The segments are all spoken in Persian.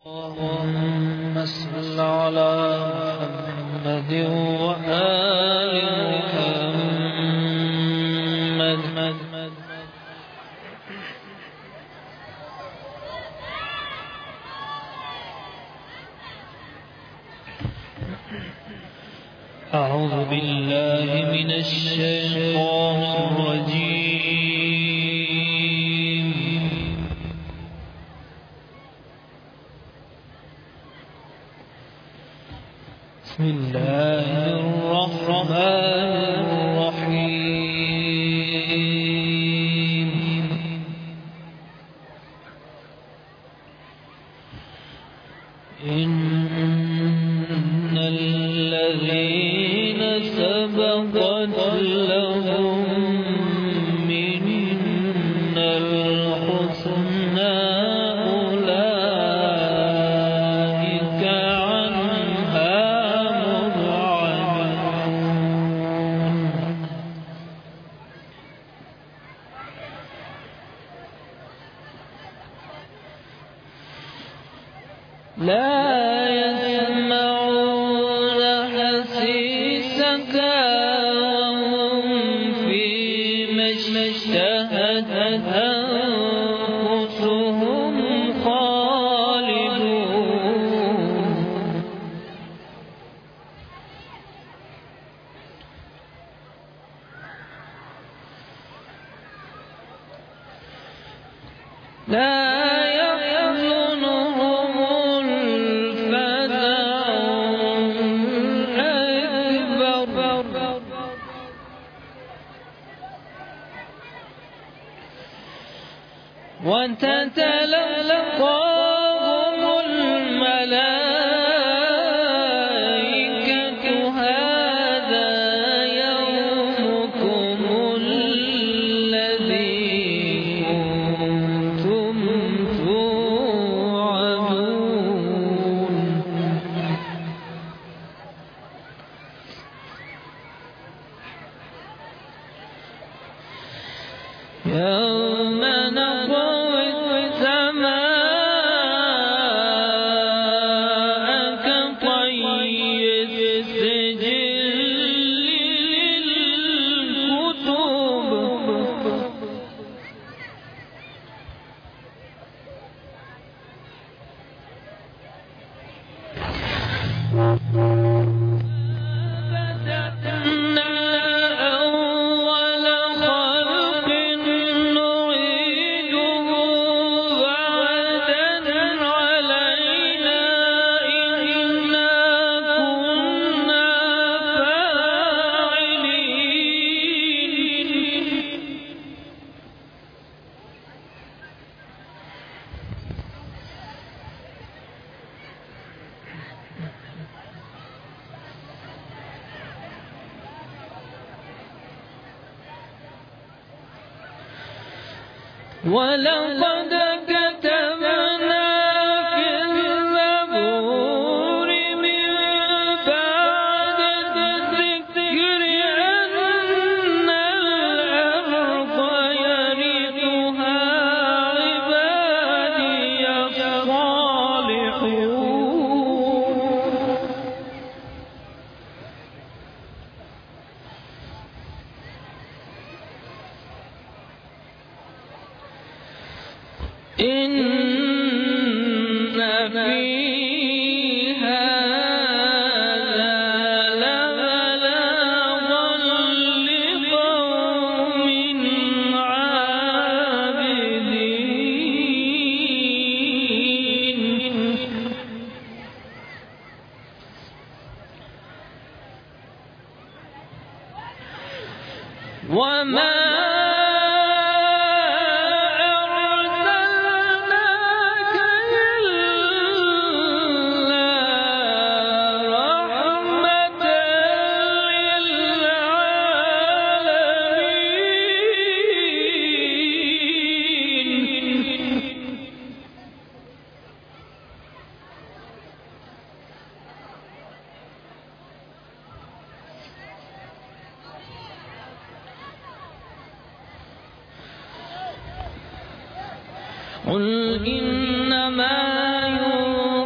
اللهم صل على محمد وآل محمد. أعوذ بالله من الشيطان الرجيم. بسم الله الرحمن الرحيم. إن الذين سبقت لهم منا الحسنى أولئك عنها مبعدون. لا يسمعون حسيسها وهم فيما اشتهت أنفسهم خالدون. لا يحزنهم الفزع الأكبر وتتلقاهم الملائكة هذا يومكم الذي كنتم توعدون. يوم نطوي السماء كطي السجل للكتب بدأنا أول خلق نعيده وعدا علينا إنا كنا فاعلين. ولقد كتبنا في الزبور من بعد الذكر أن الأرض يرثها عبادي الصالحون. إن في هذا لبلاغا لقوم عابدين. وما قل إنما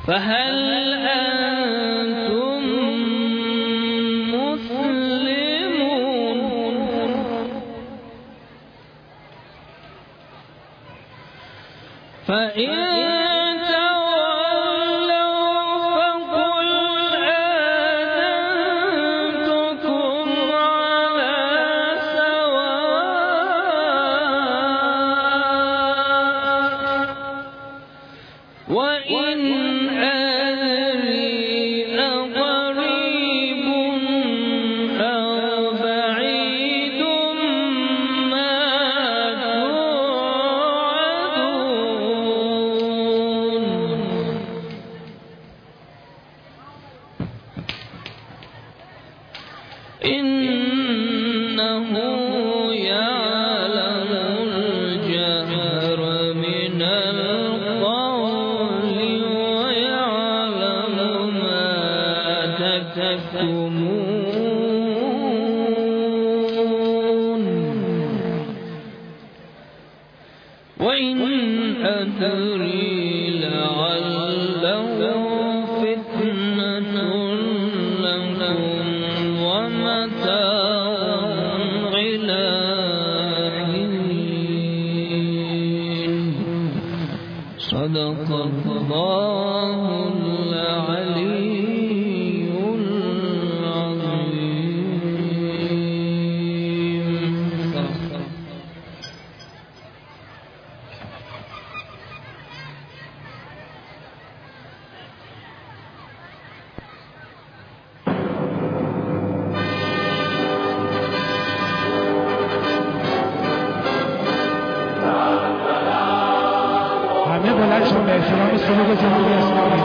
فهل أنتم مسلمون فإن إنه يعلم الجهر من القول ويعلم ما تكتمون وإن أدري لعله فتنة لكم ومتاع إلى حين صدق الله العلي العظيم. همه بلند شدن به احترام سرود جمهوری اسلامی.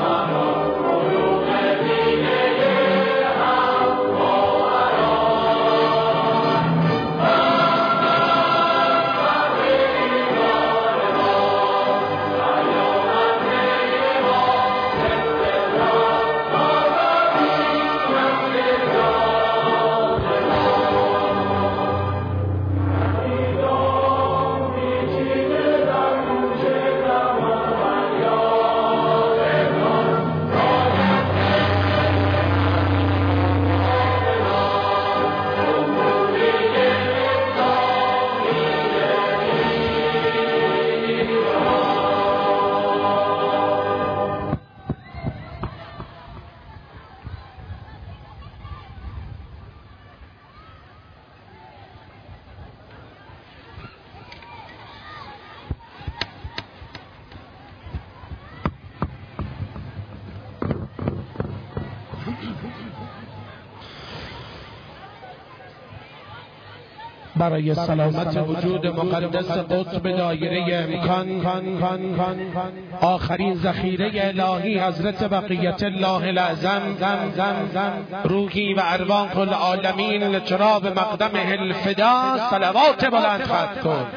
برای سلامت وجود مقدس قطب دایره امکان آخرین ذخیره الهی حضرت بقیت الله الاعظم روحی و ارواح العالمین چرا به مقدم الفدا صلوات بلند خواهد کن.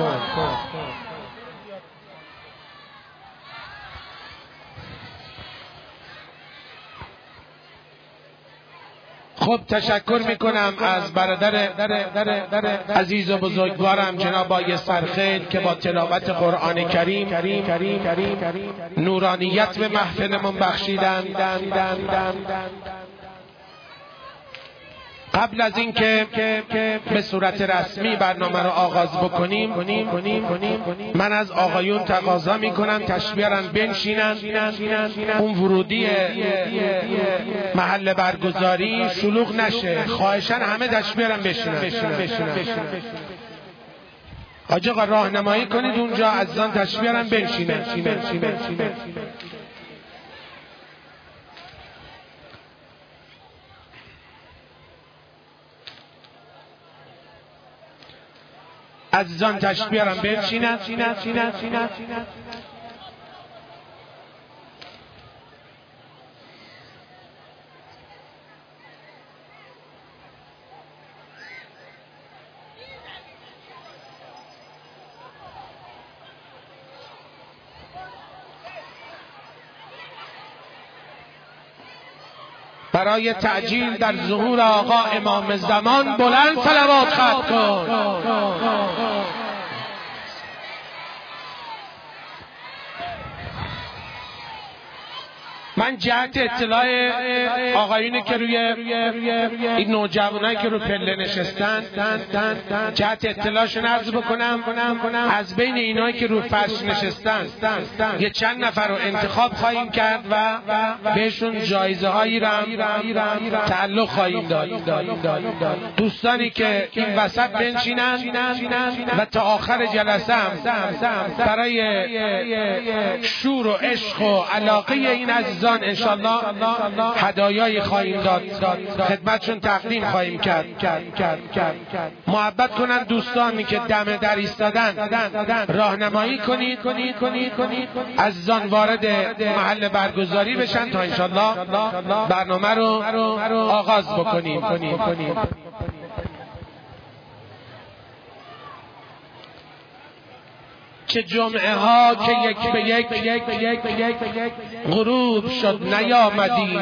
خب تشکر میکنم از برادر عزیز و بزرگوارم جناب آقای سرخیل که با تلاوت قرآن کریم نورانیت به محفلمون بخشیدن. قبل از اینکه به صورت رسمی برنامه رو آغاز بکنیم من از آقایون تقاضا میکنم تشبیه‌اً بنشینن، اون ورودی محل برگزاری شلوغ نشه، خواهشاً همه تشبیه‌اً بشینن. حاج آقا راهنمایی کنید اونجا عزیزان تشبیه‌اً بنشینن. عزیزان تشبیه‌اً بنشینن. برای تعجیل در ظهور آقا امام زمان بلند صلوات خواهد کن. من جهت اطلاع آقایونی که روی این نوجوانایی که رو پله نشستن جهت اطلاعشون عرض بکنم از بین اینایی که رو فرش نشستن یه چند نفر رو انتخاب خواهیم کرد و بهشون جایزه هایی را تعلق خواهیم داد. دوستانی که این وسط بنشینن و تا آخر جلسه هم برای شور و عشق و علاقه این عزیزان انشالله هدایایی خواهیم داد، خدمتشون تقدیم خواهیم کرد. محبت کنن دوستانی که دم در ایستادن راهنمایی کنید عزیزان وارد محل برگزاری بشن تا انشالله برنامه رو آغاز بکنیم. چه جمعه ها که یک به یک غروب شد نیامدی،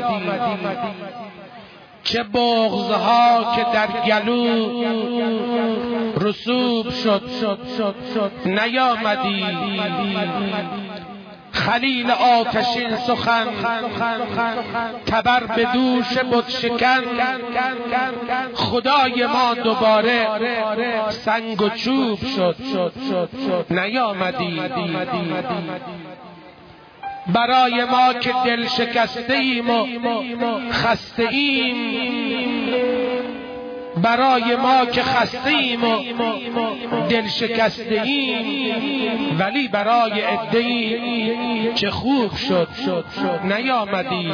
چه بغض ها که در گلو رسوب شد نیامدی. خلیل آتشین سخن تبر به دوش بت شکن، خدای ما دوباره سنگ و چوب شد نیامدی. برای ما که دل شکسته ایم و خسته ایم، برای ما که خسته ایم و دل شکسته ایم، ولی برای عده‌ای چه خوب شد نیامدی.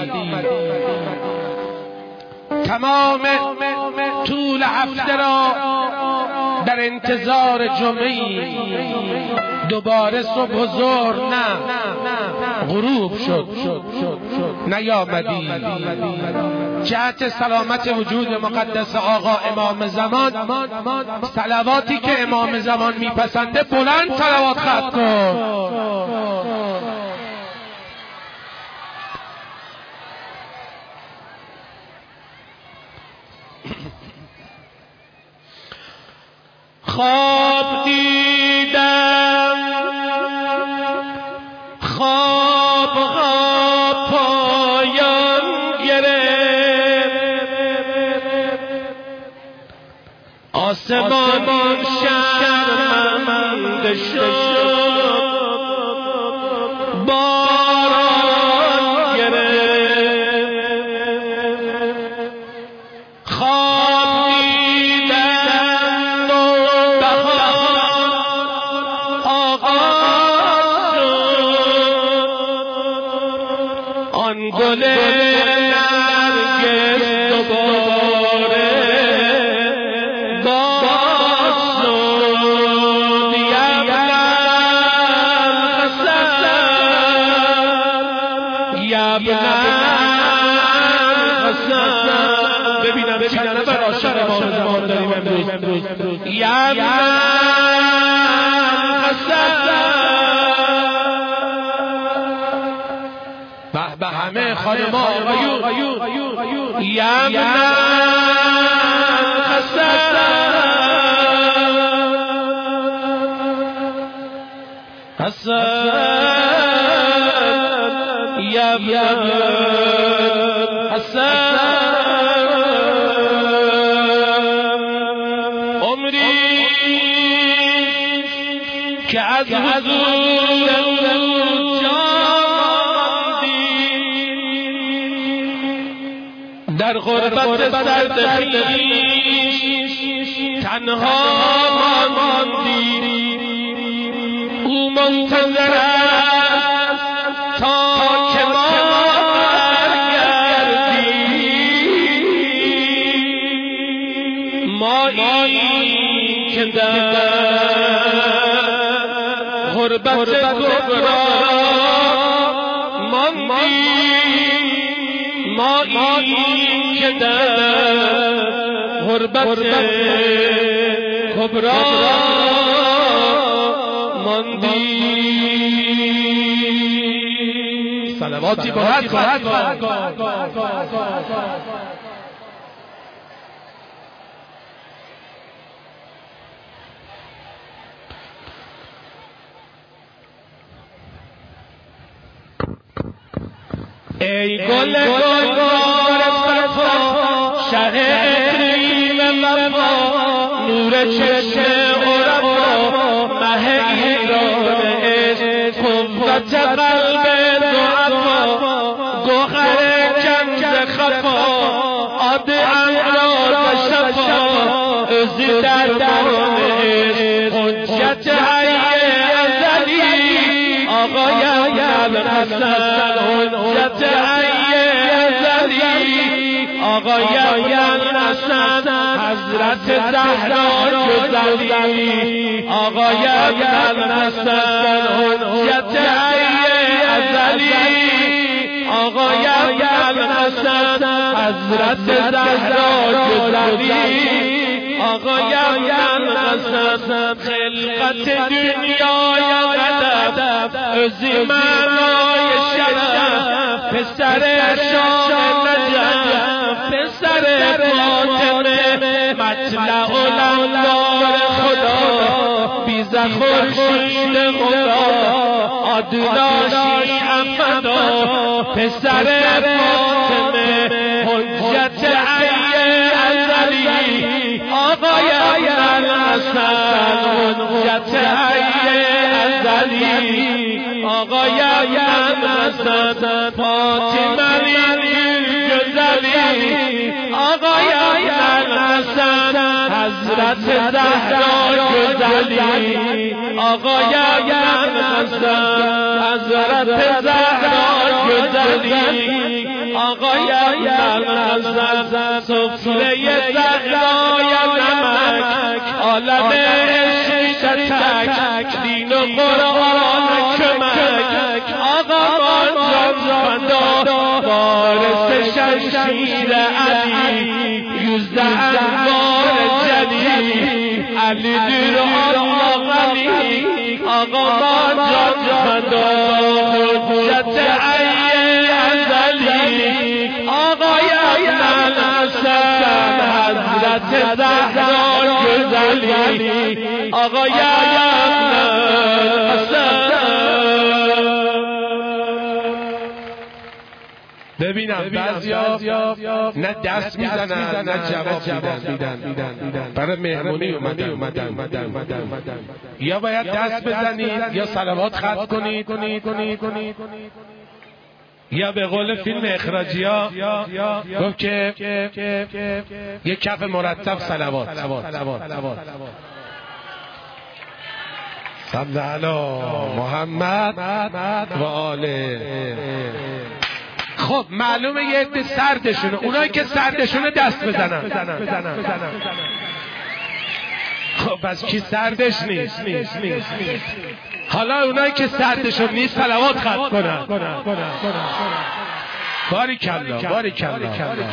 تمام طول هفته را در انتظار جمعه، دوباره صبح و ظهر نه غروب شد نیامدی. جهت سلامت وجود مقدس آقا امام زمان، صلواتی که امام زمان میپسنده بلند صلوات خط کن. خواب دیدم خوابها پایان گرفت، آسمان شرمنده شد، باران گرفت. خواب دیدم نوبهار آغاز شد، آن گل نرگس دوباره باز شد. یبن حسن ببینم چند نفر عاشق امام زمان داریم امروز. یبن حسن به همه خانم آقایون. یبن حسن یبن حسن عمری که از حضور در غربت سرد خویش تنها ماندی. او منتظر است تا که ما برگردیم، مایی که در غربت کبرا ماندیم، مایی که در غربت کبرا ماندیم. صلواتی بلند کن. ای گل گلزار صفا شه اقلیم وفا نور چشم عرفا مه ایران عشق قوت قلب ضعفا گوهر کنز خفا عاد امراض و شفا عز درمان عشق حجت حی ازلی آقای ابوالحسن حجت حی ازلی آقای ابوالحسن حضرت زهرا جزلی آقای ابوالحسن حجت حی ازلی آقای ابوالحسن حضرت زهرا جزلی آقای ابوالحسن خلقت دنیای قدم عزی معنای شرف پسر شام نجف پسر فاطمه مطلع الانوار خدا بیز خورشید خدا آدناشی افدا پسر فاطمه حجت حی ازلی آقای ابوالحسن حجت حی ازلی آقای ابوالحسن فاطمه جزلی آقای ابوالحسن حضرت زهرا جزلی آقای ابوالحسن حضرت زهرا جزلی آقای ابوالحسن سفره زهرای نمک عالم عشق شتک دین و قرآن کمک آقا جان فدا وارث شمشیر علی 11 انوار جلی علی دیر الله غنی آقا جان فدا حجت حی ازلی آقای ابوالحسن حضرت زهرا جزلی آقای ابوالحسن ببینم بعضیا نه دست میزنن نه جواب میدن برای مهمونی اومدن یا باید دست بزنید یا صلوات ختم کنید یا به قول فیلم اخراجی ها گفت که یک کف مرتب صلوات صلی علی محمد و آله. خب معلومه یه عده سردشونه، اونایی که سردشونه دست بزنن. خب پس کی سردش نیست؟ حالا اونایی که سردشون نیست صلوات ختم کنن. باریکالله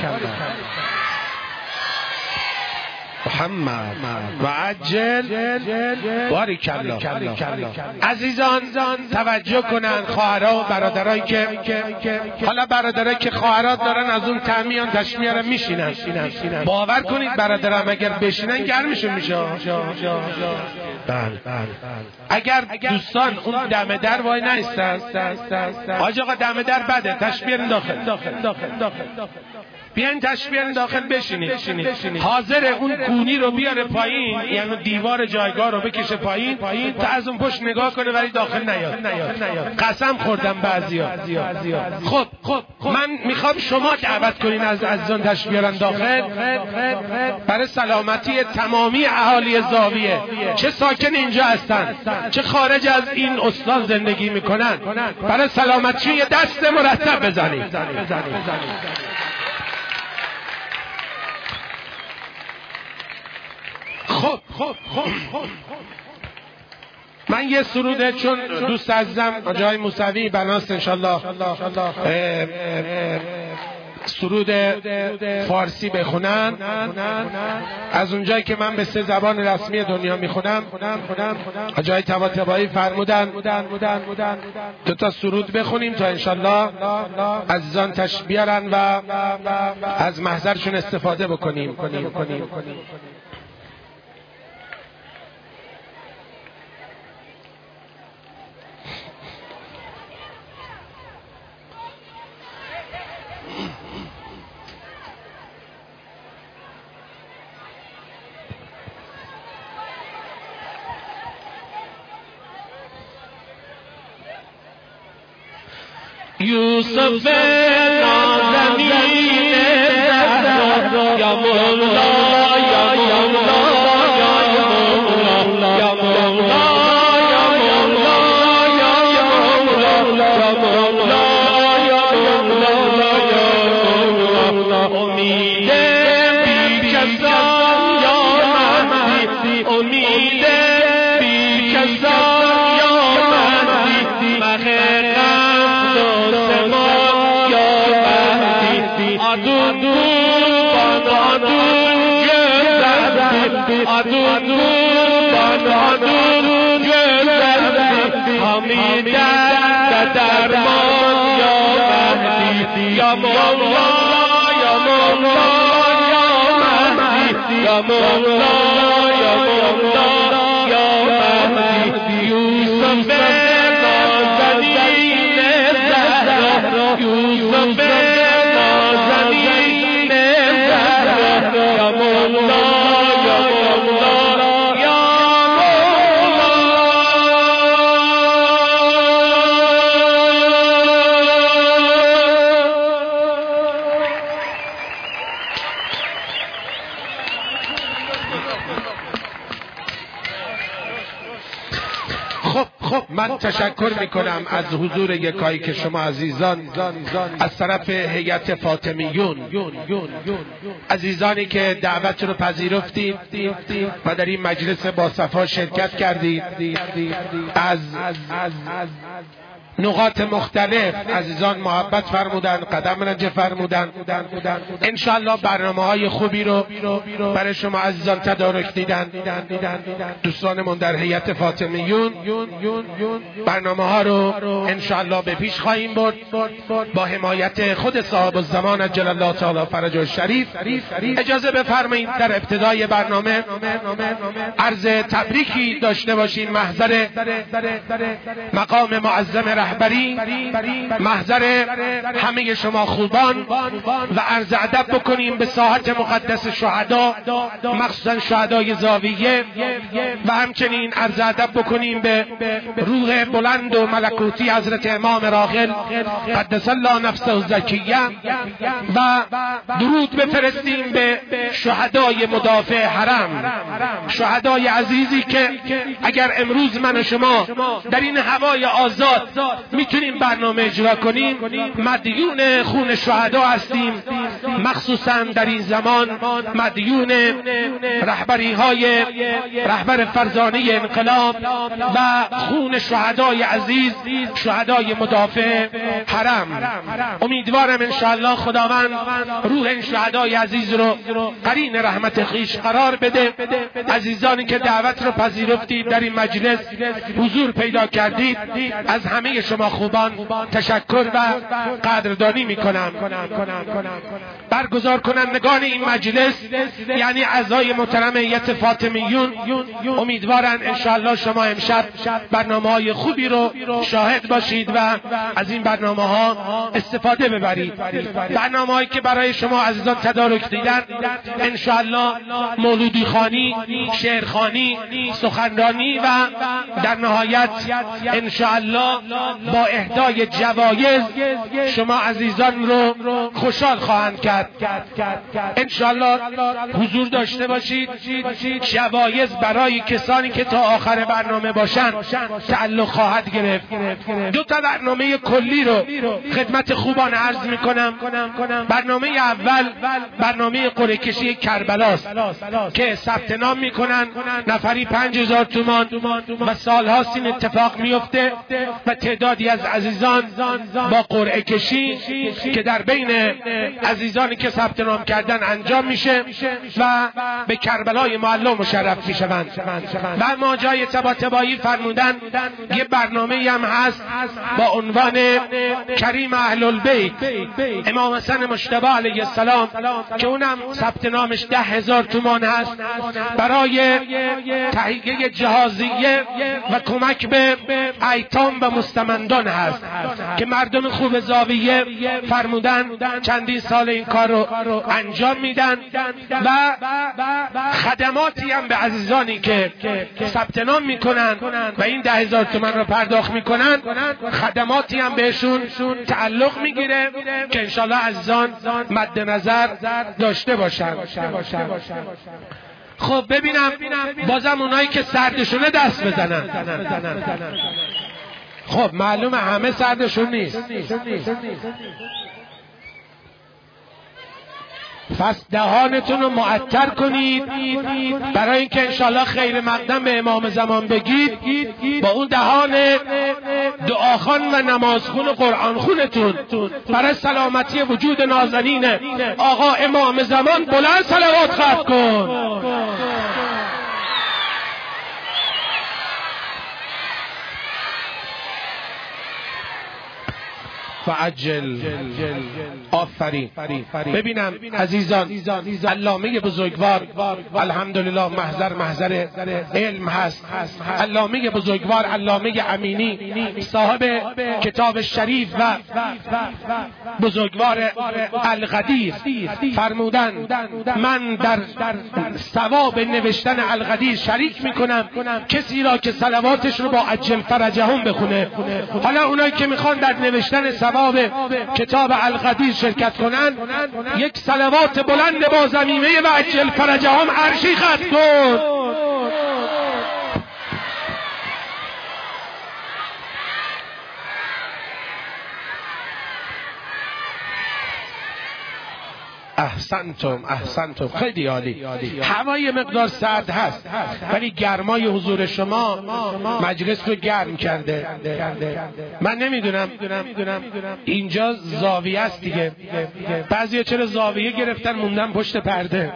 محمد و عجل باریکالله. عزیزان توجه کنن، خواهرها و برادرایی که حالا برادرایی که خواهرات دارن از اون تمیان تشمیارم میشینن، باور کنید برادرم اگر بشینن گرمشون میشه. اگر دوستان اون دم در وای نیستن، حاج آقا دم در بده، تشمیار داخل بیاین تشبیه داخل بشینید. حاضر اون گونی رو بیاره پایین، یعنی دیوار جایگاه رو بکشه پایین تا از اون پشت نگاه کنه ولی داخل نیاد. قسم خوردم بعضیا. خب من میخوام شما دعوت کنین از عزیزان تشبیه‌ران داخل برای سلامتی تمامی اهالی زاویه، چه ساکن اینجا هستن چه خارج از این استان زندگی میکنن، برای سلامتی یه دست مرتب بزنید. خب من یه سروده، چون دوست عزیزم جای موسوی بناست انشالله سرود فارسی بخونن، از اونجایی که من به 3 زبان رسمی دنیا میخونم جای طباطبایی فرمودن 2 تا سرود بخونیم تا انشالله عزیزان بیارن و از محضرشون استفاده بکنیم. یوسف نازنین زهرا یا مولا یا مولا یا مولا یا مولا یا مولا یا مولا یا مولا یا مولا یا مولا امید بی‌کسان یا مهدی امید بی‌کسان یا مهدی مخرم دوسما یا مهدی آدون بانادون گذردی آدون بانادون گذردی حمیدن درمان یا مهدی یا مولا یا مولا یا مهدی یا مولا یا مولا یا مهدی یوسف نازنین زهرا یوسف نازنین زهرا یا مولا یا مولا یا خب من تشکر میکنم از حضور یکایی که شما عزیزان از طرف هیئت فاطمیون عزیزانی که دعوت رو پذیرفتید و در این مجلس باصفا شرکت کردید از نقاط مختلف عزیزان محبت فرمودن، قدم رنجه فرمودن. انشاءالله برنامه‌های خوبی رو برای شما عزیزان تدارک دیدن. دوستانمون در هیئت فاطمیون برنامه‌ها رو انشاءالله به پیش خواهیم برد با حمایت خود صاحب الزمان عجل الله تعالی فرجه الشریف. اجازه بفرمایید در ابتدای برنامه عرض تبریکی داشته باشیم محضر مقام معظم رهبری، محضر همه شما خوبان و عرض ادب بکنیم به ساحت مقدس شهدا، مخصوصا شهدای زاویه، و همچنین عرض ادب بکنیم به روح بلند و ملکوتی حضرت امام راحل قدس الله نفسه الزکیه و درود بفرستیم به شهدای مدافع حرم، شهدای عزیزی که اگر امروز من و شما در این هوای آزاد میتونیم برنامه اجرا کنیم مدیون خون شهدا هستیم، مخصوصا در این زمان مدیون رهبر فرزانه انقلاب و خون شهدای عزیز، شهدای مدافع حرم. امیدوارم انشاءالله خداوند روح این شهدای عزیز رو قرین رحمت خویش قرار بده. عزیزانی که دعوت رو پذیرفتید در این مجلس حضور پیدا کردید، از همه شما خوبان تشکر و قدردانی میکنم. برگزار کنندگان این مجلس یعنی اعضای محترم هیئت فاطمیون امیدوارن انشاءالله شما امشب برنامه‌های خوبی رو شاهد باشید و از این برنامه‌ها استفاده ببرید. برنامه‌هایی که برای شما عزیزان تدارک دیدن انشاءالله مولودی خوانی، شعرخوانی، سخنرانی و در نهایت انشاءالله با اهدای جوایز شما عزیزان رو خوشحال خواهند کرد. انشاءالله حضور داشته باشید. جوایز برای کسانی که تا آخر برنامه باشن تعلق خواهد گرفت. دو تا برنامه کلی رو خدمت خوبان عرض میکنم. برنامه اول برنامه قرعه کشی کربلاست که ثبت نام میکنن نفری 5000 تومان و سالهاست این اتفاق میفته و تعدادی از عزیزان با قرعه کشی که در بین عزیزانی که ثبت نام کردن انجام میشه و به کربلای معلی مشرف میشوند. و ما جای طباطبایی فرمودن یه برنامه هم هست با عنوان کریم اهل البیت امام حسن مجتبی علیه السلام که اونم ثبت نامش 10,000 تومان هست برای تهیه جهازیه و کمک به ایتام و مستمندان سمندان هست که مردم خوب زاویه فرمودن چندین سال این کار رو انجام میدن و خدماتی هم به عزیزانی که ثبت نام میکنن و این 10,000 تومان رو پرداخت میکنن خدماتی هم بهشون تعلق میگیره که انشالله عزیزان مد نظر داشته باشن. خب ببینم بازم اونایی که سردشونه دست بزنن. خب معلومه همه سردشون نیست. پس دهانتون رو معطر کنید برای اینکه انشالله خیر مقدم به امام زمان بگید. با اون دهان دعاخوان و نمازخون و قرآنخونتون برای سلامتی وجود نازنین آقا امام زمان بلند صلوات خواهد کن. و عجل. آفرین. ببینم عزیزان علامه بزرگوار الحمدلله محضر علم هست. علامه بزرگوار علامه امینی صاحب کتاب شریف و بزرگوار القدیر فرمودن من در ثواب نوشتن القدیر شریک میکنم کسی را که صلواتش رو با عجل فرجهم بخونه. حالا اونایی که میخوان در نوشتن ثواب کتاب القدیر شرکت کنن یک صلوات بلند با ضمیمه و عجل فرجهم عرشی خط کن. احسنتم خیلی عالی. هوای مقدار سرد هست ولی گرمای حضور شما مجلس رو گرم کرده. من نمیدونم اینجا زاویه است دیگه. بعضیا چرا زاویه گرفتن موندن پشت پرده.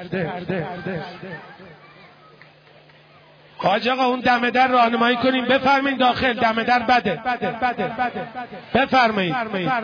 حاج آقا اون دم در راهنمایی کنیم بفرمایید داخل. دم در بده. بفرمایید.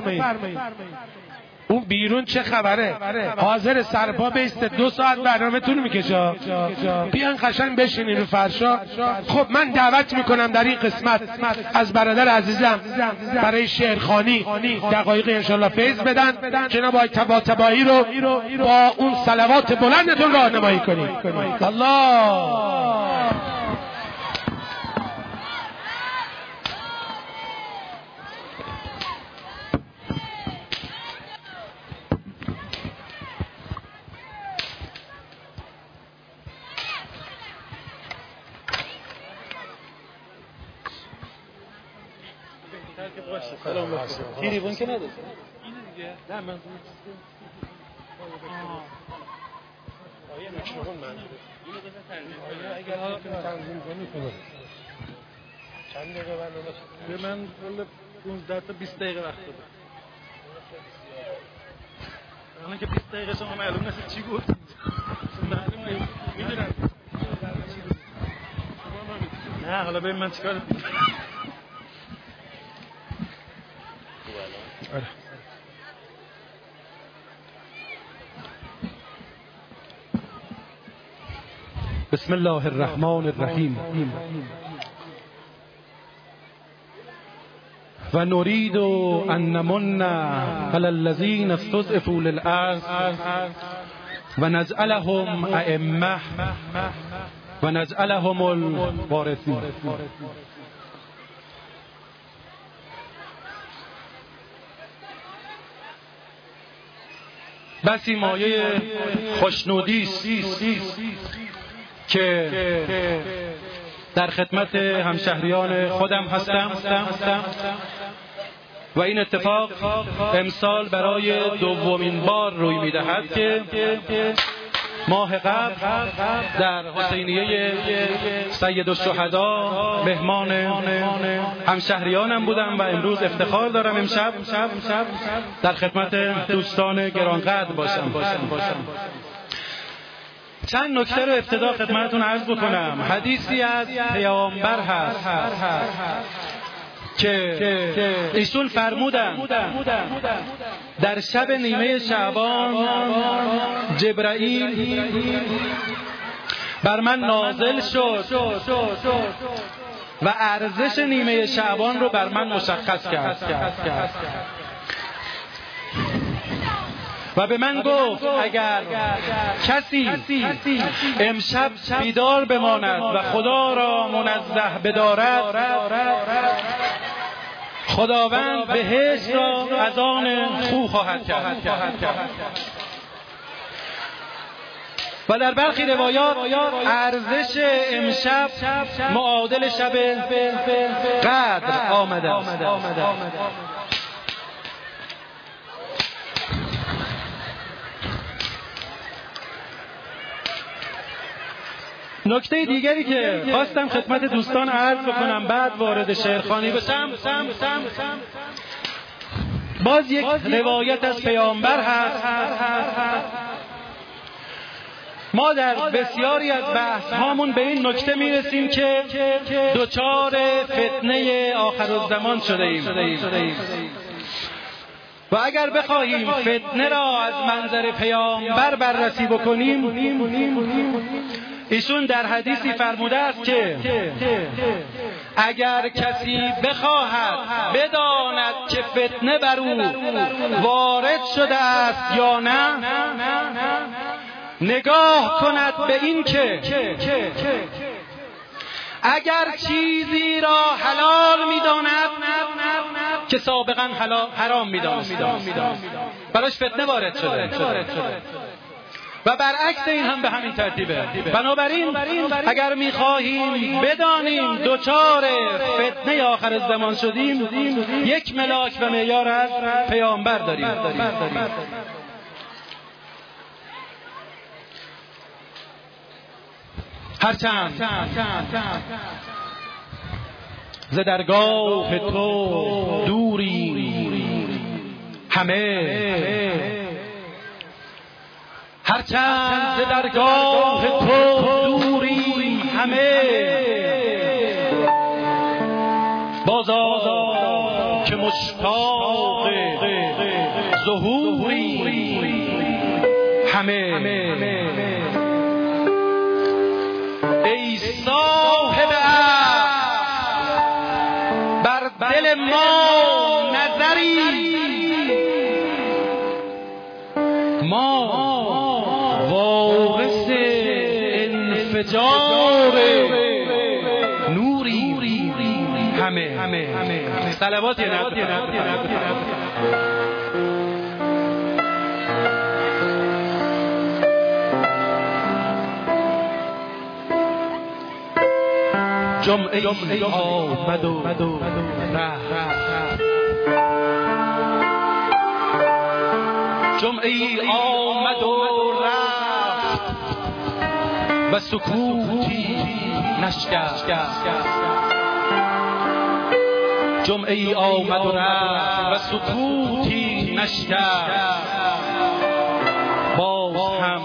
اون بیرون چه خبره؟ حاضر سرپا بیسته 2 ساعت برنامه طول میکشه. بیان قشنگ بشینین رو فرشا. خب من دعوت میکنم در این قسمت از برادر عزیزم برای شعرخوانی دقایق انشالله فیض بدن. جناب آقای طباطبایی رو با اون صلوات بلندتون راهنمایی کنیم. الله تیریبون که نداشت اینه دیگه. نه من میکروفون منظوره. اگر تنظیم کنی چند دقیقه به من کل 15 تا 20 دقیقه وقت داده. الان که 20 دقیقه شما معلوم نیست چی گفت. معلوم نیست. میدونم. نه حالا ببین من چیکار بسم الله الرحمن الرحیم. و نريد ان نمن على الذين استضعفوا للارض و نجعلهم ائمه و نجعلهم الوارثین. بسی مایه خوشنودی است که در خدمت همشهریان خودم هستم و این اتفاق امسال برای دومین بار روی می‌دهد که ماه قبل در حسینیه سید الشهدا مهمان همشهریانم بودم و امروز افتخار دارم امشب در خدمت دوستان گرانقدر باشم. چند نکته رو ابتدا خدمتتون عرض بکنم. حدیثی از پیامبر هست که ایشون فرمودن در شب نیمه شعبان جبرائیل بر من نازل شد و ارزش نیمه شعبان رو بر من مشخص کرد و به من گفت اگر کسی امشب بیدار بماند و خدا را منزه بدارد، خداوند بهشت را از آن خو خواهد کرد. و در برخی روایات ارزش امشب معادل شب قدر آمده است. نکته دیگری که خواستم خدمت دوستان عرض بکنم بعد وارد شعرخوانی بشم، باز یک روایت از پیامبر هست. ما در بسیاری از بحث هامون به این نکته میرسیم که دچار فتنه آخرالزمان شده ایم و اگر بخواهیم فتنه را از منظر پیامبر بررسی بکنیم، ایشون در حدیثی فرموده است که اگر کسی بخواهد بداند که فتنه بر او وارد شده است یا نه، نگاه کند به این که اگر چیزی را حلال می‌داند که سابقا حرام می‌دانست، براش فتنه وارد شده و برعکس این هم به همین ترتیبه. بنابراین اگر می‌خواهیم بدانیم دوچار فتنه آخر الزمان شدیم، یک ملاک و معیار از پیامبر داریم. هرچند ز درگاه تو دوری همه، هرچند ز درگاه تو دوری همه، بازا که مشتاق ظهوری همه. ای صاحب عقل بر دل ما نظری، ما وارث انفجار نوری همه. صلوات نبی. جمعه آمد و رفت، جمعه آمد و رفت و سکوتی نشکست. جمعه آمد و رفت و سکوتی نشکست، باز هم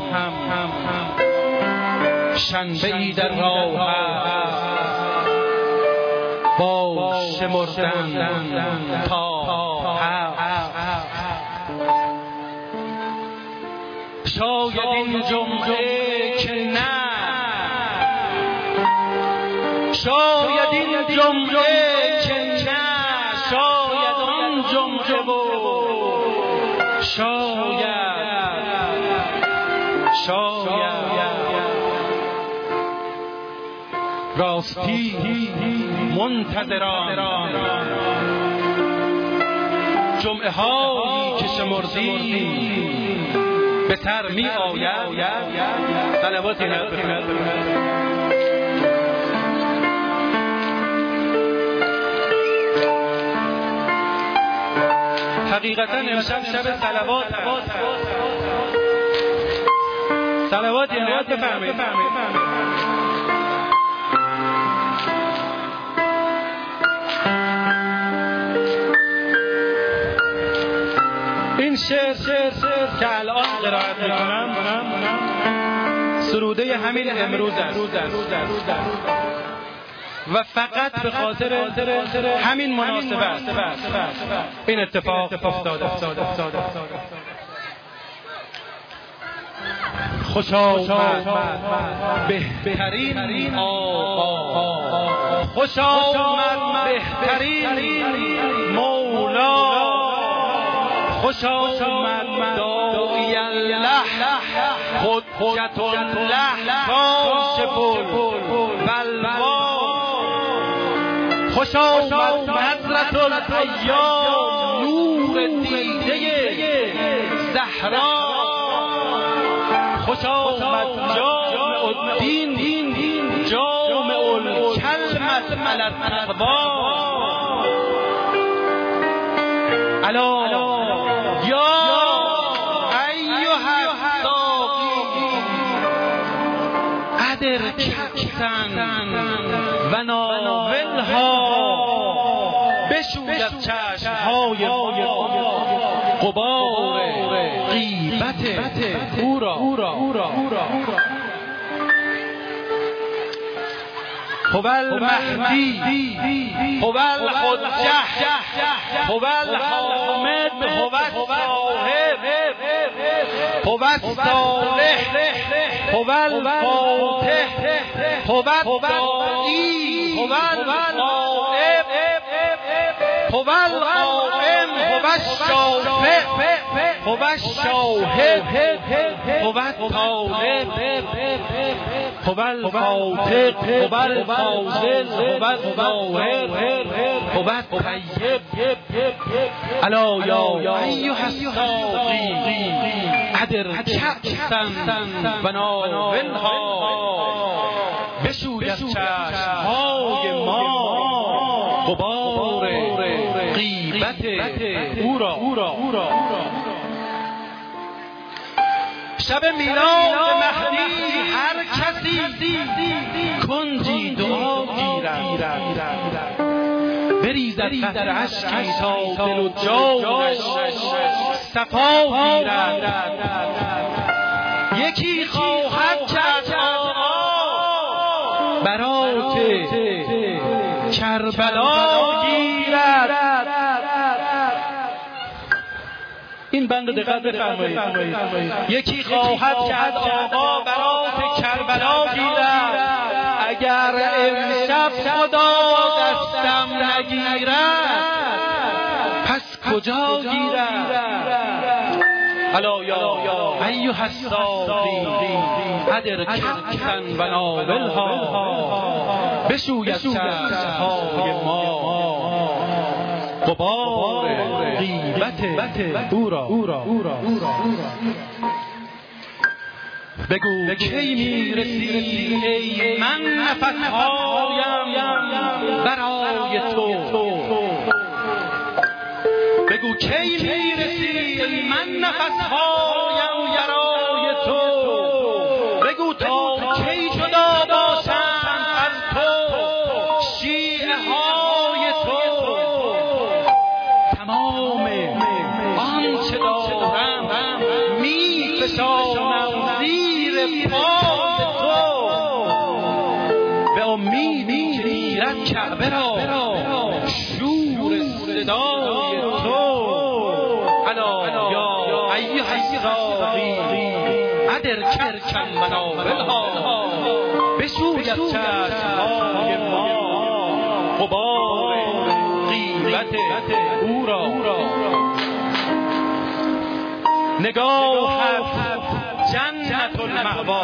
شنبه ای در راه با شمردن تا شاید این جمعه که نه، شاید این جمعه که نه، شاید آن جمعه و شاید راستی منتظران جمعه هایی که شمردی به سر می آید. صلواتی نبرید. حقیقتا امشب شب صلوات هست. صلواتی نبرید. این شعر که الان قرائت میکنم سروده همین امروز است و فقط به خاطر همین مناسبت این اتفاق افتاده. خوش آمد بهترین آقا، خوش آمد بهترین مولا، خوش آمد داعی الله، حجت الله، کاشف البلوا، خوش آمد نظرة الایام، نور دیده زهرا، خوش آمد جامع الدین، جامع الکلمة علی التقوا، الا یا ایها الساقی ادر کأسا و ناولها، بشوی از چشمهای غبار غیبت او را. هو المهدی، هو الحجة، هو الحامد، هو الصاحب، هو الصالح، هو الفاتح، هو الداعی، هو الغائب، هو القائم، هو الشافع، هو الشاهد، هو الطالب، هو الفاتح، هو الفاضل، هو الظاهر، هو الطیب، الا یا ایها الساقی ادر کأسا و ناولها، بشوی از چشمهای ما غبار غیبت او را. شب میلاد مهدی هر کسی کنجی دعا گیرد، بریزد قطر اشکی تا دل و جانش صفا گیرد، یکی خواهد کرد برات کربلا گیرد. این بند دقت بفرمایید. یکی خواهد کرد آقا برات کربلا گیرد، اگر امشب خدا دستم نگیرد پس کجا گیرد؟ الا یا ایها الساقی ادر کأسا و ناولها، بشوی از چشمهای ما غبار غیبت او را. بگو کی میرسی ای من نفسهایم برای تو، بگو کی میرسی ای من نفسهایم برای تو، بگو تا کی جدا باشم از تو شیعه های تو، تمام آنچه دارم میفشانم زیر پای تو، به امیدی که گیرد کعبه را شور صدای تو. الا یا ایها الساقی ادر کأسا و ناولها، بشوی از چشمهای ما غبار غیبت او را. نگاهت جنت المأوا،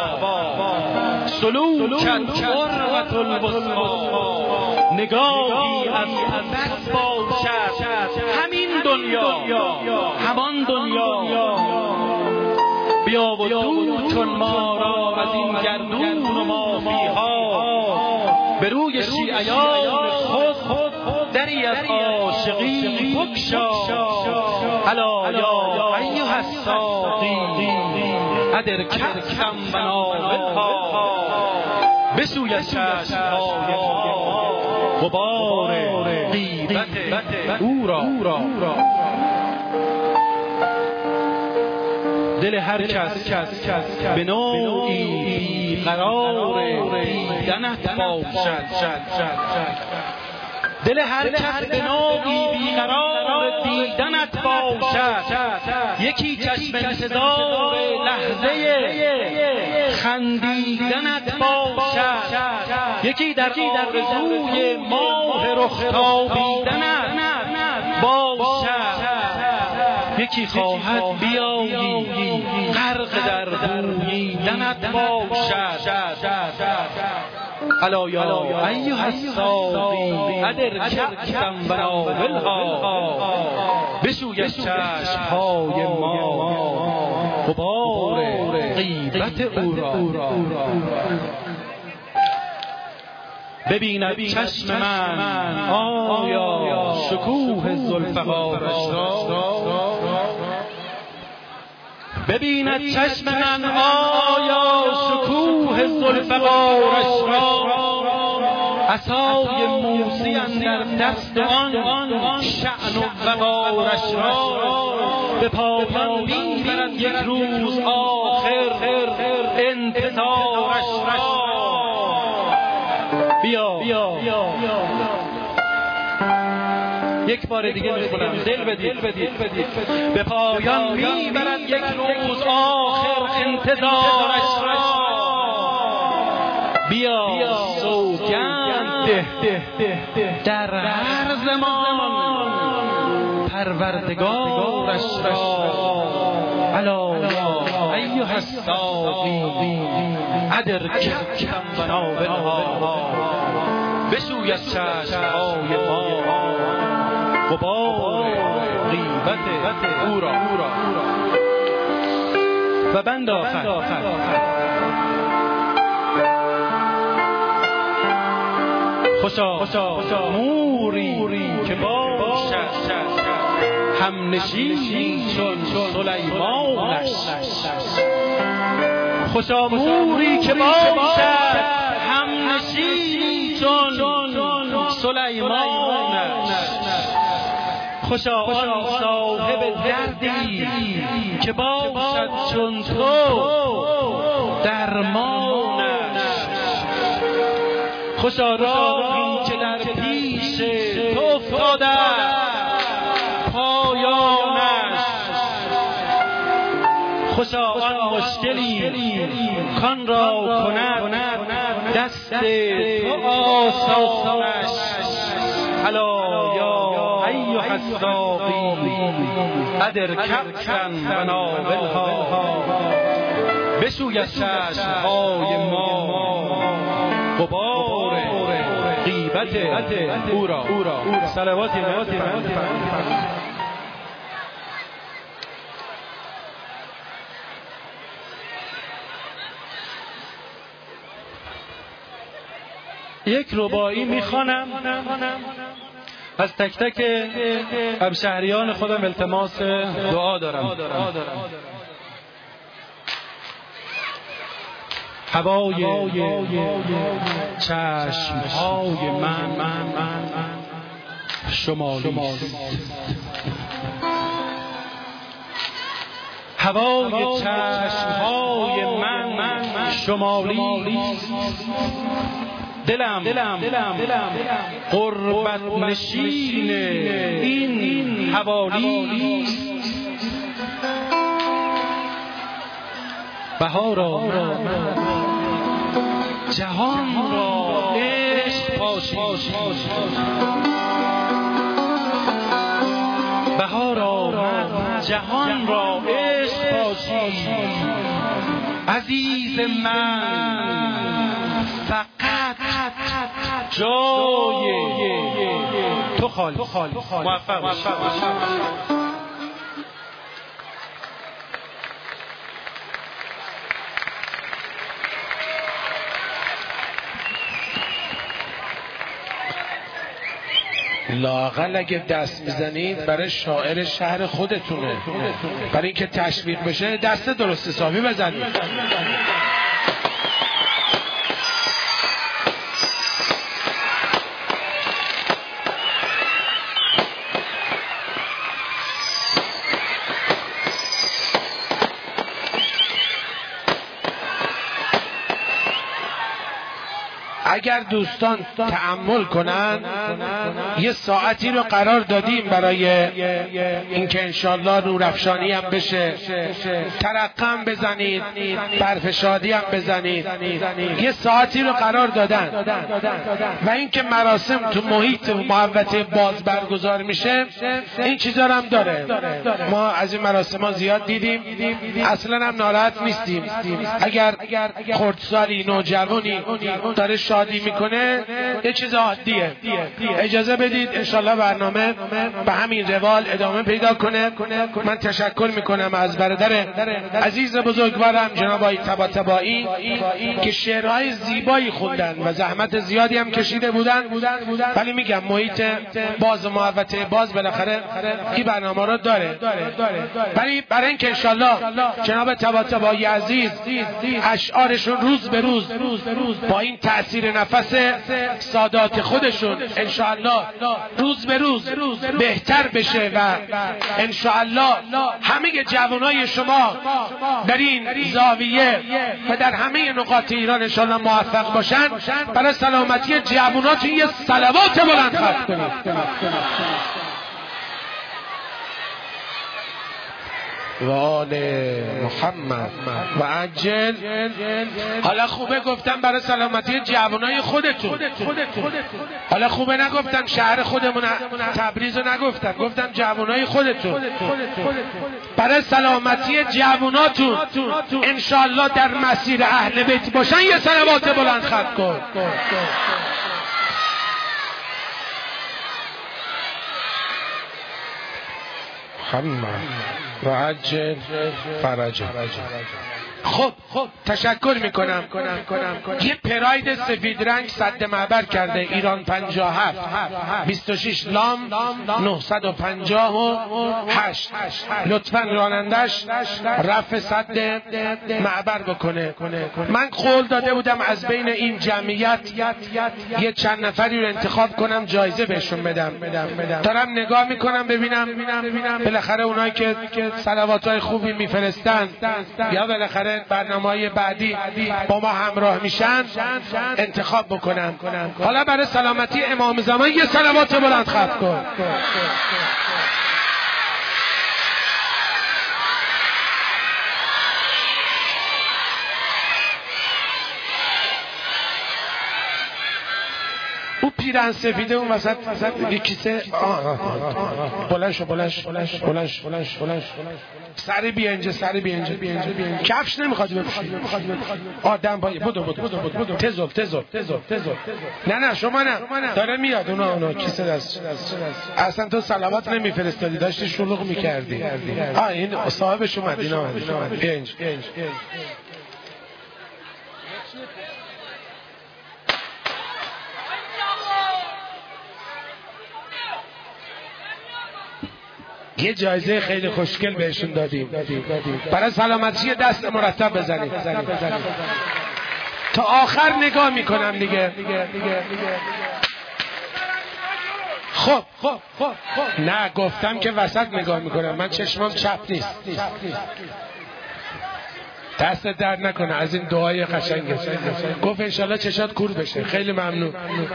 سلوکت عروة الوثقی، نگاهی از بس باشد همین دنیا همان دنیا، بیا و دور چون ما را از این گردون و مافیها، به روی شیعیان خود دری از عاشقی بگشا. الا یا ایها الساقی ادر کأسا و ناولها، بشوی از چشمهای ما غبار غیبت او را. دل هر کس به نوعی بیقرار دیدنت باشد، دل هر کس به نوعی بیقرار دیدنت باشد، یکی چشم انتظار لحظه خندیدنت باشد، یکی در آرزوی ماه رخ تابیدنت باشد، یکی خواهد بیایی غرق در بوییدنت باشد. الا یا ایها الساقی ادرکم و ناولها، بشوی از چشمهای ما غبار غیبت او را. ببیند چشم من آیا شکوه ذوالفقارش را، ببیند چشم من آیا شکوه ذوالفقارش را، عصای موسی اندر دست آن شأن و وقارش را، به پایان میبرد یک روز آخر انتظارش را. بیا یک بار دیگه میخونم، دل بدید. به پایان میبرد یک روز آخر انتظارش را. بیا سوگند در هر زمان پروردگارش را. الا یا ایها الساقی ادرکم و ناولها، بشوی از چشمهای ما غبار غیبت او را. و بند آخر خوشا موری که باشد همنشینی چون سلیمانش، خوشا موری که باشد همنشینی چون سلیمانش، خوشا آن صاحب دردی که باشد چون تو درمانش، خوشا راهی که در پیش تو افتاده پایانش، خوشا آن مشکلی کان را کند دست تو آسانش. الا یا ایها الساقی ادرکم و ناولها، بشوی از چشمهای ما غبار غیبت او را. صلواتی یک رباعی میخوانم، از تک تک همشهریان خودم التماس دعا دارم. هوای چشمهای من شمالی، هوای چشمهای من شمالی، دلم قربت نشین این حوالی، بهارا جهان را عشق پاشی، بهارا جهان را عشق پاشی، عزیز من فقط جای تو خالی. موفق باشی. لااقل اگه دست میزنید برای شاعر شهر خودتونه، برای اینکه تشویق بشه دست درست حسابی بزنید. اگر دوستان تأمل کنن یه ساعتی رو قرار دادیم برای اینکه انشالله نورافشانی هم بشه، ترقم بزنید، برف شادی هم بزنید. یه ساعتی رو قرار دادن و اینکه مراسم تو محیط محوطه باز برگزار میشه این چیزا هم داره. ما از این مراسم ها زیاد دیدیم، اصلا هم ناراحت نیستیم. اگر خردسالی نوجوانی داره شادی میکنه یه چیز عادیه. اجازه بدید انشالله برنامه به همین روال ادامه پیدا کنه. من تشکر میکنم از برادر عزیز بزرگوارم جناب آقای طباطبایی که شعرهای زیبایی خوندن و زحمت زیادی هم کشیده بودن، ولی میگم محیط باز و محوطه باز بالاخره این برنامه رو داره. ولی برای اینکه انشالله جناب طباطبایی عزیز اشعارشون روز به روز با این تأثیر نفس سادات خودشون انشالله روز به روز بهتر بشه و انشالله همه جوانای شما در این زاویه و در همه نقاط ایران انشالله موفق باشن. برای سلامتی جواناتون یه صلوات بلند خواهد کنید. و آل محمد و عجل. حالا خوبه گفتم برای سلامتی جوانای خودتون، حالا خوبه نگفتم شهر خودمون تبریز رو نگفتم، گفتم جوانای خودتون. برای سلامتی جواناتون انشالله در مسیر اهل بیت باشن یه صلوات بلند خواهد کن. محمد و عجل فرج. خب تشکر میکنم. یه پراید سفید رنگ سد معبر کرده ایران 57 26 لام 958. لطفا رانندش رفع سد معبر بکنه. من قول داده بودم از بین این جمعیت یه چند نفری رو انتخاب کنم جایزه بهشون بدم. دارم نگاه میکنم ببینم بالاخره اونایی که صلواتای خوبی میفرستن یا بالاخره برنامه‌های بعدی با ما همراه میشن انتخاب بکنم. حالا برای سلامتی امام زمان یه صلوات بلند خواهد کن. او پیرهن سفیده اون وسط یه کیسه بلند شو سری بیا اینجا کفش نمیخواد بپوشی آدم بدو تزل نه شما نه داره میاد اونا کیسه دست. اصلا تو صلوات نمیفرستادی داشتی شلوغ میکردی. این صاحبش اومد اینا بیا اینجا. یه جایزه خیلی خوشگل بهشون دادیم برای سلامتی دست مرتب بزنید. تا آخر نگاه میکنم دیگه. خب نه گفتم که وسط نگاه میکنم، من چشمم چپ نیست. دست درد نکنه از این دعای قشنگه. گفت انشالله چشات کور بشه. خیلی ممنون.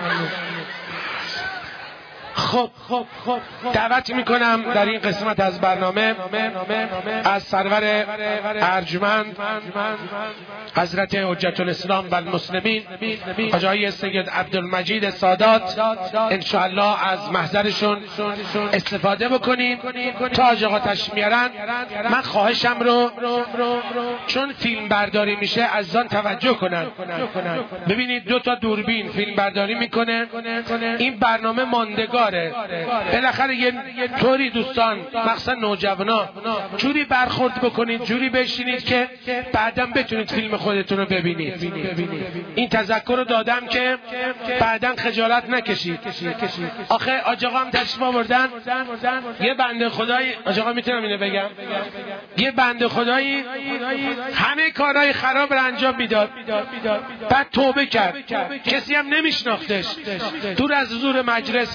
خب دعوت میکنم در این قسمت از برنامه از سرور ارجمند حضرت حجت الاسلام و المسلمین حاجی سید عبدالمجید سادات انشاءالله از محضرشون استفاده بکنیم تا حاج آقا تشریف میارن. من خواهشم رو چون فیلم برداری میشه از آن توجه کنن. ببینید 2 تا دوربین فیلم برداری میکنه. این برنامه ماندگار بالاخره یه طوری دوستان مخصوصا نوجوانا جوری برخورد بکنید، جوری بشینید که بعداً بتونید فیلم خودتون رو ببینید. این تذکر رو دادم که بعداً خجالت نکشید. آخه آج آقا هم تشریف آوردن، یه بنده خدایی، آج آقا میتونم اینو بگم، یه بنده خدایی همه کارهای خراب رو انجام میداد، بعد توبه کرد، کسی هم نمیشناختش، دور از حضور مجلس مشروب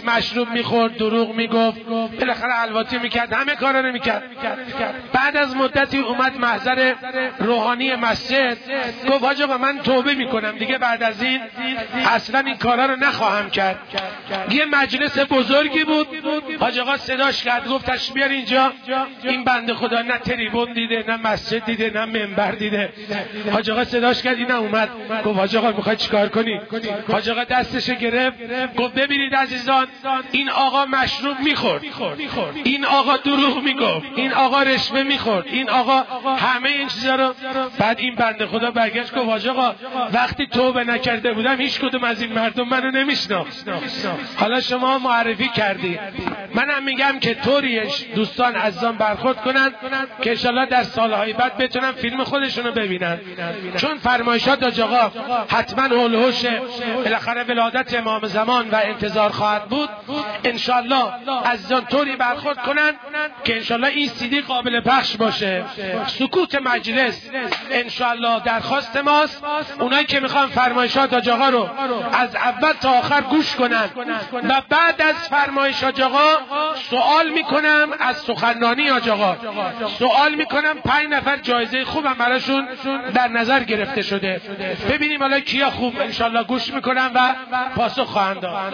میخورد، دروغ میگفت، بالاخره الواتی میکرد، همه کارا رو میکرد. بعد از مدتی اومد محضر روحانی مسجد، گفت حاج آقا من توبه میکنم دیگه، بعد از این اصلا این کارا رو نخواهم کرد. یه مجلس بزرگی بود، حاج آقا صداش کرد، گفت تشریف بیار اینجا. این بنده خدا نه تریبون دیده، نه مسجد دیده، نه منبر دیده. حاج آقا صداش کرد، این اومد، گفت حاج آقا میخوای چیکار کنی؟ حاج آقا دستش گرفت، گفت ببینید عزیزان، این آقا مشروب میخورد، این آقا دروغ میگفت، این آقا رشوه میخورد، این آقا همه این چیزا رو. بعد این بنده خدا برگشت گفت حاج آقا وقتی توبه نکرده بودم هیچ کدوم از این مردم منو نمیشناخت، حالا شما معرفی کردی. منم میگم که طوریش دوستان عزیزان برخورد کنن که انشالله در سالهای بعد بتونن فیلم خودشونو ببینن، چون فرمایشات حاج آقا حتما هول هوش بالاخره ولادت امام زمان و انتظار خواهد بود. انشالله عزیزان طوری برخورد کنن که انشالله این سیدی قابل پخش باشه. سکوت مجلس انشالله درخواست ماست. اونایی که میخوان فرمایشات حاج آقا رو از اول تا آخر گوش کنن و بعد از فرمایش حاج آقا سوال میکنم از سخنرانی حاج آقا، سوال میکنم 5 نفر جایزه خوبم براشون در نظر گرفته شده، ببینیم حالا کیا خوب انشالله گوش میکنن و پاسخ خواهند داد.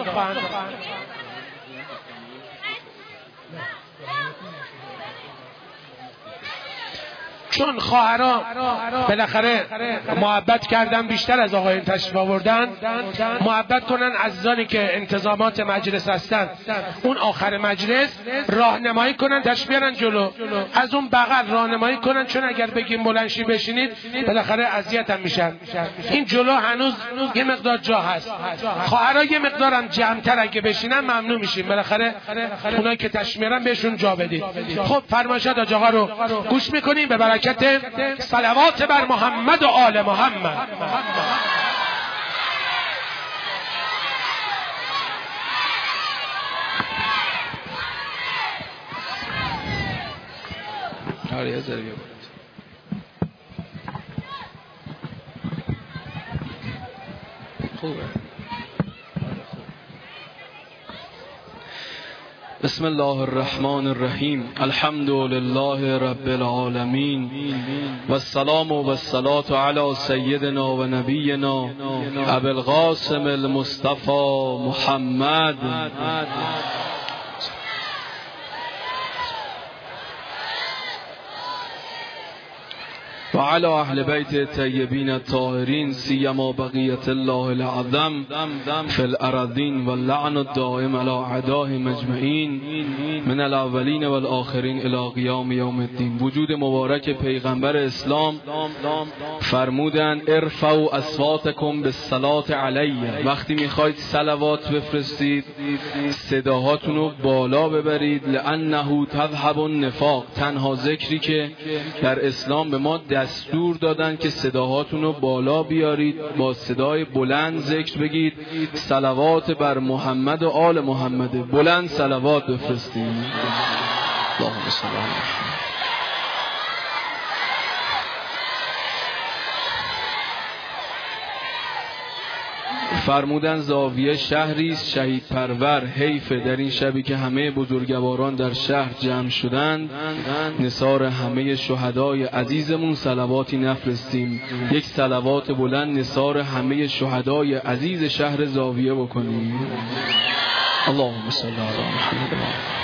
چون خواهران بالاخره محبت کردن بیشتر از آقایون تشریف آوردن، محبت کنن عزیزانی که انتظامات مجلس هستن اون آخر مجلس راهنمایی کنن، تشریف بیارن جلو، از اون بغل راهنمایی کنن، چون اگر بگیم بلندشی بشینید بالاخره اذیت هم میشن. این جلو هنوز یه مقدار جا هست، خواهرها یه مقدارم جمع‌تر اگه بشینن ممنون میشیم، بالاخره اونایی که تشریف میارن بهشون جا بدید. خب فرمایشات حاج آقا رو گوش میکنیم به برکت صلوات بر محمد و آل محمد. خوبه. بسم الله الرحمن الرحیم. الحمد لله رب العالمین و السلام و الصلاة علی سیدنا و نبینا ابی القاسم المصطفى محمد و علی اهل بیت الطیبین الطاهرین سیما بقیت الله العظم فی الارضین و اللعن الدائم علی اعدائهم اجمعین من الاولین و الاخرین الی قیام یوم الدین. وجود مبارک پیغمبر اسلام فرمودن ارفعوا اصواتکم بالصلاة علی. وقتی میخواید صلوات بفرستید صداهاتون رو بالا ببرید، لانه تذهب النفاق. تنها ذکری که در اسلام به ما دستور دادن که صداهاتون رو بالا بیارید، با صدای بلند ذکر بگید صلوات بر محمد و آل محمد. بلند صلوات بفرستید. اللهم صل علی محمد. فرمودن زاویه شهری است شهید پرور، حیف در این شبی که همه بزرگواران در شهر جمع شدند نثار همه شهدای عزیزمون صلواتی نفرستیم. یک صلوات بلند نثار همه شهدای عزیز شهر زاویه بکنیم. اللهم صل علی محمد.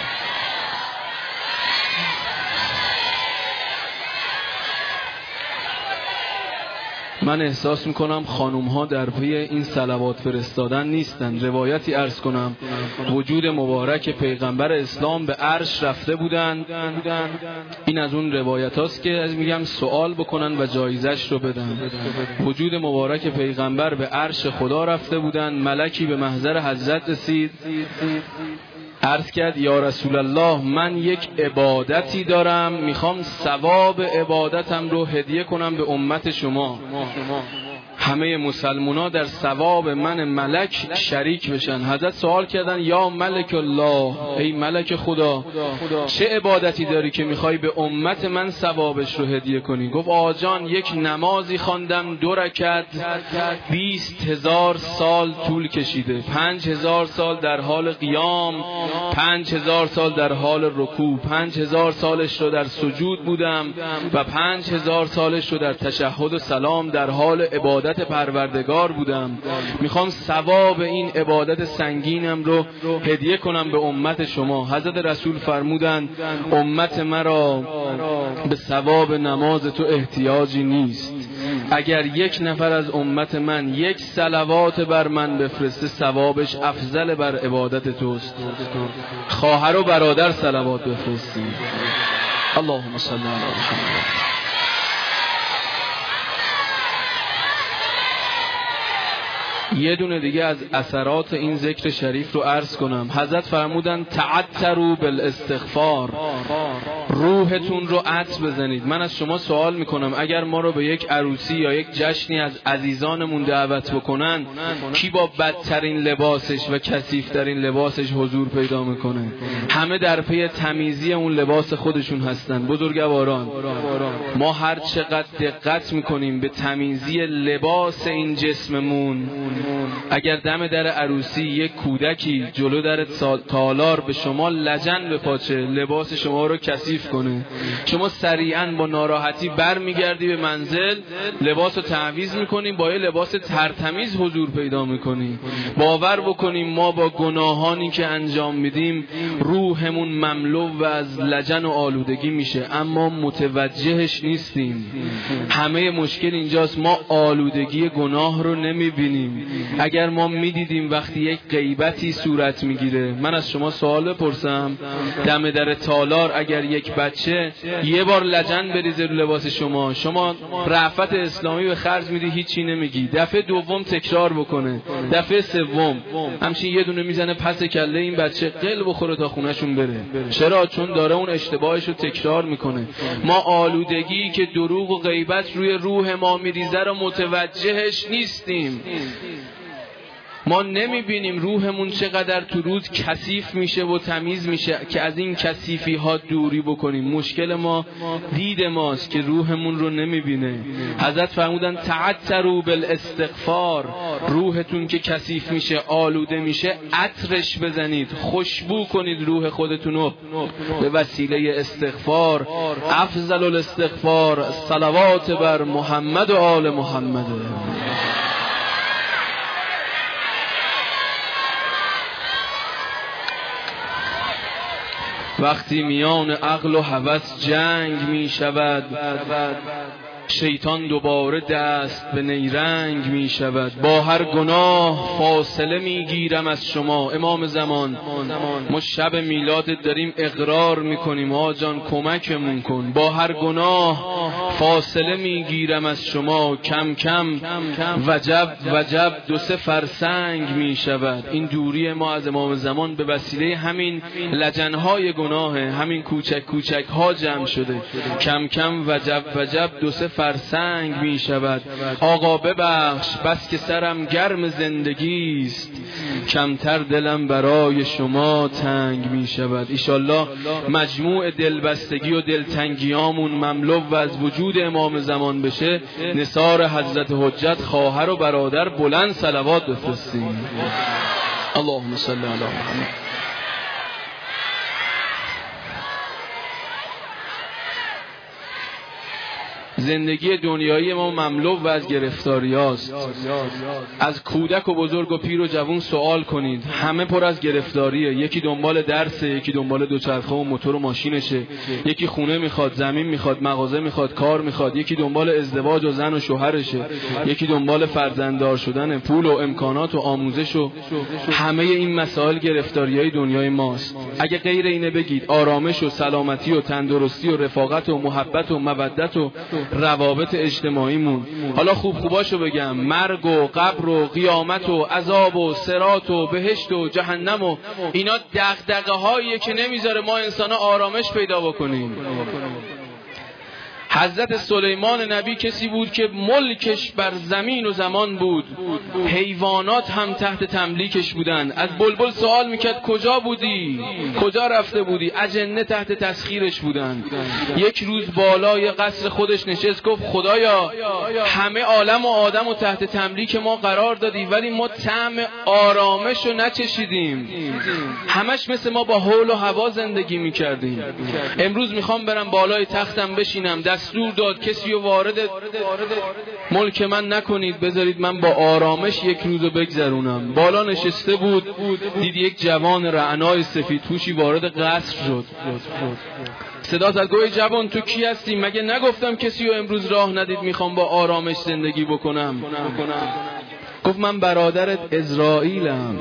من احساس میکنم خانوم ها در پی این صلوات فرستادن نیستن. روایتی عرض کنم وجود مبارک پیغمبر اسلام به عرش رفته بودند. این از اون روایت هاست که از میگم سوال بکنن و جایزش رو بدن. وجود مبارک پیغمبر به عرش خدا رفته بودند. ملکی به محضر حضرت رسید، عرض کرد یا رسول الله من یک عبادتی دارم، میخوام ثواب عبادتم رو هدیه کنم به امت شما. همه مسلمونا در ثواب من ملک شریک بشن. حضرت سوال کردن یا ملک الله، ای ملک خدا، چه عبادتی داری که میخوای به امت من ثوابش رو هدیه کنی؟ گفت آقا جان یک نمازی خواندم 2 رکعت 20,000 سال طول کشیده، 5,000 سال در حال قیام، 5,000 سال در حال رکوع، 5,000 سالش رو در سجود بودم و 5,000 سالش رو در تشهد و سلام در حال عبادت پروردگار بودم. میخوام ثواب این عبادت سنگینم رو هدیه کنم به امت شما. حضرت رسول فرمودند امت مرا به ثواب نماز تو احتیاجی نیست. اگر یک نفر از امت من 1 صلوات بر من بفرسته ثوابش افضل بر عبادت توست. خواهر و برادر صلوات بفرستید. اللهم صل علی محمد. یه دونه دیگه از اثرات این ذکر شریف رو عرض کنم. حضرت فرمودن تعطروا بالاستغفار، روحتون رو عطر بزنید. من از شما سوال میکنم اگر ما رو به یک عروسی یا یک جشنی از عزیزانمون دعوت بکنن، کی با بدترین لباسش و کثیف‌ترین لباسش حضور پیدا میکنه؟ همه در پی تمیزی اون لباس خودشون هستن. بزرگواران، ما هر چقدر دقت میکنیم به تمیزی لباس این جسممون، اگر دم در عروسی یک کودکی جلو در تالار به شما لجن بپاچه، لباس شما رو کثیف کنه، شما سریعا با ناراحتی بر میگردی به منزل، لباس رو تعویض میکنی، با یه لباس ترتمیز حضور پیدا میکنی. باور بکنیم ما با گناهانی که انجام میدیم روحمون مملو و از لجن و آلودگی میشه، اما متوجهش نیستیم. همه مشکل اینجاست، ما آلودگی گناه رو نمیبینیم. اگر ما میدیدیم وقتی یک غیبتی صورت میگیره، من از شما سوال بپرسم، دم در تالار اگر یک بچه یه بار لجن بریزه رو لباس شما رأفت اسلامی به خرج میدی، هیچی نمیگی. دفعه دوم تکرار بکنه، دفعه سوم همچین یه دونه میزنه پس کله این بچه قل بخوره تا خونهشون بره. چرا؟ چون داره اون اشتباهش رو تکرار میکنه. ما آلودگی که دروغ و غیبت روی روح ما میریزه رو متوجهش نیستیم. ما نمیبینیم روحمون چقدر تو روز کثیف میشه و تمیز میشه که از این کثیفی ها دوری بکنیم. مشکل ما دید ماست که روحمون رو نمیبینه. حضرت فرمودن تعطروا بالاستغفار، روحتون که کثیف میشه، آلوده میشه، عطرش بزنید، خوشبو کنید روح خودتون رو به وسیله استغفار. افضل الاستغفار صلوات بر محمد و آل محمد. وقتی میان عقل و هوس جنگ می شود، شیطان دوباره دست به نیرنگ می شود. با هر گناه فاصله می گیرم از شما. امام زمان، ما شب میلادت داریم اقرار می کنیم، آجان کمکمون کن. با هر گناه فاصله می گیرم از شما. کم کم وجب 2-3 فرسنگ می شود. این دوری ما از امام زمان به وسیله همین لجنهای گناه، همین کوچک ها جمع شده. کم کم وجب 2-3 فرسنگ می شود. آقا ببخش بس که سرم گرم زندگیست، کمتر دلم برای شما تنگ می شود. ایشالله مجموع دلبستگی و دلتنگیامون مملو و از وجود امام زمان بشه. نثار حضرت حجت خواهر و برادر بلند صلوات بفرستیم. اللهم صل علی محمد. زندگی دنیایی ما مملو و از گرفتاری هاست. از کودک و بزرگ و پیر و جوان سوال کنید، همه پر از گرفتاریه. یکی دنبال درسه، یکی دنبال دوچرخه و موتور و ماشینشه، یکی خونه میخواد، زمین میخواد، مغازه میخواد، کار میخواد، یکی دنبال ازدواج و زن و شوهرشه، یکی دنبال فرزنددار شدن، پول و امکانات و آموزش و همه این مسائل گرفتاریای دنیای ماست. اگه غیر اینه بگید آرامش و سلامتی و تندرستی و رفاقت و محبت و مودت و روابط اجتماعیمون. حالا خوباشو بگم، مرگ و قبر و قیامت و عذاب و صراط و بهشت و جهنم و اینا دغدغه هاییه که نمیذاره ما انسانا آرامش پیدا بکنیم. حضرت سلیمان نبی کسی بود که ملکش بر زمین و زمان بود، حیوانات هم تحت تملیکش بودن. از بلبل سوال میکرد کجا بودی؟ کجا رفته بودی؟ اجنه تحت تسخیرش بودن. یک روز بالای قصر خودش نشست گفت خدایا همه عالم و آدم و تحت تملیک ما قرار دادی، ولی ما طعم آرامش رو نچشیدیم، همش مثل ما با حول و هوا زندگی میکردیم. امروز میخوام برم بالای تختم بشینم، دستور داد کسی رو وارد ملک من نکنید، بذارید من با آرامش یک روزو بگذرونم. بالا نشسته بود، دید یک جوان رعنای سفید پوشی وارد قصر شد. صدا زد گوی جوان تو کی هستی؟ مگه نگفتم کسی رو امروز راه ندید، میخوام با آرامش زندگی بکنم. گفت من برادرت اسرائیلم،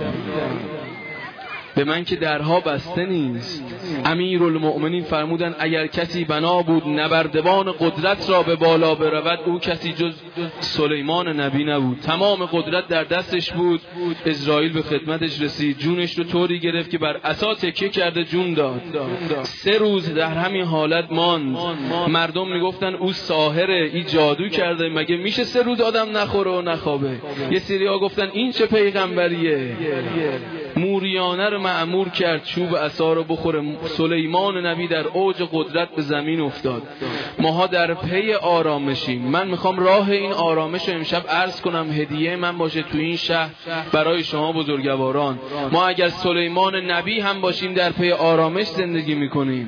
به من که درها بسته نیست. امیرالمؤمنین فرمودن اگر کسی بنا بود نبردوان قدرت را به بالا برود، او کسی جز سلیمان نبی نبود. تمام قدرت در دستش بود. اسرائیل به خدمتش رسید، جونش رو طوری گرفت که بر عصا تکیه کرده جون داد. 3 روز در همین حالت ماند. مردم میگفتن او ساحره، این جادو کرده، مگه میشه 3 روز آدم نخوره و نخوابه؟ یه سری‌ها گفتن این چه پیغمبریه؟ موریانه رو مأمور کرد چوب عصا رو بخوره. سلیمان نبی در اوج قدرت به زمین افتاد. ماها در پی آرامشیم. من میخوام راه این آرامش رو امشب عرض کنم، هدیه من باشه تو این شهر برای شما بزرگواران. ما اگر سلیمان نبی هم باشیم در پی آرامش زندگی میکنیم.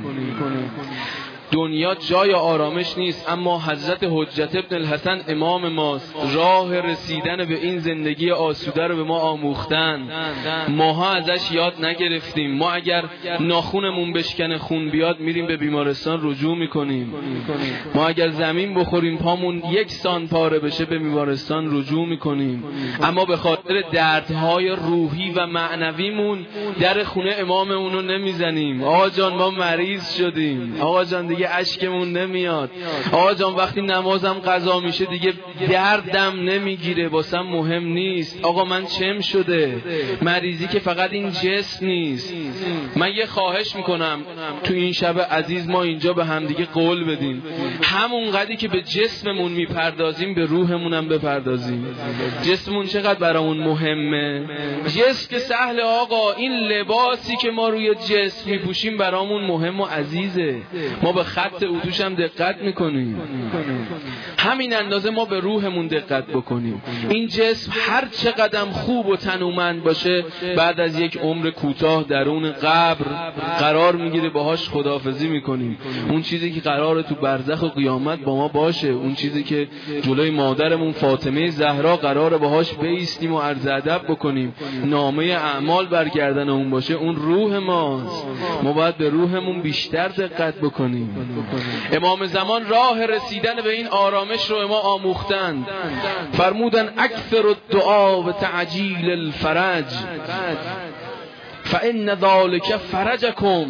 دنیا جای آرامش نیست، اما حضرت حجت ابن الحسن امام ماست. راه رسیدن به این زندگی آسوده رو به ما آموختن، ماها ازش یاد نگرفتیم. ما اگر ناخونمون بشکنه خون بیاد میریم به بیمارستان رجوع میکنیم. ما اگر زمین بخوریم پامون 1 سان پاره بشه به بیمارستان رجوع میکنیم. اما به خاطر دردهای روحی و معنویمون در خونه اماممون رو نمیزنیم. آقا جان ما مریض شدیم، آقا جان دیگه اشکمون نمیاد، آقا جان وقتی نمازم قضا میشه دیگه دردم نمیگیره، واسم مهم نیست. آقا من چم شده؟ مریضی که فقط این جسم نیست. من یه خواهش میکنم تو این شب عزیز ما اینجا به همدیگه قول بدیم، همون قدری که به جسممون میپردازیم به روحمونم بپردازیم. جسممون چقدر برامون مهمه. جسم که سهل آقا، این لباسی که ما روی جسم میپوشیم برامون مهم و عزیزه. ما به خط اوتوش هم دقت میکنیم، همین اندازه ما به روحمون دقت بکنیم. این جسم هر چقدر خوب و تنومند باشه بعد از یک عمر کوتاه درون قبر قرار میگیره، باهاش خداحافظی میکنیم. اون چیزی که قراره تو برزخ و قیامت با ما باشه، اون چیزی که جلوی مادرمون فاطمه زهرا قراره باهاش بایستیم و عرض ادب بکنیم، نامه اعمال برگردن اون باشه، اون روح ماست. ما باید به روحمون بیشتر دقت بکنیم. امام زمان راه رسیدن به این آرامش رو ما آموختند. فرمودن اکثر الدعا و تعجیل الفرج فان ذلک فرجکم.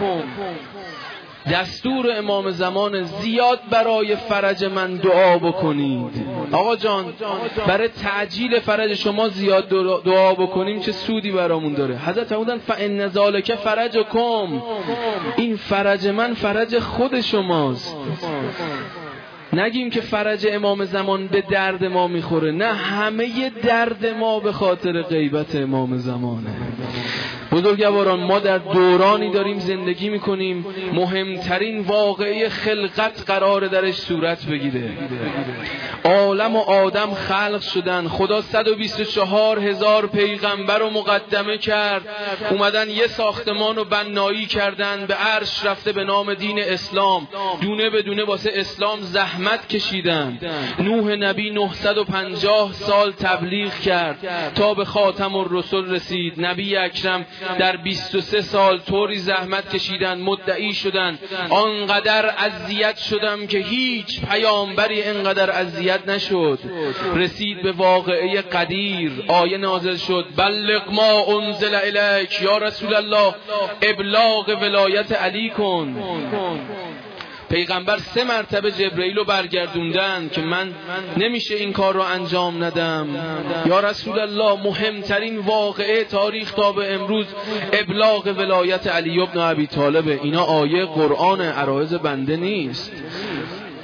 دستور امام زمان زیاد برای فرج من دعا بکنید. آقا جان برای تعجیل فرج شما زیاد دعا بکنیم چه سودی برامون داره؟ حضرت فرمودن فان ذلک فرجکم، این فرج من فرج خود شماست. نگیم که فرج امام زمان به درد ما میخوره، نه، همه درد ما به خاطر غیبت امام زمانه. بزرگواران ما در دورانی داریم زندگی میکنیم مهمترین واقعه خلقت قرار درش صورت بگیره. عالم و آدم خلق شدن، خدا 124,000 پیغمبر رو مقدمه کرد، اومدن یه ساختمان رو بنایی کردن، به عرش رفته به نام دین اسلام، دونه به دونه واسه اسلام زحمت کشیدن. نوح نبی 950 سال تبلیغ کرد تا به خاتم الرسل رسید. نبی اکرم در 23 سال طوری زحمت کشیدن، مدعی شدن آنقدر اذیت شدم که هیچ پیامبری اینقدر اذیت نشد. رسید به واقعه قدیر، آیه نازل شد بلغ ما انزل الیک، یا رسول الله ابلاغ ولایت علی کن. پیغمبر 3 مرتبه جبرئیل رو برگردوندن که من نمیشه این کار رو انجام ندم. یا رسول الله مهمترین واقعه تاریخ تا به امروز ابلاغ ولایت علی ابن ابی طالب. اینا آیه قرآن، عرایض بنده نیست.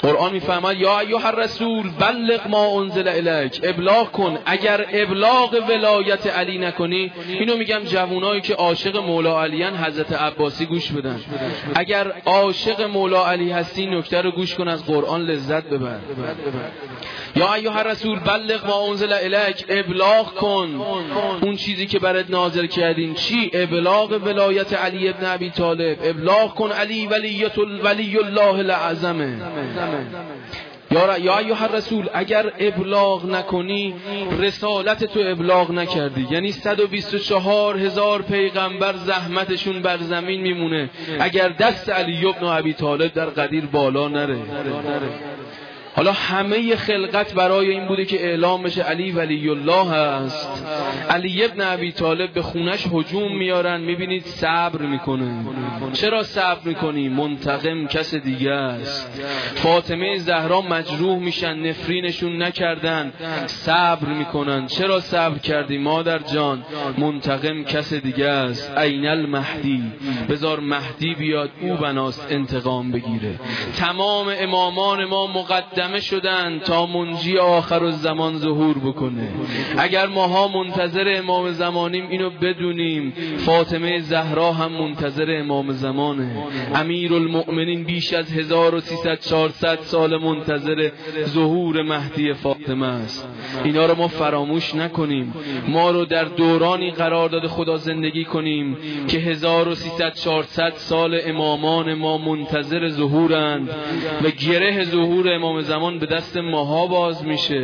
قرآن میفرماید یا ایها الرسول بلغ ما انزل الیک، ابلاغ کن. اگر ابلاغ ولایت علی نکنی، اینو میگم جوانایی که عاشق مولا علی ان حضرت عباسی گوش بدن. اگر عاشق مولا علی هستی نکته رو گوش کن، از قرآن لذت ببر. یا ایها الرسول بلغ ما انزل الیک، ابلاغ کن اون چیزی که برات نازل کردیم. چی؟ ابلاغ ولایت علی ابن ابی طالب. ابلاغ کن علی ولی الله الاعظم. یا ایها الرسول اگر ابلاغ نکنی رسالت تو ابلاغ نکردی. یعنی 124,000 پیغمبر زحمتشون بر زمین میمونه اگر دست علی ابن ابی طالب در قدیر بالا نره. حالا همه خلقت برای این بوده که اعلام بشه علی ولی الله هست. علی ابن ابی طالب به خونش هجوم میارن، میبینید صبر میکنه. چرا صبر میکنی؟ منتقم کس دیگه است. فاطمه زهرا مجروح میشن، نفرینشون نکردن، صبر میکنن. چرا صبر کردی مادر جان؟ منتقم کس دیگه است. عین المهدی، بذار مهدی بیاد، او بناست انتقام بگیره. تمام امامان ما مقدمه شدن تا منجی آخر الزمان ظهور بکنه. اگر ماها منتظر امام زمانیم اینو بدونیم، فاطمه زهرا هم منتظر امام زمانه. امیرالمؤمنین بیش از 1300-400 سال منتظر ظهور مهدی فاطمه است. اینا رو ما فراموش نکنیم. ما رو در دورانی قرار داده خدا زندگی کنیم که 1300-400 سال امامان ما منتظر ظهورند و گره ظهور امام زمان به دست ماها باز میشه.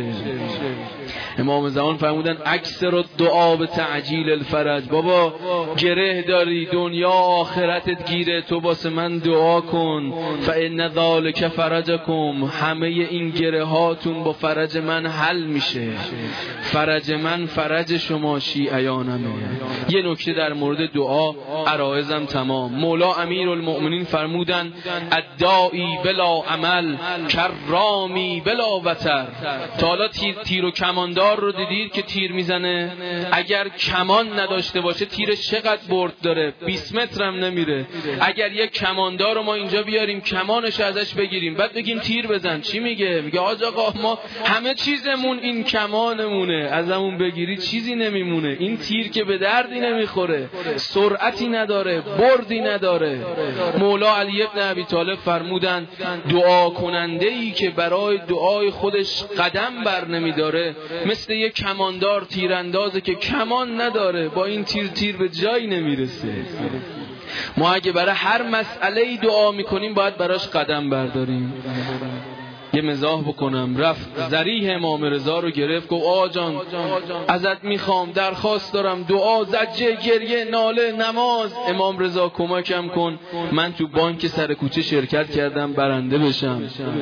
امام زمان فرمودن اکثر الدعا به تعجیل الفرج. بابا گره داری، دنیا آخرتت گیره، تو واسه من دعا کن. فان ذلک فرجکم، همه این گره هاتون با فرج من حل میشه. فرج من فرج شما شیعیانمه. یه نکته در مورد دعا، عرایزم تمام. مولا امیرالمؤمنین فرمودن الداعی بلا عمل کرامی بلا وتر. تا حالا تیر و کماندار رو دیدید که تیر میزنه؟ اگر کمان نداشته باشه تیرش چقدر برد داره؟ 20 متر هم نمیره. اگر یک کماندار رو ما اینجا بیاریم، کمانش ازش بگیریم، بعد بگیم تیر بزن، چی میگه؟ میگه آج آقا ما همه چیزمون این کمانمونه، ازمون بگیری چیزی نمیمونه. این تیر که به دردی نمیخوره، سرعتی نداره، بردی نداره. مولا علی ابن ابی طالب فرمودن دعا کننده ای که برای دعای خودش قدم بر نمیداره مثل یک کماندار تیراندازه که کمان نداره، با این تیر به جایی نمیرسه. ما اگه برای هر مسئله دعا میکنیم باید براش قدم برداریم. یه مزاح بکنم، رفت ذریح امام رضا رو گرفت، گفت آقا جان ازت میخوام، درخواست دارم، دعا، زجه، گریه، ناله، نماز. امام رضا کمکم کن، من تو بانک سر کوچه شرکت کردم برنده بشم.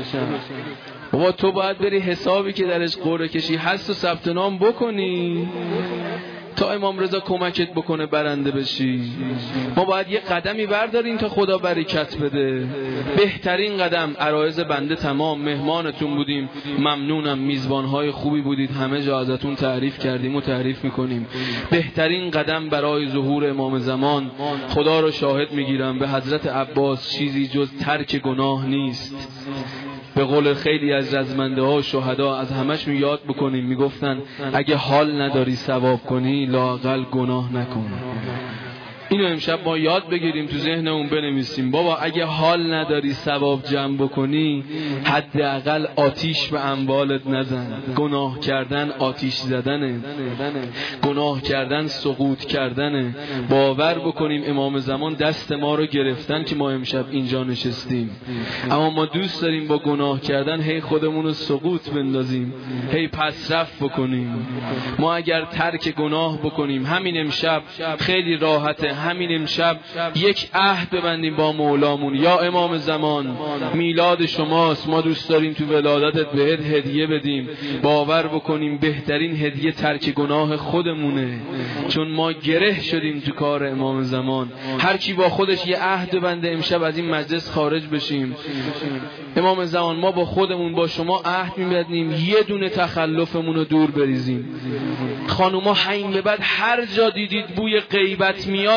بابا تو باید بری حسابی که درش قرعه کشی هست و ثبت نام بکنی تا امام رضا کمکت بکنه برنده بشی. ما باید یه قدمی برداریم تا خدا برکت بده. بهترین قدم، عرایض بنده تمام، مهمانتون بودیم، ممنونم، میزبانهای خوبی بودید، همه جا ازتون تعریف کردیم و تعریف میکنیم. بهترین قدم برای ظهور امام زمان، خدا رو شاهد میگیرم، به حضرت عباس چیزی جز ترک گناه نیست. به قول خیلی از رزمنده ها و شهدا از همش یاد بکنیم، میگفتن اگه حال نداری ثواب کنی لااقل گناه نکن. اینو امشب ما یاد بگیریم، تو ذهنمون بنویسیم. بابا اگه حال نداری ثواب جمع بکنی حداقل آتیش به اموالت نزن. گناه کردن آتیش زدنه، گناه کردن سقوط کردنه. باور بکنیم امام زمان دست ما رو گرفتن که ما امشب اینجا نشستیم، اما ما دوست داریم با گناه کردن هی خودمون رو سقوط بندازیم، هی پسرفت بکنیم. ما اگر ترک گناه بکنیم همین امشب خیلی راحته، همین امشب یک عهد ببندیم با مولامون. یا امام زمان میلاد شماست، ما دوست داریم تو ولادتت بهت هدیه بدیم. باور بکنیم بهترین هدیه ترک گناه خودمونه، چون ما گره شدیم تو کار امام زمان. هر کی با خودش یه عهد ببنده امشب از این مجلس خارج بشیم. امام زمان ما با خودمون با شما عهد می‌بندیم یه دونه تخلفمون رو دور بریزیم. خانوما همین به بعد هر جا دیدید بوی غیبت میاد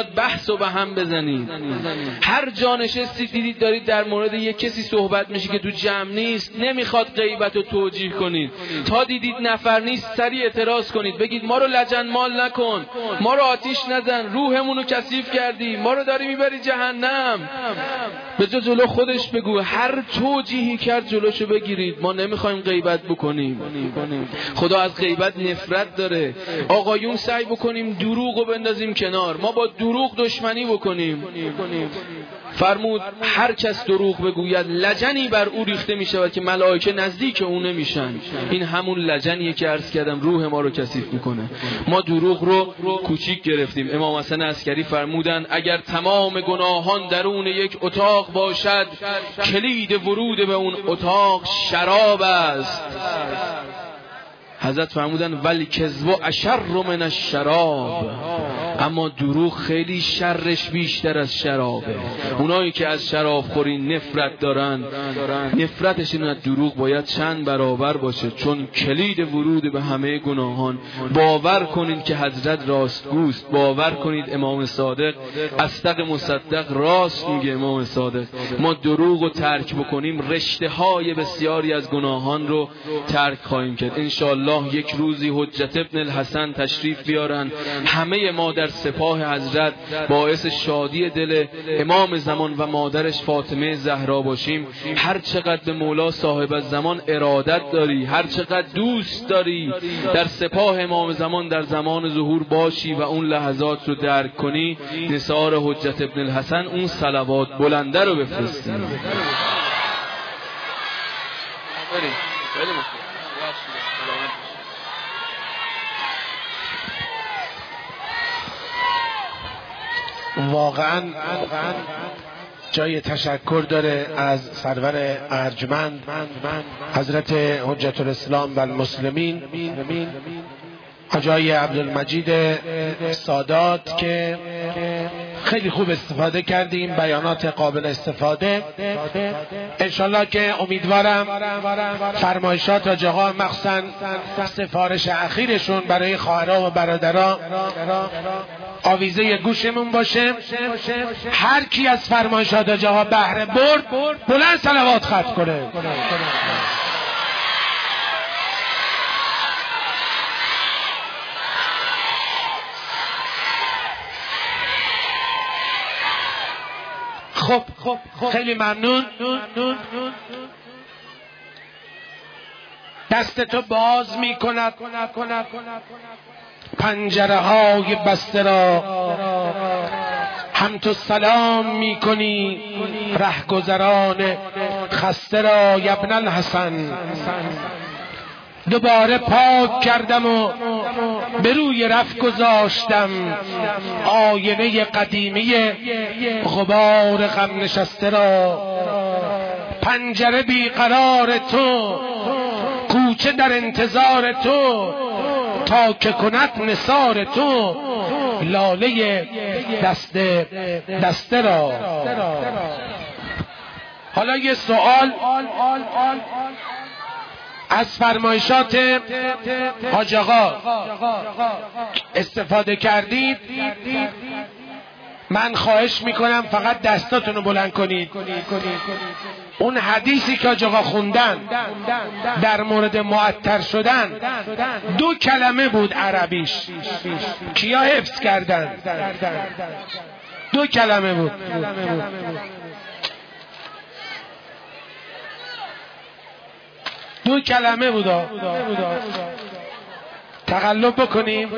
دارید بحث و به هم بزنید. هر جا نشستید دیدید دارید در مورد یک کسی صحبت میشه که تو جمع نیست، نمیخواد غیبت رو توجیه کنید. تا دیدید نفر نیست سریع اعتراض کنید، بگید ما رو لجنمال نکن، ما رو آتیش نزن، روحمون رو کثیف کردی، ما رو داری میبری جهنم. به جلو خودش بگو، هر توجیهی کرد جلوشو بگیرید. ما نمیخوایم غیبت بکنیم، خدا از غیبت نفرت داره. آقایون سعی بکنیم دروغو بندازیم کنار، ما با دروغ دشمنی بکنیم. فرمود هر کس دروغ بگوید لجنی بر او ریخته میشود که ملائکه نزدیک او نمیشن. این همون لجنیه که عرض کردم روح ما رو کثیف میکنه. ما دروغ رو کوچیک گرفتیم. امام حسن عسکری فرمودن اگر تمام گناهان درون یک اتاق باشد، کلید ورود به اون اتاق شراب است. حضرت فرمودن ولی کذب اشر من الشراب، اما دروغ خیلی شرش بیشتر از شرابه. اونایی که از شراب خوری نفرت دارن، نفرتشون از دروغ باید چند برابر باشه، چون کلید ورود به همه گناهان. باور کنید که حضرت راستگوست، باور کنید امام صادق اصدق مصدق راست میگه. امام صادق ما دروغ رو ترک بکنیم رشته های بسیاری از گناهان رو ترک خواهیم کرد انشاءالله. یک روزی حجت ابن الحسن تشریف بیارن، همه ما در سپاه حضرت باعث شادی دل امام زمان و مادرش فاطمه زهرا باشیم. هر چقدر به مولا صاحب الزمان ارادت داری، هر چقدر دوست داری در سپاه امام زمان در زمان ظهور باشی و اون لحظات رو درک کنی، نثار حجت ابن الحسن اون صلوات بلنده رو بفرستی. واقعا جای تشکر داره از سرور ارجمند حضرت حجت الاسلام و المسلمین حاجی عبدالمجید سادات که خیلی خوب استفاده کردیم، بیانات قابل استفاده. انشالله که امیدوارم فرمایشات حاجی آقا مخصوصا سفارش اخیرشون برای خواهرها و برادرها آویزه گوشمون باشه. هر کی از فرمایشات حاجی آقا بهره برد بلند صلوات ختم کنه. خب خیلی ممنون. دستتو باز می کند پنجره های بسته را، هم تو سلام می کنی رهگذران خسته را. ابن الحسن دوباره پاک کردم و به روی رف گذاشتم آینه قدیمی غبار غم نشسته را. پنجره بیقرار تو، کوچه در انتظار تو، تا که کند نثار تو لاله دسته را. حالا یه سوال از فرمایشات حاج آقا استفاده کردید، من خواهش میکنم فقط دستاتونو بلند کنید. اون حدیثی که حاج آقا خوندن در مورد معطر شدن 2 کلمه بود عربیش، کیا حفظ کردن؟ 2 کلمه بود. دو کلمه بودا. تقلب بکنیم.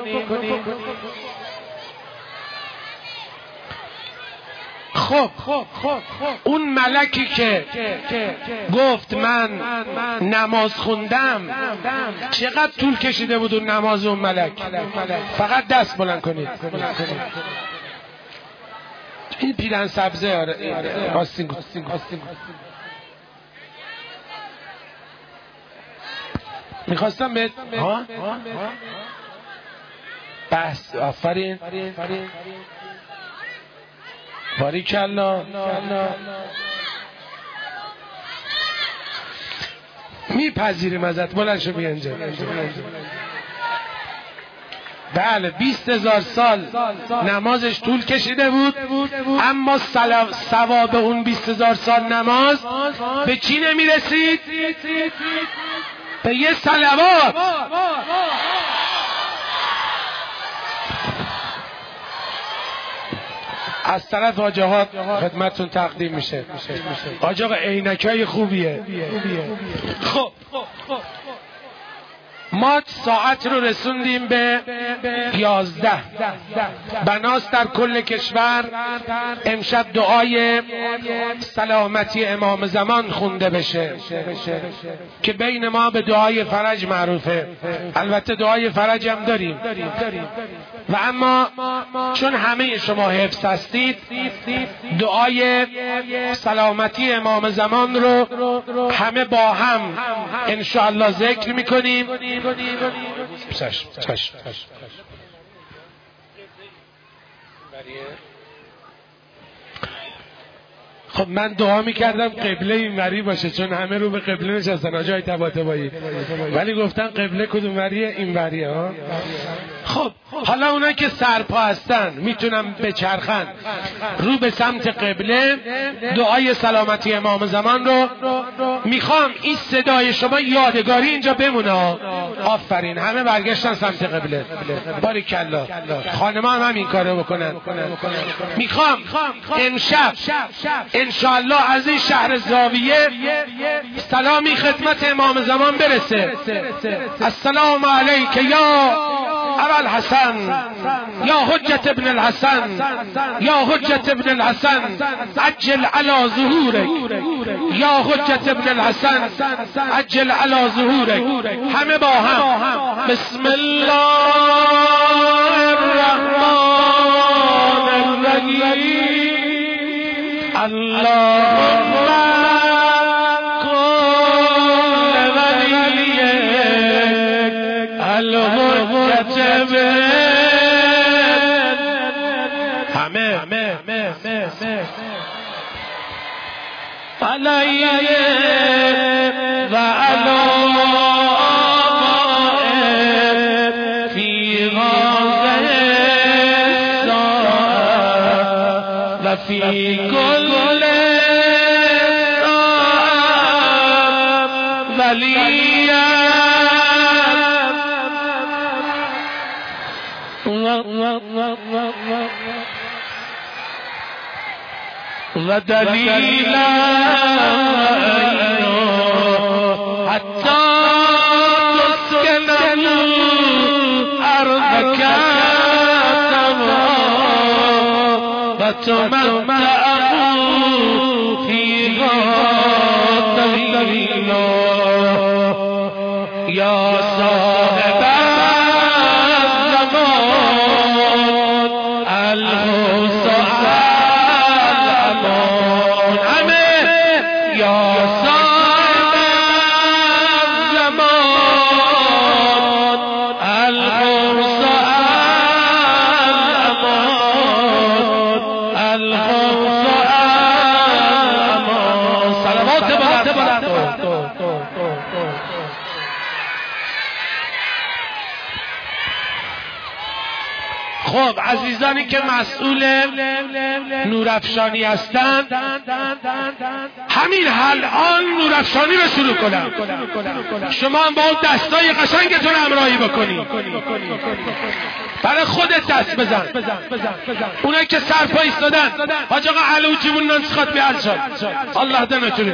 خب اون ملکی که گفت من نماز خوندم، چقدر طول کشیده بود اون نماز اون ملک؟ فقط دست بلند کنید. این پیرن سبزه. آره آستین. میخواستم بهت بس. آفرین باریکالله. میپذیریم ازت. بلند شو بیا اینجا. بله 20,000 سال نمازش طول کشیده بود، اما ثواب اون 20,000 سال نماز به چی نمیرسید؟ به یه صلوات. از طرف آجاهات خدمتتون تقدیم میشه. آجاق عینکای خوبیه. خب ما ساعت رو رسوندیم به 11. بناست در کل کشور امشب دعای سلامتی امام زمان خونده بشه که بین ما به دعای فرج معروفه. البته دعای فرج هم داریم و اما چون همه شما حفظ هستید دعای سلامتی امام زمان رو همه با هم انشاءالله ذکر میکنیم. خب من دعا میکردم قبله اینوری باشه چون همه رو به قبله نشستن آجای طباطبایی، ولی گفتن قبله کدوم وریه؟ اینوریه ها. خب حالا اونا که سرپا هستن میتونم بچرخن رو به سمت قبله. دعای سلامتی امام زمان رو میخوام این صدای شما یادگاری اینجا بمونه. آفرین، همه برگشتن سمت قبله. باریکلا، خانم‌ها هم این کارو بکنن. میخوام امشب انشاءالله از این شهر زاویه سلامی خدمت امام زمان برسه. السلام علیک یا ابا الحسن، یا حجت ابن الحسن، یا حجت ابن الحسن عجل علی ظهورک، یا حجت ابن الحسن عجل علی ظهورک. همه با هم بسم الله الرحمن الرحیم. اللهم كل وليك المحتسب همه عليه وعلى في هذه الساعة وفي كل ودليلا حتى تسكن الأرض كما وتمتع فيها طويلا يا صاحب خب عزیزانی که مسئول نورافشانی هستند همین الان نورافشانی رو شروع کنن. شما هم با اون دستای قشنگتون همراهی بکنید. برای خودت دست بزن. اونایی که سرپا ایستادن حاج آقا علوجیمون نانسخات بیال شد. الله دنتونه.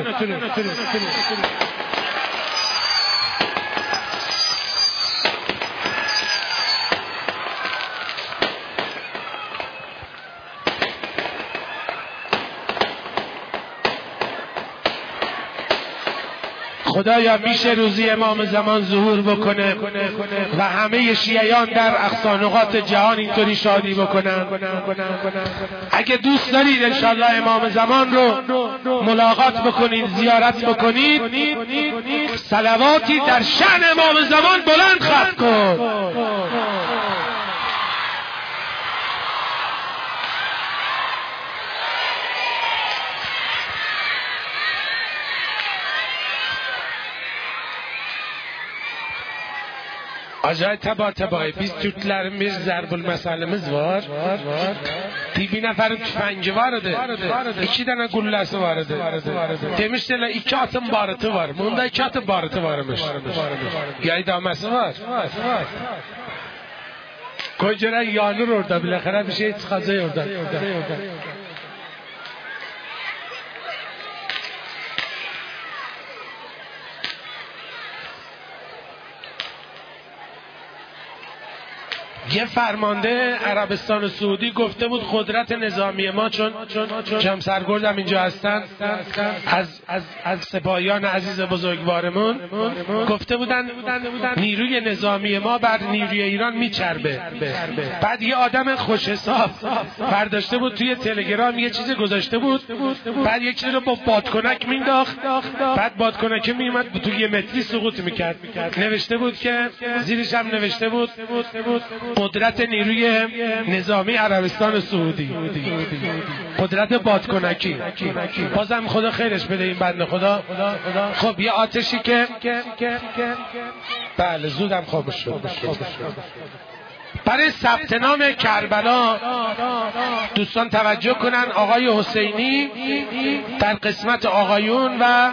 خدایا میشه روزی امام زمان ظهور بکنه و همه شیعیان در اقصانقاط جهان اینطوری شادی بکنن. اگه دوست دارید انشالله امام زمان رو ملاقات بکنید، زیارت بکنید، صلواتی در شأن امام زمان بلند خط کن. Acayip taba biz Türklerimiz Zerbül meselemiz var. Bir neferin tüfengi vardı. 2 tane güllesi vardı. Demişler 2 atın barıtı var. Bunda 2 atın barıtı varmış. Ya idamesi var. Kocaman yanır orada bilakare bir şey çıkacak orada. یه فرمانده عربستان سعودی گفته بود قدرت نظامی ما چون جم سرگردم اینجا هستن از سپاهیان عزیز بزرگوارمون گفته بودن نیروی نظامی ما بر نیروی ایران میچربه. بعد یه آدم خوش حساب برداشته بود توی تلگرام یه چیزی گذاشته بود، بعد یک چیزی رو با بادکنک مینداخت، بعد بادکنک میومد توی یه متری سقوط میکرد. نوشته بود که زیرش هم نوشته بود قدرت نیروی نظامی عربستان سعودی، قدرت بادکنکی. بازم خدا خیرش بده این بنده خدا. خب یه آتشی که بله زودم خاموش شد. برای ثبت نام کربلا دوستان توجه کنن، آقای حسینی در قسمت آقایون و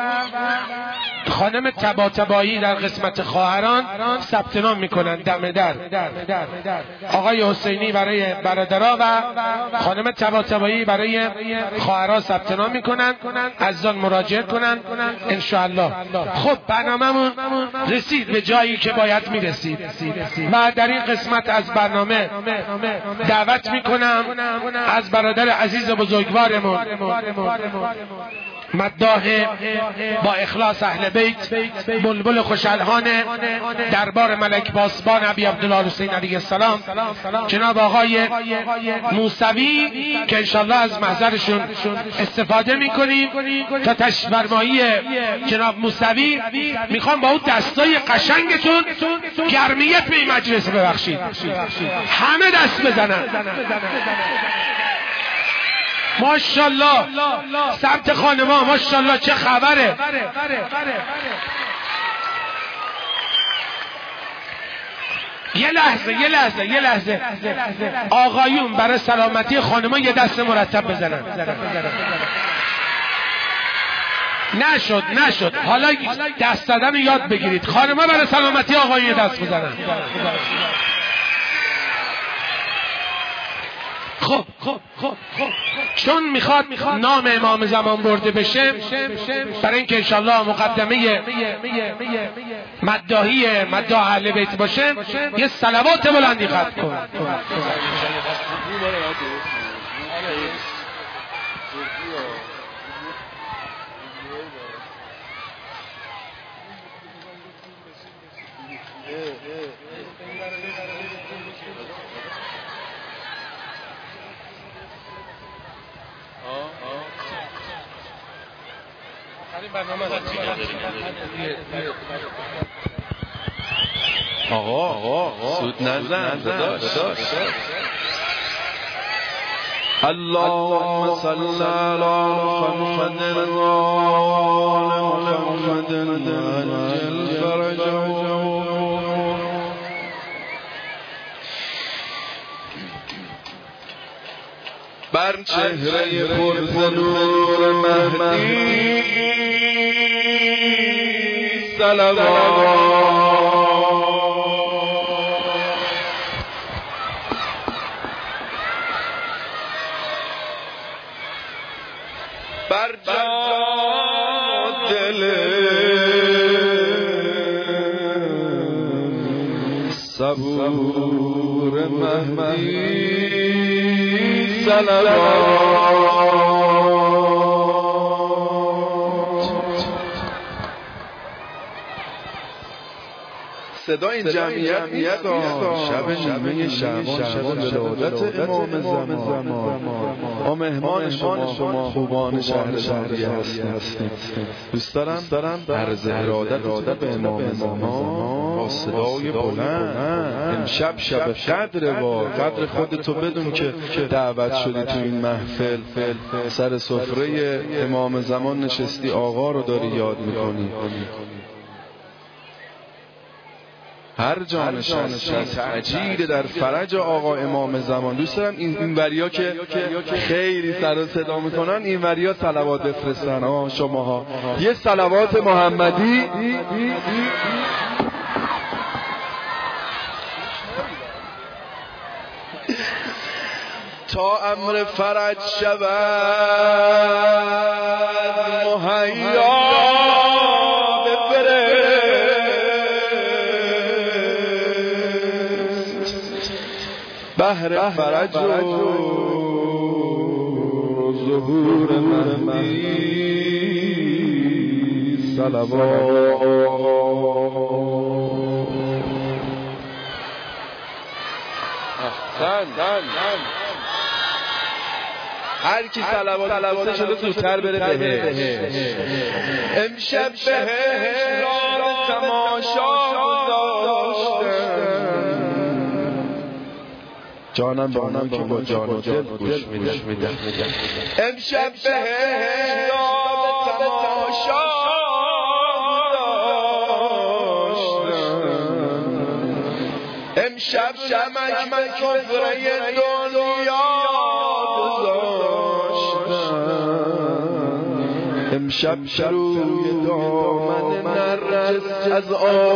خانم طباطبایی در قسمت خواهران ثبت نام میکنن دم در. آقای حسینی برای برادرها و خانم طباطبایی برای خواهرها ثبت نام میکنن. عزیزان مراجعه کنن ان شاء الله. خب برنامه‌مون رسید به جایی که باید میرسید و در این قسمت از برنامه دعوت میکنم از برادر عزیز بزرگوارمون مداح با اخلاص اهل بیت، بلبل خوشالهان دربار ملک پاسبان ابی عبدالله حسین علیه السلام، جناب آقای موسوی که انشالله از محضرشون استفاده میکنیم. تا تشفرمایی جناب موسوی میخوام با اون دستای قشنگتون گرمیت به این مجلس ببخشید، همه دست بزنن. ماشاءالله سمت خانما ماشاءالله چه خبره. یه لحظه آقایون برای سلامتی خانما یه دست مرتب بزنن. نشد حالا دست دادن رو یاد بگیرید. خانما برای سلامتی آقایون یه دست بزنن. خب چون میخواد نام امام زمان برده بشه، برای اینکه انشالله مقدمه مداحی مداح اهل بیت باشه، یه صلوات بلندی ختم کن. آقا سود نزن داداش. اللهم صل علی محمد و آل محمد عجل فرجهم. بر چهره پرنور مهدی صلوات. بر جان دل صبور مهدی صلوات. صدا این جمعیت شب نیمه شعبان ولادت امام زمان ما مهمان شما خوبان شهر شهریه هستیم. دوست دارم عرض ارادت به امام زمان با صدای بلند. امشب شب قدر و قدر خودتو بدون که دعوت شدی تو این محفل، سر سفره امام زمان نشستی، آقا رو داری یاد میکنی. هر جا نشستی تأجیر در فرج آقا امام زمان. دوست دارم این وریا که خیلی سر و صدا میکنن این وریا صلوات بفرستن. شماها یه صلوات محمدی تا امر فرج شود مهیا بهر فرج و ظهور مهدی صلوات. هر کی صلوات شده زودتر بره بهش. امشب بهش را تماشا گذاشتم. جانم که با جان و دل گوش میده. امشب بهش را تماشا گذاشتم. امشب شمک کفره دنیا امشب روی دامن نرجس از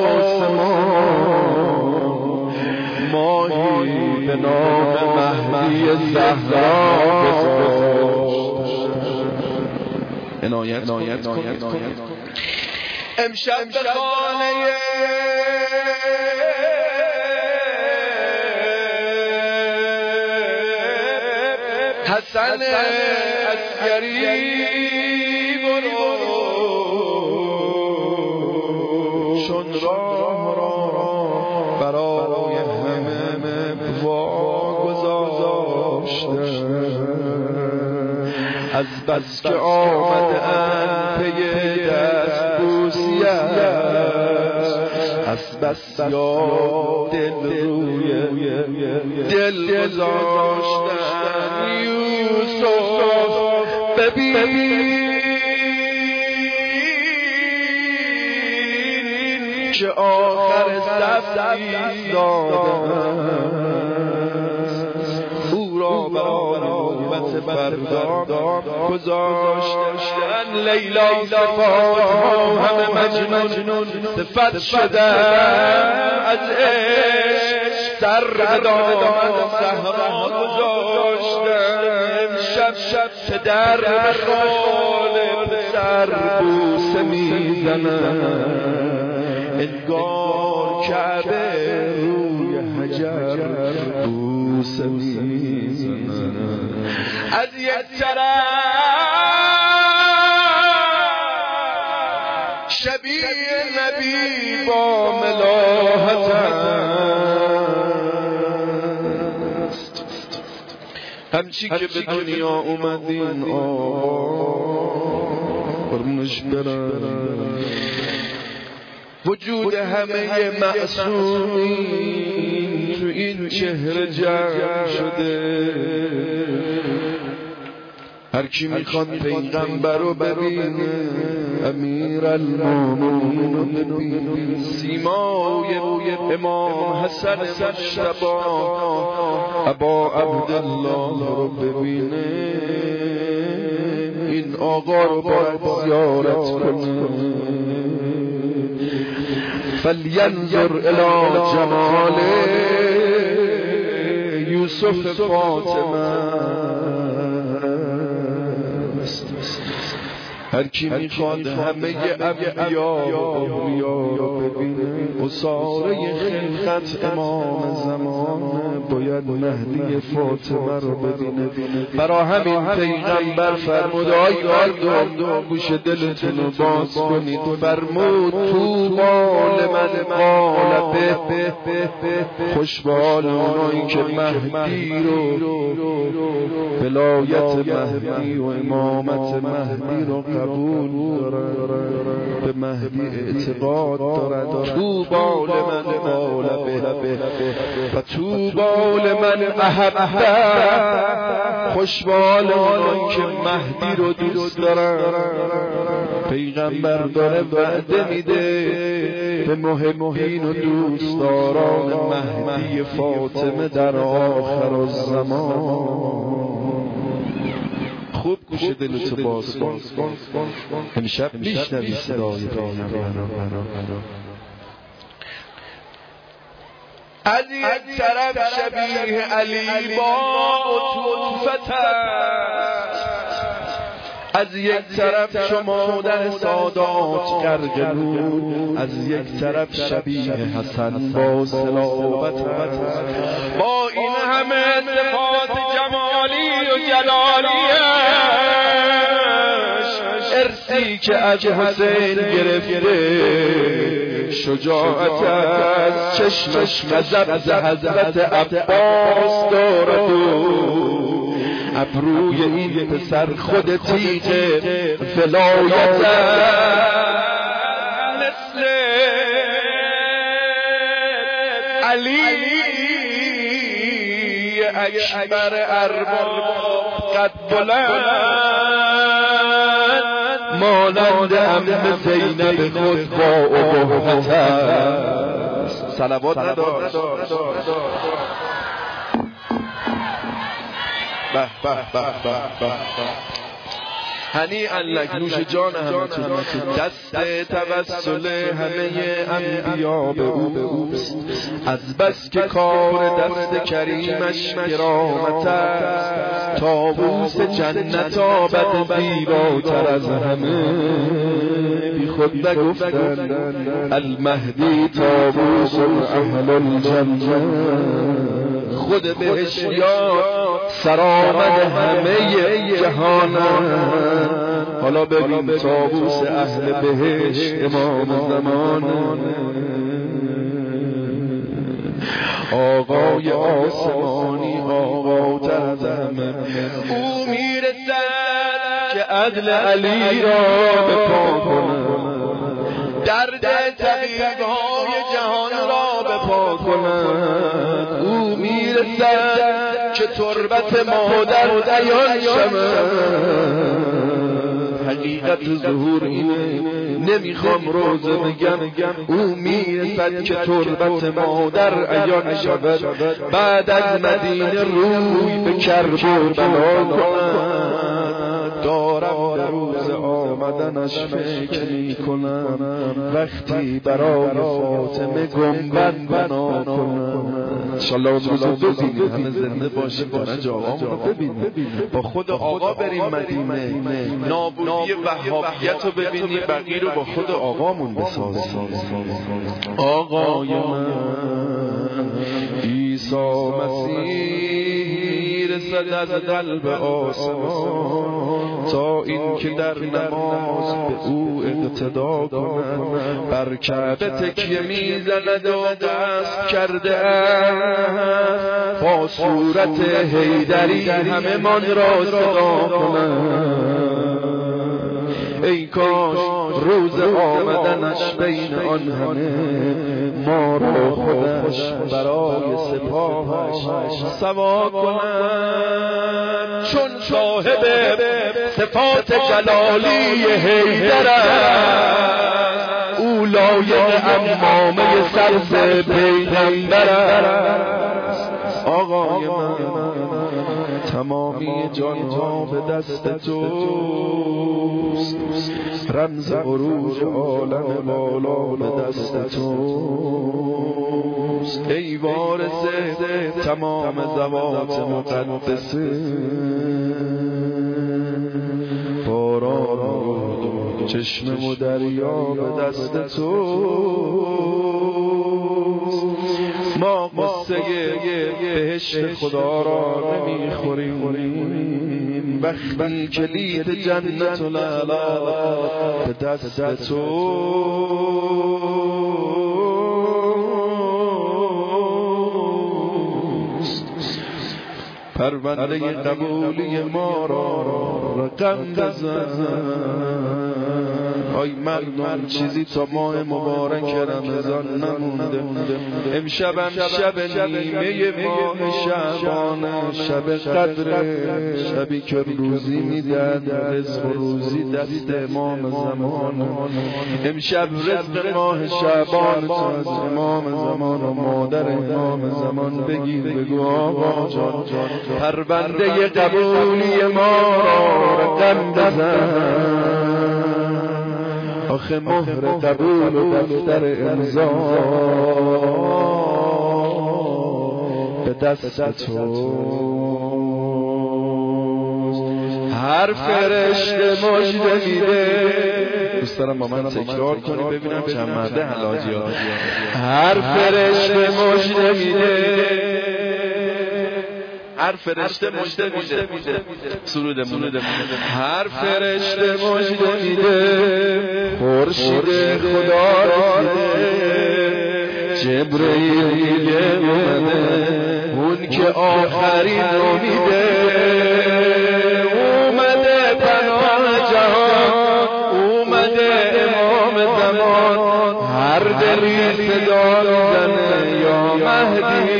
آسمان ماهی به نام مهدی زهرا گذاشت. عنایت کن. امشب به خانه حسن عسکری چون راه را برای همه واگذاشتم. از بس که آمدند پی دست بوسی است، از بس یاد دل روی دل گذاشتن. یوسف ببین که آخر صف ایستادم، او را برای نوبت فردا گذاشتن. لیلا صفات همه مجنون صفت شدن، از عشق سر به دامن صحرا گذاشتن. شب که در خال پسر بوسه میزنن، انگار کعبه روی حجر بوسه میزنن. از یک طرف شبیه نبی با ملاحت است، همچی که به دنیا اومدین قربونش برن. وجود همه معصومین تو این چهره جمع شده. هر کی میخواد پیغمبر رو ببینه، امیر المومنین رو ببینه، سیمای امام حسن مجتبی ابا عبدالله رو ببینه. این آقا رو باید زیارت کنه. فلینظر الی جمال یوسف فاطمه. هر کی میخواد همه انبیا رو ببینه، اساره خلقت امام زمان باید مهدی فاطمه رو ببینه. برا همین پیغمبر فرمود ای مردم گوش دلتون رو باز کنید، فرمود طوبی لمن قال به، خوش به حال اونایی که مهدی رو، ولایت مهدی و امامت مهدی رو قبول دارد، به مهدی اعتقاد دارد. طوبی لمن قال به و طوبی لمن احبه، خوشبال اونان که مهدی رو دوست دارن. پیغمبر داره وعده میده به محبین و دوستداران مهدی فاطمه در آخر الزمان. خوب گوش دلتو باز کن، امشب میشنوی صدای پیغمبر. از یک طرف شبیه علی با عطوفت است، از یک طرف شما در سادات غرق نور، از یک طرف شبیه حسن با صلابت است. با این همه صفات جمالی و جلالیش، ارثی که از حسین گرفته شجاعت از چشمش غضب ز حضرت عباس دارد و ابروی این پسر خود تیغ ولایت مثل علی اکبر ارباب قد بلند، مانند عم زینب خود با ابهت است. صلوات نداشت. به به به به هنیئا لک، نوش جان همتون. دست توسل همه انبیا به اوست، از بس که کار دست کریمش کرامت است. طاووس جنت آبد زیباتر از همه، بی خود نگفتن المهدی طاووس اهل الجنه. خود بهشتیان سرآمد همه جهان، حالا ببین طاووس اهل بهشت امام زمان، آقای آسمانی آقاتر از همه. او میرسد که عدل علی را به پا کند، درد طبیب‌های جهان را به پا کند. او میرسد که تربت مادر عیان شود. حقیقت ظهور اینه، نمیخوام روزه بگم. او میرسد که تربت مادر عیان شود. بعد از مدینه روی به کربلا کند. دارم در روز آمدنش فکر میکنم، وقتی برای فاطمه گنبد بنا کنم. انشالله اون روز رو ببینیم، همه زنده باشیم، فرج آقامون رو ببینیم، با خود آقا بریم مدینه، نابودی وهابیت رو ببینیم، بقیه رو با خود آقامون بسازیم. آقای من عیسی مسیح رسد از قلب آسمان، تا این که در نماز به او اقتدا کند. بر کعبه تکیه میزند و دست کرده است، با صورت حیدری همه من را صدا کند. ای کاش روز آمدنش بین آن همه ما را خودش برای سپاهش سوا کند. چون صاحب صفات جلالی حیدر است، او لایق امامه سرز پیغمبر است. آقای من تمامی جانها به دست توست، رمز عروج عالم بالا به دست توست. ای وارث تمام ذوات مقدسه، باران و چشم و دریا به دست توست. ما قصه بهشت خدا را نمیخوریم، وقتی کلید جنت الاعلی به دست توست. پرونده قبولی ما را رقم بزن، آی مردم چیزی تا ماه مبارک رمضان نمونده. امشبم شب نیمه ماه شعبان، شب قدر، شبی که روزی میدن، رزق و روزی دست امام زمان. امشب رزق ماه شعبان تو از امام زمان و مادر امام زمان بگیر، بگو آقا جان پرونده قبولی ما را رقم بزن. آخه مهر قبول و دفتر امضا به دست توست. هر فرشته مژده میده. دوست دارم با من تکرار کنی ببینم چند مرده حلاجی ها. هر فرشته مژده میده، هر فرشته مژده میده. سرودمون هر فرشته مژده میده، خورشید خدا رسیده. جبرئیل میگه اومده، اون که آخرین امیده. اومده پناه جهان، اومده امام زمان. هر دلی صدا میزنه یا مهدی.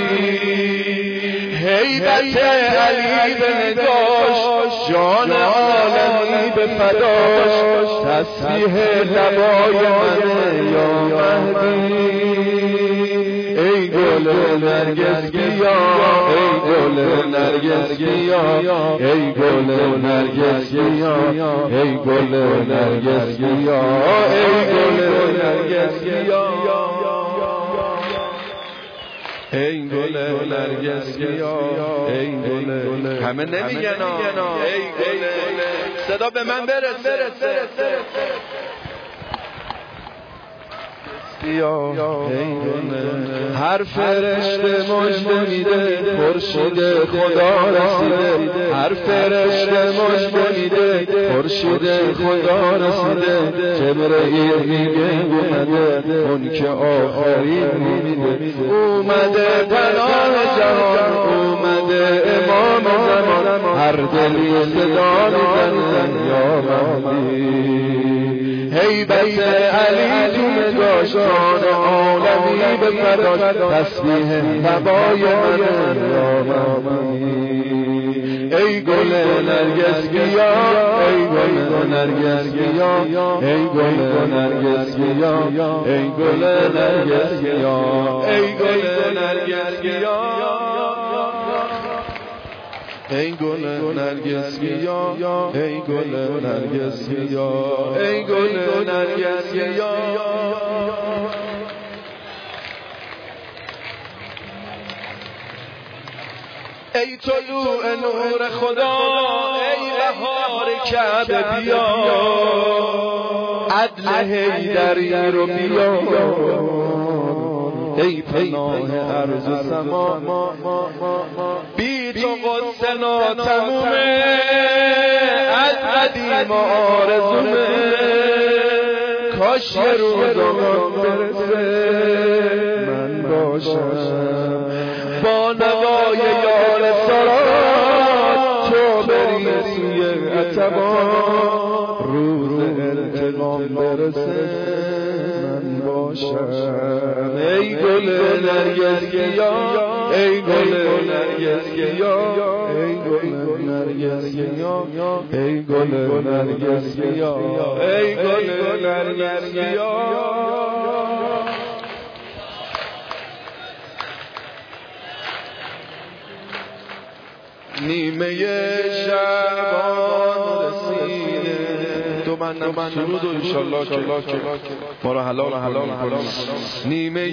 هیبت علی به نگاش، جان عالمی به فداش. تسبیح لبای منه یا مهدی. ای گل نرگس گیا، ای گل نرگس گیا، ای گل نرگس گیا، ای گل نرگس گیا، ای گل نرگس گیا، ای گل نرگس گیا، ای گل. همه نمیگن ای گل. صدا به من برسه. هر فرشته مژده میده، خورشید خدا رسیده. هر فرشته مژده میده، خورشید خدا رسیده. جبرئیل میگه اومده، اون که آخرین میده. اومده پناه جهان، اومده امام زمان. هر دلی صدا میزنه یا مهدی. هیبت علی تو نگاش، جان عالمی به فداش. تسبیح لبای من یا مهدی. ای گل نرگس گیا، ای گل نرگس گیا، ای گل نرگس گیا، ای گل نرگس گیا، ای گل نرگس گیا، ای گل نرگس گیا، ای گل نرگس گیا، ای گل نرگس گیا. ای طلوع نور خدا، ای بهار کعبه بیا. عدل حیدری رو بیا. ای پناه ارض و سما، بی تو قدس ناتمومه. از قدیم آرزومه، کاش یه روز برسه من باشم با نوای یار سرات. تو بری سوی عتبا، روز انتقام برسه من باشم. ای گل نرگس گیا، ای گل نرگس گیا، ای گل نرگس گیا، ای گل نرگس گیا، ای گل نرگس گیا. نیمه شعبان رسیده. تو من سرود و انشالله که ما را حلال کنیم. نیمه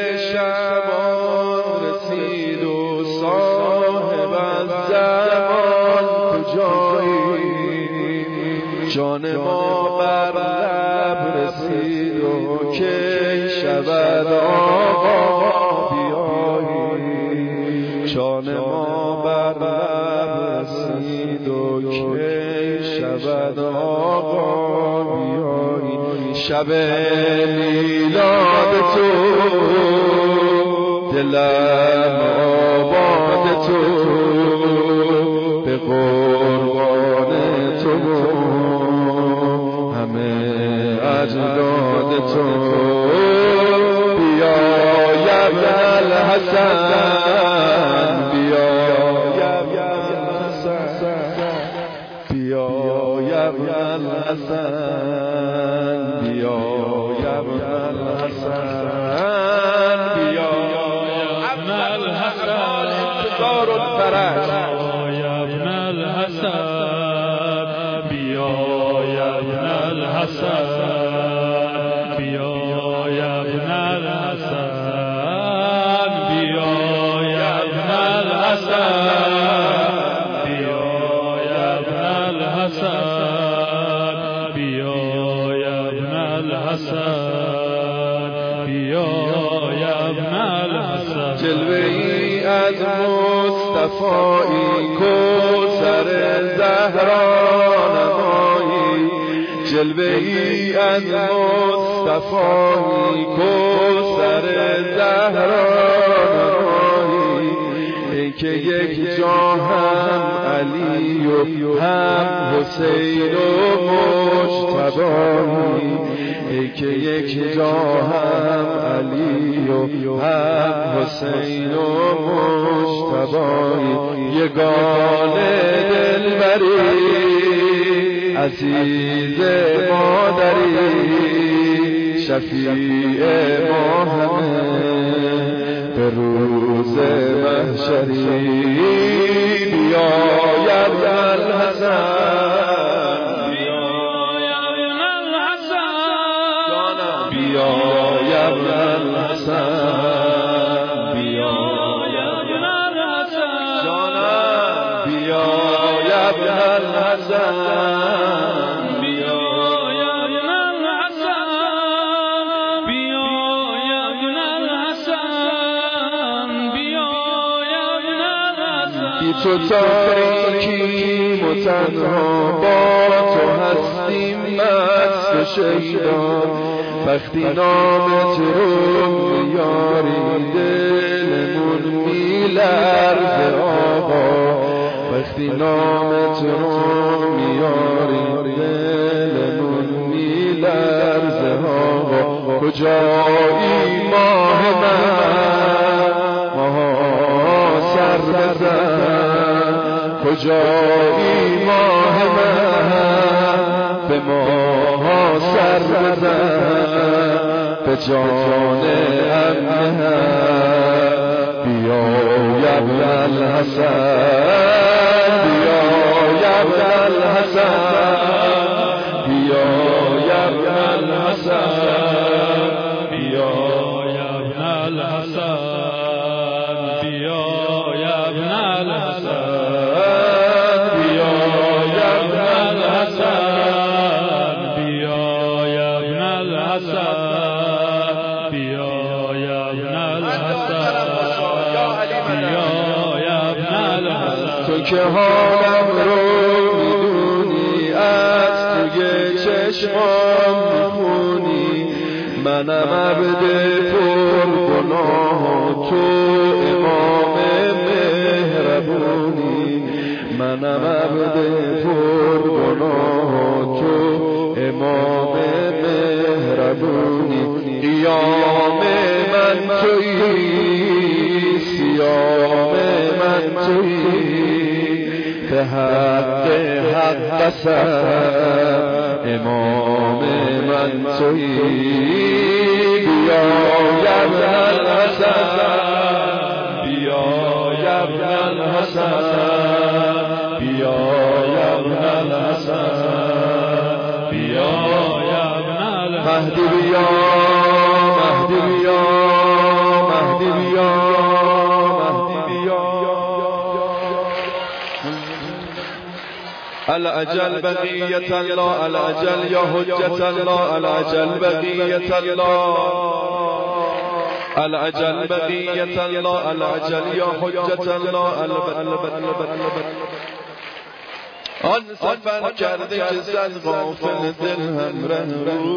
شعبان رسید و صاحب از زمان کجایی. جان ما بر لب رسید و که شود آقا بیایی. جان ما بر لب رسید و که شود آقا بیایی. شب میلاد تو دلم آباد تو، به قربان تو همه اجداد تو بیا یا الحسن بیا یا الحسن بیا یا الحسن بیا یا الحسن بیا ابن الحسن انتظار الفرج یا ابن الحسن بیا یا ابن الحسن بیا یا ابن الحسن بیا یا ابن الحسن بیا یا ابن الحسن بیا یا ابن الحسن بیا یا ابن الحسن جلوه‌ای از مصطفایی کوثر زهرا نمایی جلوه‌ای از مصطفایی کوثر زهرا نمایی ای که یک جا هم علی و هم حسین و مجتبی ای که یک جا هم علی و هم حسین و مجتبی یگانه دلبری عزیز مادری شفیع ما همه به روز محشری بیا یا الحسن بیا یا الحسن بیا یا الحسن بیا یا الحسن بیا یا الحسن تو تاریکی متنها با تو هستیم مست و شیدا وقتی نامت رو میاری دلمون میلرزه آقا وقتی نامت رو میاری دلمون میلرزه آقا کجایی ماه من ماها سر بزن کجایی ماه من به ماها سر بزن به جان امن بیا یا ابن الحسن بیا یا ابن الحسن بیا یا ابن الحسن بیا یا ابن الحسن بیا یا ابن الحسن بیا یا ابن الحسن بیا یا ابن الحسن بیا یا ابن الحسن بیا یا ابن الحسن تو که حالم رو میدونی از توی چشمام میخونی منم عبد پر گناه تو امام مهربونی منم عبد پر گناه تو امام مهربونی قیام من تویی سیام من تویی به حق قسم امام من تویی بیا یا ابن الحسن بیا یا ابن الحسن بیا یا ابن الحسن بیا یا ابن الحسن مهدی بیا مهدی بیا مهدی بیا مهدی بیا الأجل بقية الله الأجل يا حجة الله الأجل بقية الله الأجل بقية الله الأجل يا حجة الله آن سفر کرده که زد غافل دل همره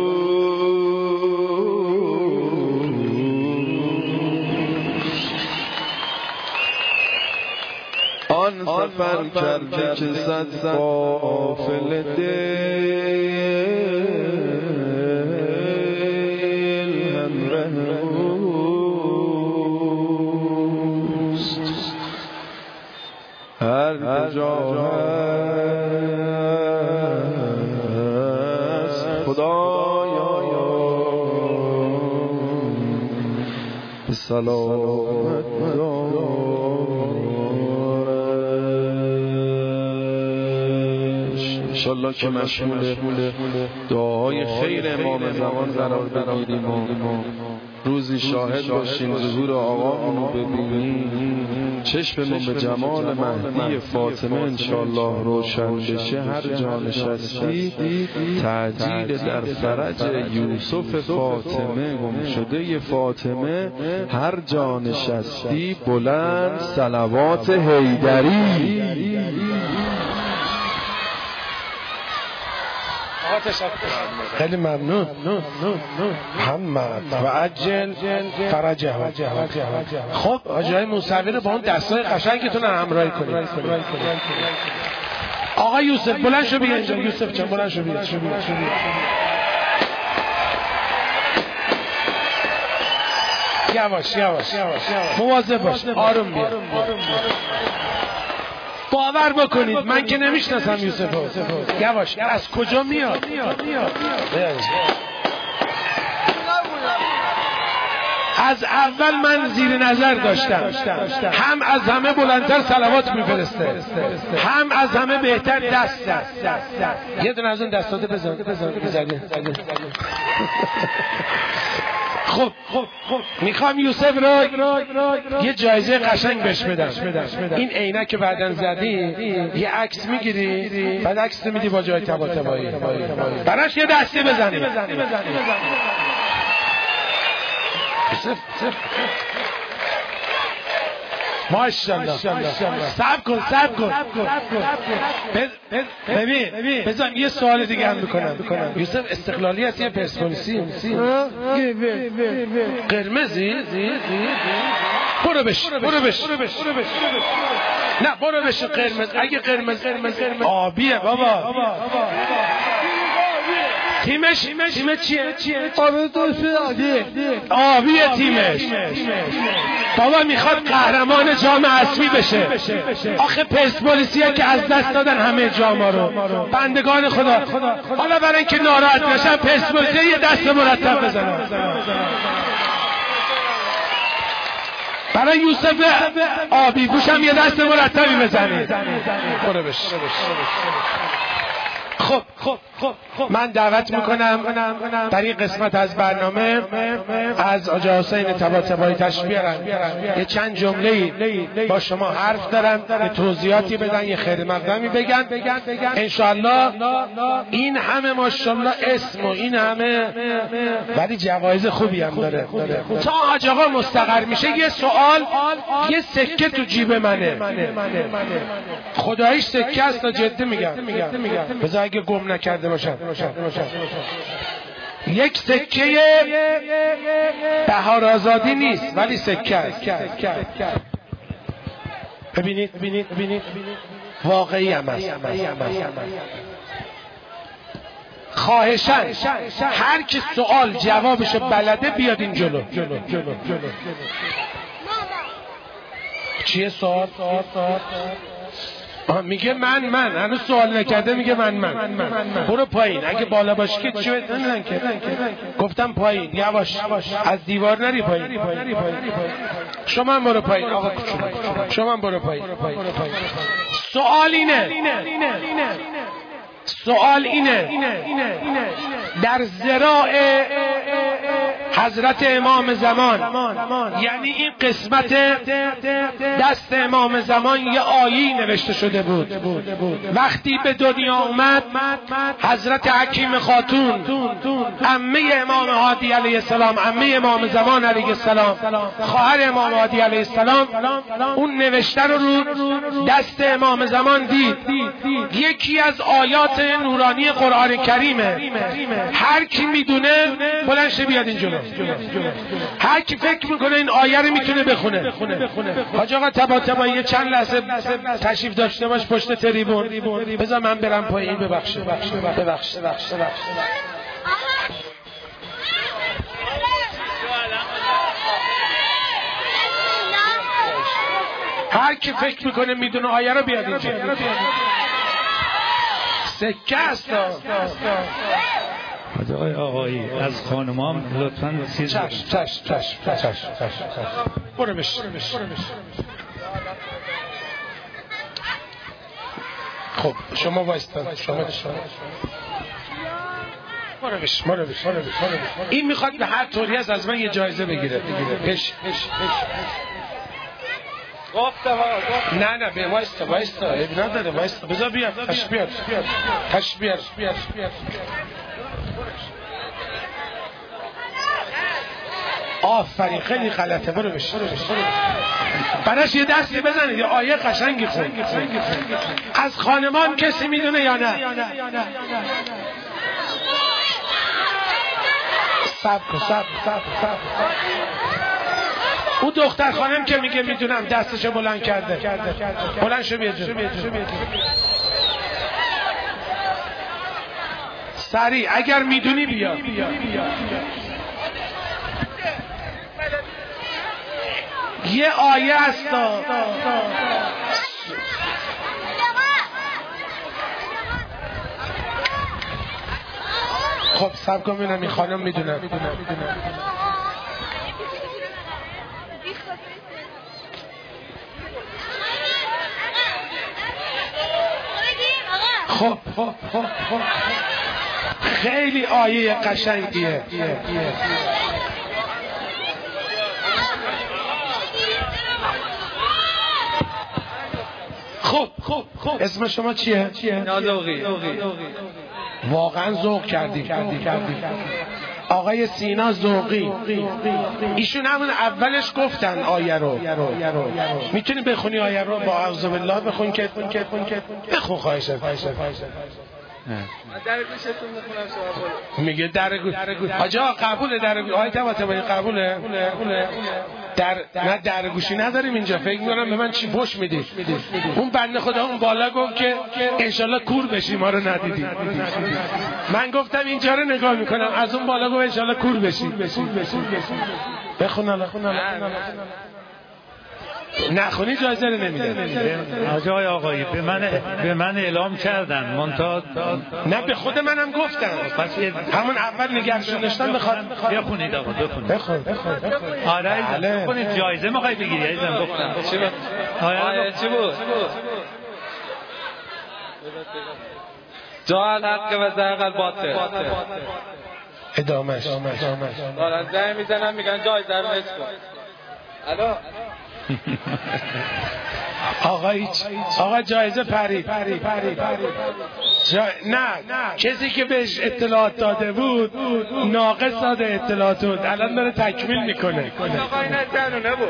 آن سفر کرده که زد غافل دل کجا هست خدایا به سلامت دارش. انشالله که مشمول دعاهای خیر امام زمان قرار بگیریم و روزی شاهد باشیم ظهور آقامون رو ببینیم، چشممون به جمال مهدی فاطمه انشالله روشن بشه. هر جا نشستی تعجیل در فرج یوسف فاطمه، گم شده فاطمه. هر جا نشستی بلند صلوات حیدری. خیلی ممنون. محمد و عجل فرجه. خب آجای موسوی رو با اون دستای قشنگتون همراهی کنید. آقا یوسف بلند شو بیا اینجا. یوسف چند بلند شو بیا. یواش مواظب باش، آروم بیا. باور بکنید من که نمیشناسم یوسفو. یواش. از کجا میاد؟ از اول من زیر نظر داشتم، هم از همه بلندتر صلوات میفرسته، هم از همه بهتر دست. یه دونه از اون دستاته بزن. خب میخوام یوسف رو یه جایزه قشنگ بهش بدم. این عینک که بعدن زدی یه عکس میگیری، بعد عکس میدی با جای طباطبایی، براش یه دستی بزنی. ماشاءالله. صبر کن. ببین بزن یه سوال دیگه هم بکنم. یوسف استقلالی هست یا پرسپولیسی؟ قرمزی؟ برو بش. نه برو بش قرمز. اگه قرمز آبیه بابا. تیمش چیه؟ آبیه تیمش. بابا میخواد قهرمان جام اسمی بشه. آخه پرسپولیسی ها که از دست دادن همه جاما رو، بندگان خدا. حالا برای اینکه ناراحت نشن پرسپولیسی یه دست مرتب بزنن. برای یوسف آبی گوش هم یه دست مرتبی بزنید. برو بش. خب من دعوت میکنم در این قسمت از برنامه از آقا حسین طباطبایی تشریف بیارن، یه چند جمله با شما حرف دارن، یه توضیحاتی بدن، یه خیر مقدمی بگن. انشاءالله این همه ماشاءالله اسم و این همه، ولی جوایز خوبی هم داره. تا حاج آقا مستقر میشه یه سوال، یه سکه تو جیب منه، خداییش سکه است، جدی میگم. بذار اگه گم نکرده باشم. یک سکه بهار آزادی نیست ولی سکه است. ببینید واقعی هم است. خواهشاً هر کی سوال جوابشو بلده بیاد این جلو. چیه سوال؟ میگه من هنوز سوال نکرده، میگه من برو پایین. اگه بالا باشی که چی بدن که گفتم پایین. یواش از دیوار نری پایین. شما هم برو پایین. آقا کوچولو شما هم برو پایین. سوال اینه در ذراع حضرت امام زمان، یعنی این قسمت دست امام زمان یه آیه‌ای نوشته شده بود. وقتی به دنیا اومد حضرت حکیم خاتون عمه امام هادی علیه السلام، عمه امام زمان علیه السلام، خواهر امام هادی علیه السلام، اون نوشته رو دست امام زمان دید. یکی از آیات نورانی قرآن کریمه. هر کی میدونه بلند شه بیاد این جلو. هر کی فکر میکنه این آیه رو میتونه بخونه. حاج آقا طباطبایی چند لحظه تشریف داشته باش پشت تریبون. بذار من برم پایین. ببخشید. هر کی فکر میکنه میدونه آیه رو بیاد اینجا. سکه است. آقایی از خانمام لطفاً چیز چشم. برو بش. خب شما وایستا. برو بش. این میخواد به هر طوری از من یه جایزه بگیره. پش. نه به وایستا اب نداره. وایستا بذار بیاد. تش بیار. آفرین خیلی غلطه. برو بش. براش یه دستی بزنید. یه آیه قشنگی خون. از خانمان کسی میدونه یا نه؟ صبر کن. اون دختر خانم که میگه میدونم دستشو بلند کرده. بلند شو بیا جو. سریع اگر میدونی بیا. یه آیه است. خب صبر کن ببینم این خانم میدونم. خب خیلی آیه قشنگیه. خب اسم شما چیه؟ نازوقی. واقعا ذوق کردیم. آقای سینا ذوقی. ایشون همون اولش گفتن آیه رو. میتونی بخونی آیه رو با اعوذ بالله بخون که بخون خواهش. میگه درگوش. آجا قبوله درگوش. آقای طباطبایی قبوله. نه درگوشی نداریم اینجا. فکر میکنم به من چی پشت میدی. اون بنده خدا اون بالا گفت که انشالله کور بشی ما رو ندیدی. من گفتم اینجا رو نگاه میکنم. از اون بالا گفت انشالله کور بشی. بخون. نخونی جایزه رو نمیده. آقایی به من اعلام کردن منتها نه به خود منم گفتن. پس همون اول نگهش داشتن. بخواد بخونید آقا بخون. آره بخونید. جایزه میخوای بگیری عزیزم؟ گفتم چی بود؟ جا الحق و زهق الباطل. ادامهش دارن زنگ میزنن میگن جایزه رو نصف کن. الو آقا جایزه پرید. نه کسی که بهش اطلاعات داده بود ناقص داده اطلاعات بود. الان داره تکمیل میکنه. زنونه بود.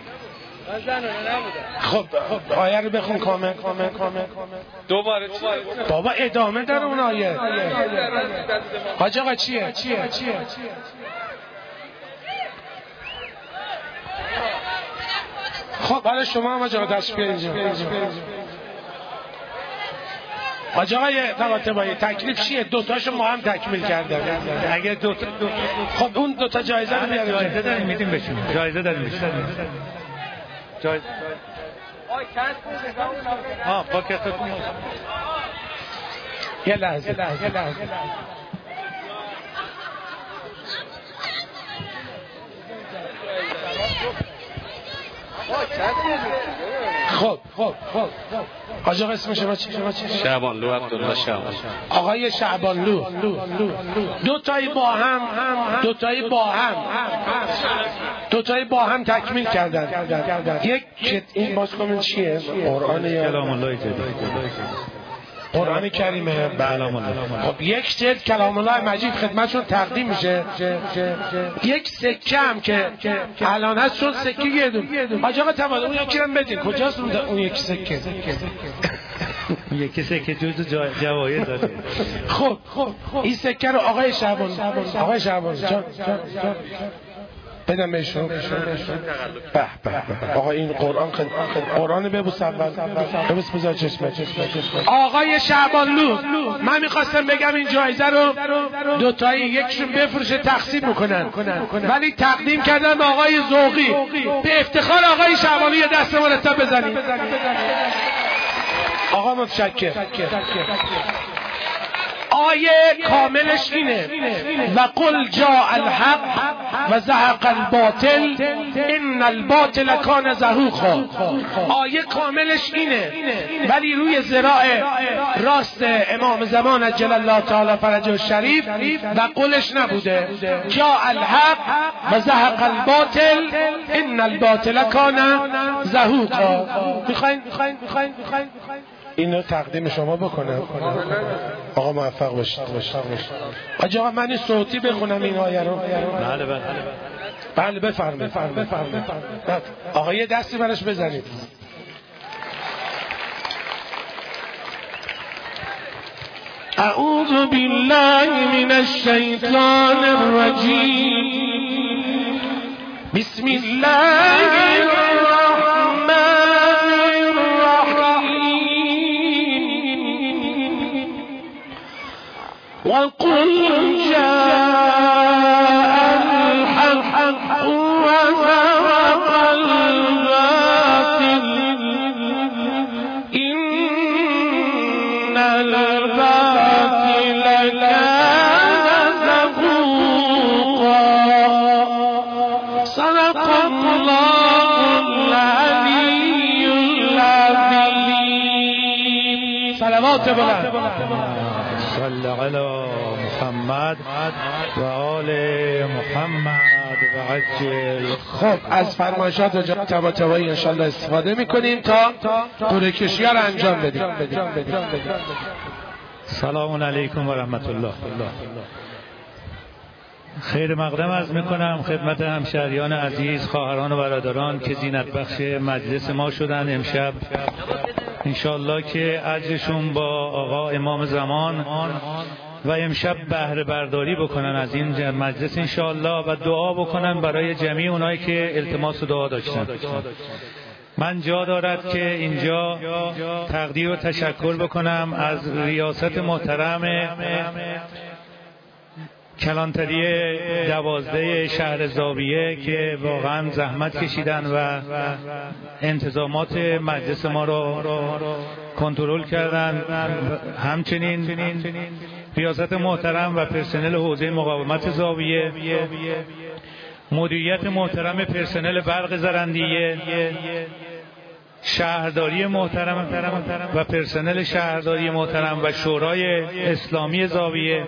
خب آیه رو بخون کامل. دوباره بابا ادامه داره اون آیه. حاج آقا چیه؟ خب حالا شما هم آقا دست بیار اینجا. آقای طباطبایی تکلیف چیه؟ دوتاشو ما هم تکمیل کردم. اگه دوتا خب اون دوتا جایزه رو بیاره. جایزه داریم میدیم بهشون. جایزه پاکتتون. یه لحظه. خب حاج آقا اسم شما چی؟ شعبانلو عبدالله شعبان. آقای شعبانلو. دوتایی با هم تکمیل کردن. یک این باز کنم چیه؟ کلام الله قرآن کریمه. خب یک جلد کلام الله مجید خدمتشون تقدیم میشه. یک سکه هم که الان هست چون سکه یه دون. حاج آقا تمام اون یکی رو بدین. کجاست اون یک سکه؟ یکی سکه جز جوایز داره. خب این سکه رو آقای شعبان جان بدم بهشون. آقا این قرآن ببوس اول، ببوس بذار چشمه. آقای شعبانلو، من میخواستم بگم این جایزه رو دوتایی یکشون بفروشه تقسیم میکنن، ولی تقدیم کردن به آقای ذوقی. به افتخار آقای شعبانلو یه دست مرتب بزنید. آقا متشکر. آیه کاملش اینه و قل جاء الحق و زهق الباطل ان الباطل کان زهوقا. آیه کاملش اینه، ولی روی ذراع راست امام زمان عجل الله تعالی فرجه الشریف و قلش نبوده جاء الحق و زهق الباطل ان الباطل کان زهوقا. میخواین اینو تقدیم شما بکنم. آقا موفق باشید. آقا من این صوتی بخونم این آیه رو. بله بفرمایید. آقا یه دستی براش بزنید. اعوذ بالله من الشیطان الرجیم. بسم الله الرحمن وقل جاء الحق وزهق الباطل إن الباطل كان زهوقا. صدق الله العلي العظيم. صلوات بلند. صل علی محمد و آل محمد و عجل. خب از فرمایشات و تبایی انشالله استفاده میکنیم تا قرعه کشی ها رو انجام بدیم. سلام علیکم و رحمت الله. خیر مقدم عرض میکنم خدمت همشهریان عزیز، خواهران و برادران که زینت بخش مجلس ما شدن امشب. انشالله که اجرشون با آقا امام زمان و امشب بهره برداری بکنن از این مجلس انشالله و دعا بکنن برای جمعی اونایی که التماس دعا داشتن. من جا دارد که اینجا تقدیر و تشکر بکنم از ریاست محترم کلانتری 12 شهر زاویه که واقعا زحمت کشیدن و انتظامات مجلس ما رو کنترل کردن. همچنین ریاست محترم و پرسنل حوزه مقاومت زاویه، مدیریت محترم پرسنل برق زرندیه، شهرداری محترم و پرسنل شهرداری محترم و شورای اسلامی زاویه،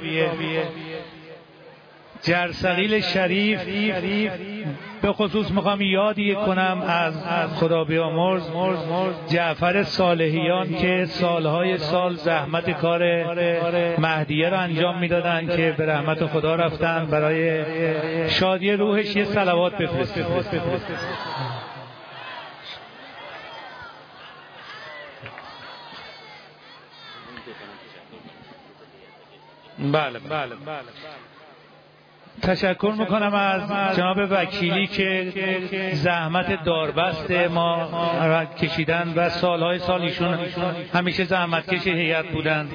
جرثقیل شریف. به خصوص میخوام یادی کنم از خدا بیامرز جعفر صالحیان که سالهای سال زحمت کار مهدیه رو انجام میدادن که به رحمت خدا رفتن. برای شادی روحش یه صلوات بفرستید. بله. تشکر میکنم از جناب وکیلی که زحمت داربست ما را کشیدن و سالهای سال ایشون همیشه زحمتکش هیئت بودند.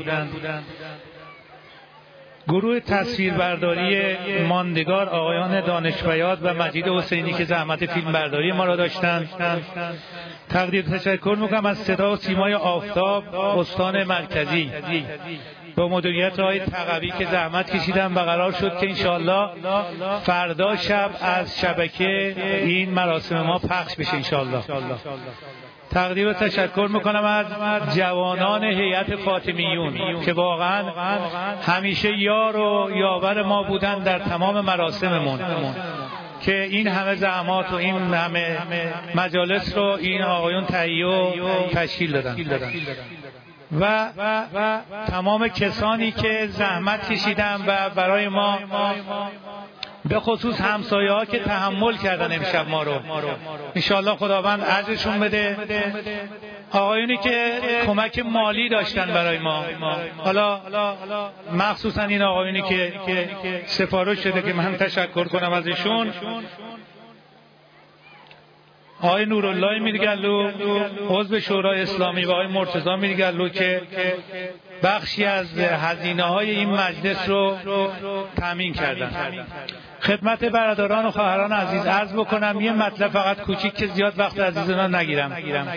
گروه تصویربرداری ماندگار آقایان دانشفیاد و مجید حسینی که زحمت فیلمبرداری ما را داشتند. تقدیر تشکر میکنم از صدا و سیمای آفتاب استان مرکزی با مدیریت آقای تقوی که زحمت کشیدن و قرار شد که انشالله فردا شب از شبکه این مراسم ما پخش بشه انشالله. تقدیر و تشکر میکنم از جوانان هیئت فاطمیون که واقعا همیشه یار و یاور ما بودن در تمام مراسممون که این همه زحمات و این همه مجالس رو این آقایون تهیه و تشکیل دادن و تمام کسانی که زحمت کشیدن و برای ما به خصوص همسایه ها که تحمل کردن امشب ما رو انشاءالله خداوند اجرشون بده. آقایونی که کمک مالی داشتن برای ما، حالا مخصوصا این آقایونی که سفارش شده که من تشکر کنم ازشون، آقای نورالله میرگلو عضو شورای اسلامی و آقای مرتضی میرگلو که بخشی از هزینه‌های این مجلس رو تامین کردن. خدمت برادران و خواهران عزیز عرض بکنم یه مطلب فقط کوچیک که زیاد وقت عزیزان نگیرم.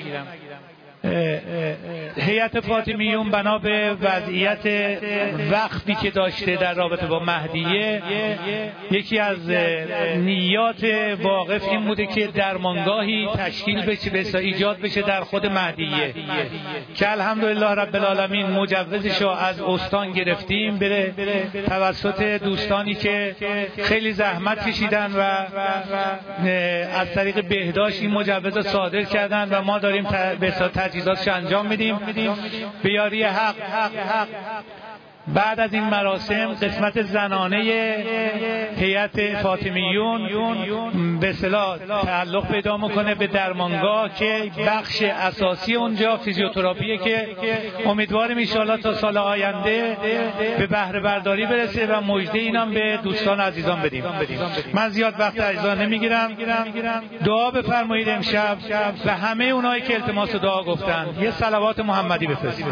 هیئت فاطمیون بنا به وضعیت وقتی که داشته در رابطه با مهدیه، یکی از نیات واقف این بوده که درمانگاهی تشکیل بشه، ایجاد بشه در خود مهدیه که الحمدلله رب العالمین مجوزش رو از استان گرفتیم بره توسط دوستانی که خیلی زحمت کشیدن و از طریق بهداشت این مجوز رو صادر کردن و ما داریم به تجهیزاتش انجام میدیم به یاری حق. بعد از این مراسم قسمت زنانه هیئت فاطمیون به اصطلاح تعلق پیدا میکنه به درمانگاه که بخش اساسی اونجا فیزیوتراپیه که امیدواریم ان شاءالله تا سال آینده به بهره برداری برسه و مژده اینم به دوستان عزیزان بدیم. من زیاد وقت عزیزان نمیگیرم. دعا بفرمایید امشب و همه اونایی که التماس دعا گفتن یه صلوات محمدی بفرستید.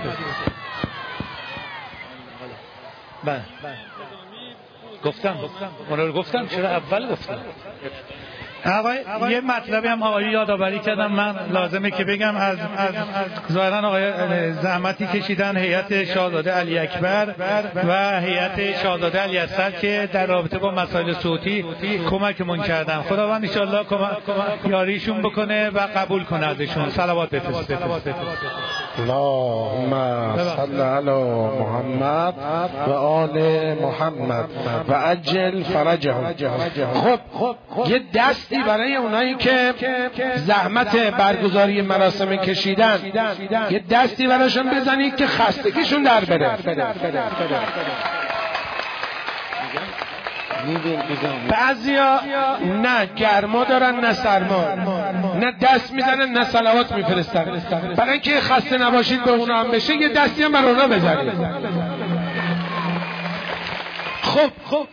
بله گفتم اونا رو گفتم، چرا اول گفتم؟ یه مطلبی هم آقایی یادآوری کردم من لازمه که بگم. از ظاهرا آقای زحمتی کشیدن هیئت شاهزاده علی اکبر و هیئت شاهزاده علی اصغر که در رابطه با مسائل صوتی کمکمون کردن. خداوند ان شاءالله یاریشون بکنه و قبول کنه ازشون. صلوات بفرستید. اللهم صل علی محمد و آل محمد و عجل فرجهم. خب یه دستی برای اونایی که زحمت برگزاری مراسم کشیدن یه دستی براشون بزنید که خستگیشون در بره. بعضیا نه گرما دارن نه سرما، نه دست میزنن نه صلوات میفرستن. برای اینکه خسته نباشید به اونا هم بشه یه دستی هم بر اونا بزنید. خب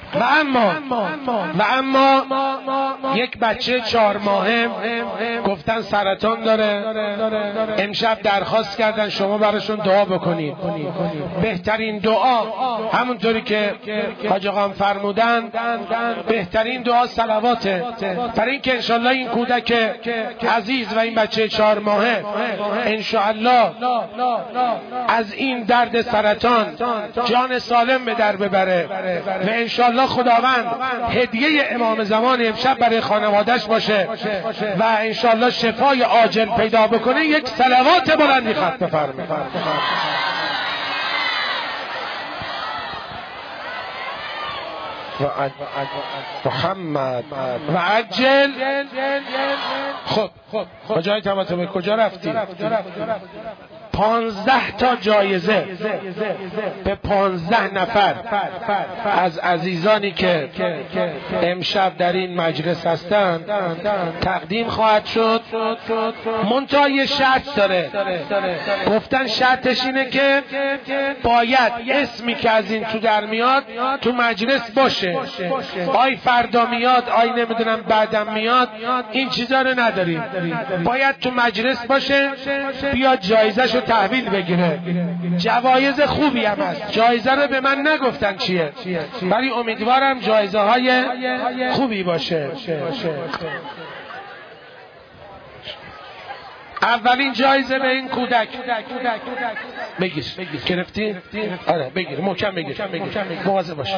و اما یک بچه 4 ماهه گفتن سرطان داره، امشب درخواست کردن شما براشون دعا بکنید. بهترین دعا همونطوری که حاج آقا فرمودن بهترین دعا صلواته، برای اینکه انشالله این کودک عزیز و این بچه 4 ماهه انشالله از این درد سرطان جان سالم به در ببره و انشالله خداوند هدیه امام زمان امشب برای خانوادهش باشه و انشالله شفای عاجل پیدا بکنه. یک صلوات بلندی خط بفرمایید. محمد و عجل. خب کجای تماتم کجا رفتی؟ 15 تا جایزه به 15 نفر از عزیزانی که امشب در این مجلس هستند تقدیم خواهد شد. منتها یه شرط داره، گفتن شرطش اینه که باید اسمی که از این تو در میاد تو مجلس باشه. آی فردا میاد، آی نمیدونم بعدم میاد، این چیزا رو نداریم. باید تو مجلس باشه، بیاد جایزه‌شو تحویل بگیره. جوایز خوبی هم هست، جایزه رو به من نگفتن چیه، ولی امیدوارم جایزه های خوبی باشه. اولین جایزه به این کودک بگیر. گرفتی؟ آره بگیر، محکم بگیر، مواظب باش.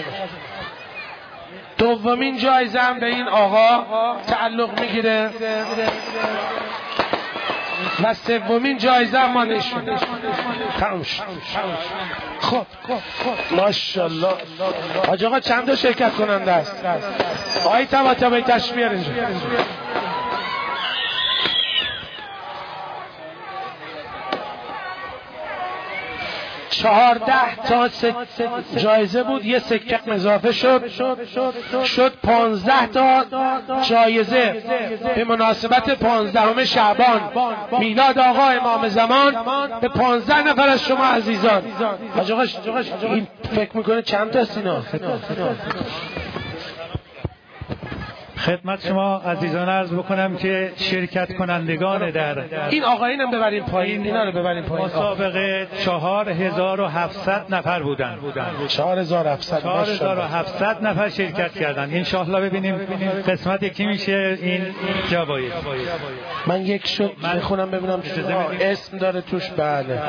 دومین جایزه هم به این آقا تعلق میگیره و سومین جایزه هم ما نشون. تموم شد. خب ماشاءالله. حاج آقا چند تا شرکت کننده است؟ آقای طباطبایی تشریف بیار اینجا. 14 تا جایزه بود، یه سکه اضافه شد 15 تا جایزه به مناسبت 15 شعبان میلاد آقا امام زمان به 15 نفر از شما عزیزان. حاج آقا این فکر میکنه چند تا است اینا؟ خدمت شما عزیزان عرض بکنم که شرکت کنندگان در این آقایینم ببرین پایین، اینا رو ببرین پایین. مسابقه 4700 نفر بودن. 4700 نفر شرکت کردن. انشاءالله ببینیم قسمت کی میشه این جوایز. من یک شو بخونم ببینم اسم داره توش. بله.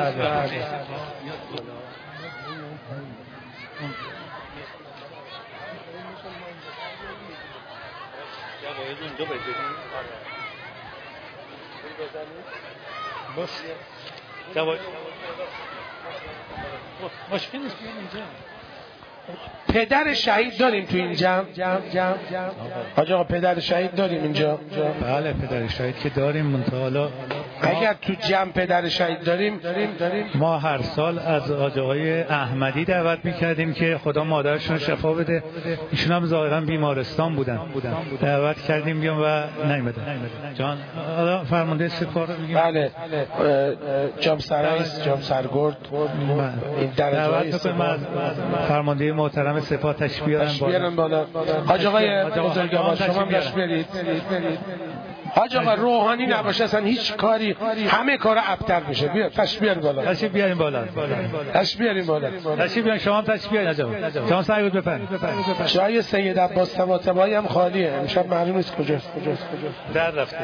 مشکل نیست بیان اینجا. پدر شهید داریم تو این جمع. حاج آقا پدر شهید داریم اینجا؟ بله پدر شهید که داریم. منتها اگر تو جمع پدر شهید داریم ما هر سال از آقای احمدی دعوت میکردیم که خدا مادرشون شفا بده. ایشون هم ظاهرا بیمارستان بودن. دعوت کردیم بیان و نیومدن. جان فرمانده سپاه رو میگیم. بله جام سرایس، جام سرگرد. این درجه فرمانده محترم سپاه تشریف بیارن بالا. حاج آقای بزرگوار شما هم تشریف بیارید. حاج آقا روحانی نباشه اصلا هیچ کاری، همه کارا ابتر میشه. بیا تشریف بیارید بالا. تشریف بیارین بالا. تشریف بیارین بالا. تشریف بیارین. شما هم تشریف بیارین. شما سعی بود بفرمایید. جای سید عباس طباطبایی هم خالیه. امشب معلوم نیست کجاست. در رفته.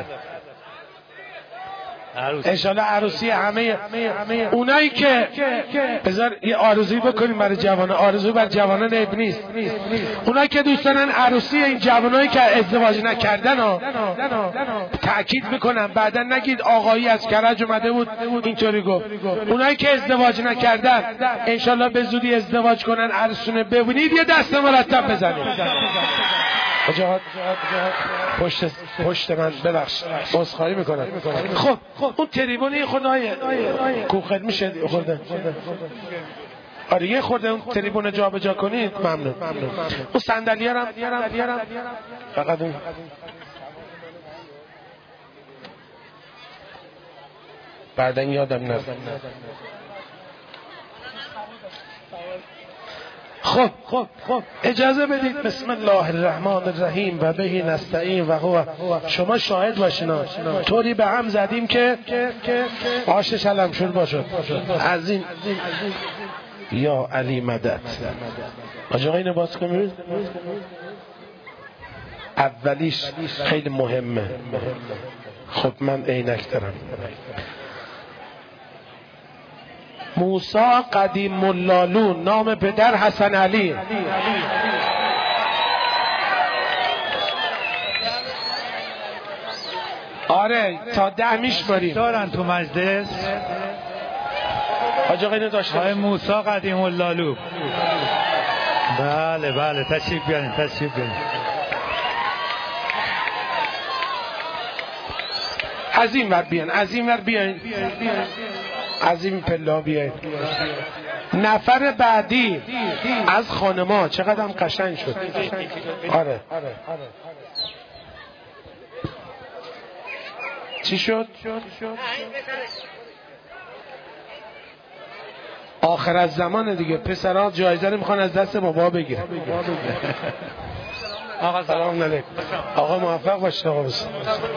انشالله عروسی همه اونایی که بذار یه آرزویی بکنیم برای جوانان. آرزوی بر جوانان عیب نیست. اونایی که دوست دارن عروسی این جوانایی که ازدواج نکردن تأکید میکنم، بعدا نگید آقایی از کرج اومده بود اینطوری گفت. اونایی که ازدواج نکردن انشالله به زودی ازدواج کنن، عروسونه ببینید یه دست مرتب بزنید. پشت من ببخشید عذرخواهی میکنم. خب اون تریبون خدای کوخد میشه خورده. آره یه خورده اون تریبون جابجا کنید. ممنون. اون صندلی‌ها هم فقط اون بعداً یادم نره. خب اجازه بدید. بسم الله الرحمن الرحیم و بهی نستعین و هو. شما شاهد باشین. طوری به هم زدیم که آشش علم شد باشد. از این یا علی مدد. آجا اینو باز کنید. اولیش خیلی مهمه. خب من عینک دارم. موسی قدیم اللالون، نام پدر حسن علی. آره تا 10 میشماریم. دارن تو مجلس حاج آقا اینو داشته آقای موسی قدیم اللالو. بله تشریف بیارین. از این ور بیاین. از این پلا بیاین. نفر بعدی از خانما چقدر هم قشنگ شد. آره چی شد؟ آخر از زمان دیگه. پسرها جایزه رو میخوان از دست بابا بگیرن. آقا سلام علیکم. آقا موفق باشید. آقا بسید.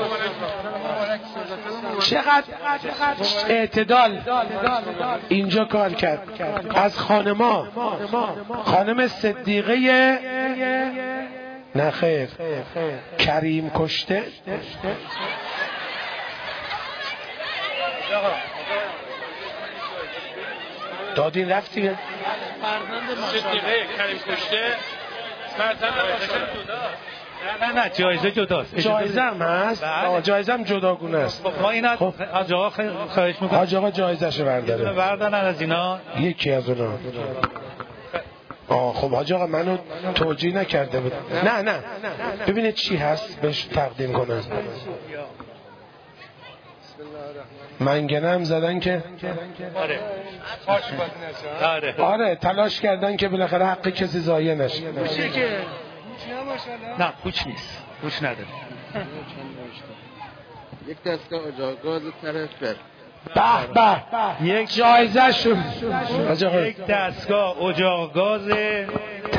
چقدر اعتدال اینجا کار کرد. از خانما خانم صدیقه نه خیر کریم کشته. دادین رفتی؟ فرزند صدیقه کریم کشته نه جایزه جداست. جایزه هم هست. جایزه هم جداگونه است. ما اینا حاج آقا خواهش میکنم. حاج آقا جایزه‌شو برداره. بردارن از اینا. یکی از اونا. خب حاج آقا منو توجیه نکرده بود. نه ببینید چی هست بهش تقدیم کنم. منگنه هم زدن که آره تلاش کردن که بالاخره حق کسی ضایع نشه. نه کوچ نیست. کوچ نداره. یک دستگاه اجاقاز طرف به یک جایزه شد. یک دستگاه اجاق گاز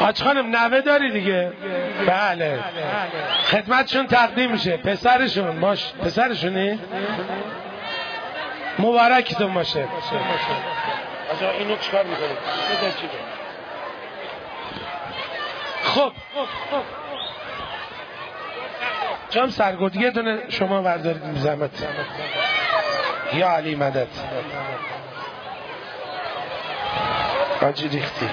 حاج خانم نوه داری دیگه؟ بله خدمتشون تقدیم میشه. پسرشون باش. پسرشونی؟ مبارکتون باشه. آجا اینو چیکار میکنید؟ خب جام سرگرد یه دونه شما بردارید زحمت. یا علی مدد. آجی ریختی.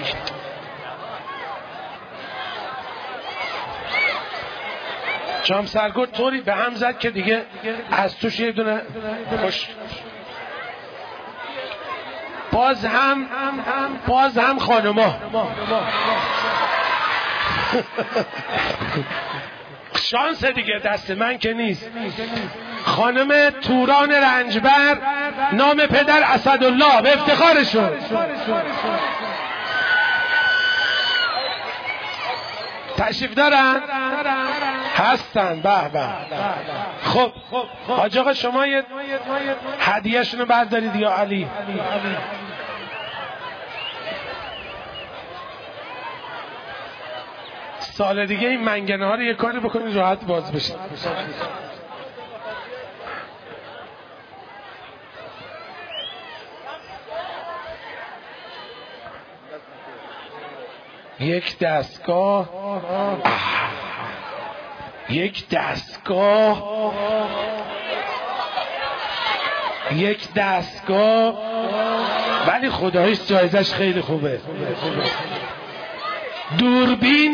جام سرگرد طوری به هم زد که دیگه از توش یه دونه خوش. باز هم خانوما شانس دیگه دست من که نیست. خانم توران رنجبر نام پدر اسدالله به افتخارشون. تشریف دارن؟ هستن. به به. خب حاج آقا شما یه هدیه شونو بردارید یا علی. سال دیگه این منگنه ها رو یه کاری بکنید راحت باز بشه. یک دستگاه ولی خدایش جایزش خیلی خوبه. دوربین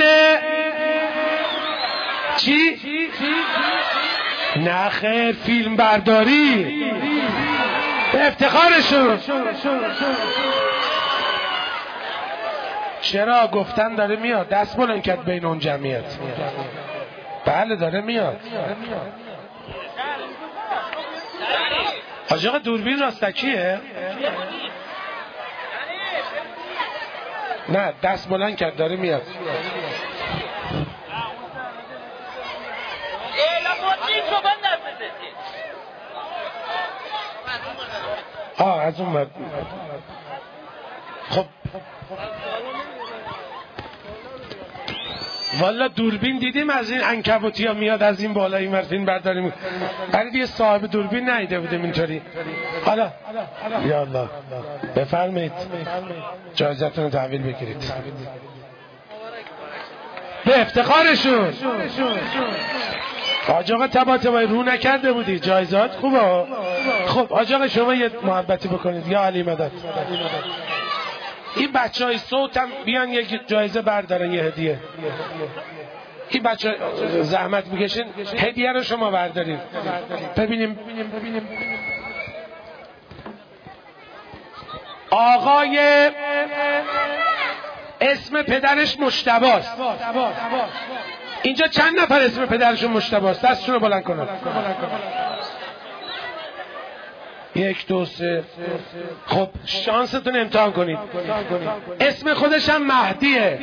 چی؟ نه خیر فیلم برداری به افتخارشون. چرا گفتن داره میاد. دست بلند کرد بین اون جمعیت. بله داره میاد. حاج آقا دوربین راستکیه؟ نه دست بلند کرد داره میاد. از اون مرد. خب والا دوربین دیدیم از این عنکبوتی ها میاد از این بالا این مرفین برداریم. برای دیگه صاحب دوربین نیده بودیم اینطوری. حالا یا الله بفرمایید جایزتون رو تحویل بگیرید به افتخارشون. حاج آقا طباطبایی رو نکرده بودی جایزات خوبه. خب حاج آقا شما یه محبتی بکنید یا علی مدد. این بچه های صوت هم بیان یک جایزه بردارن یه هدیه. این بچه زحمت میکشن هدیه رو شما بردارید. ببینیم آقای اسم پدرش مجتباست. اینجا چند نفر اسم پدرشون مجتباست؟ دستشون رو بلند کنن. 1 2 3. خب شانستون امتحان کنید. اسم خودش هم مهدیه،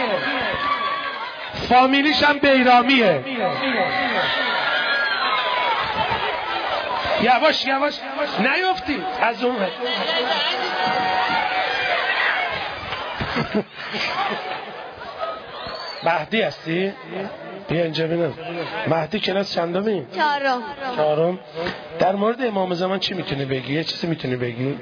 فامیلیش هم بیرامیه. یواش نیفتید از اون. مهدی هستی؟ بیا اینجا ببینم. مهدی کلاس چندمی؟ 4م. در مورد امام زمان چی میتونی بگی؟ یه چیزی میتونی بگی؟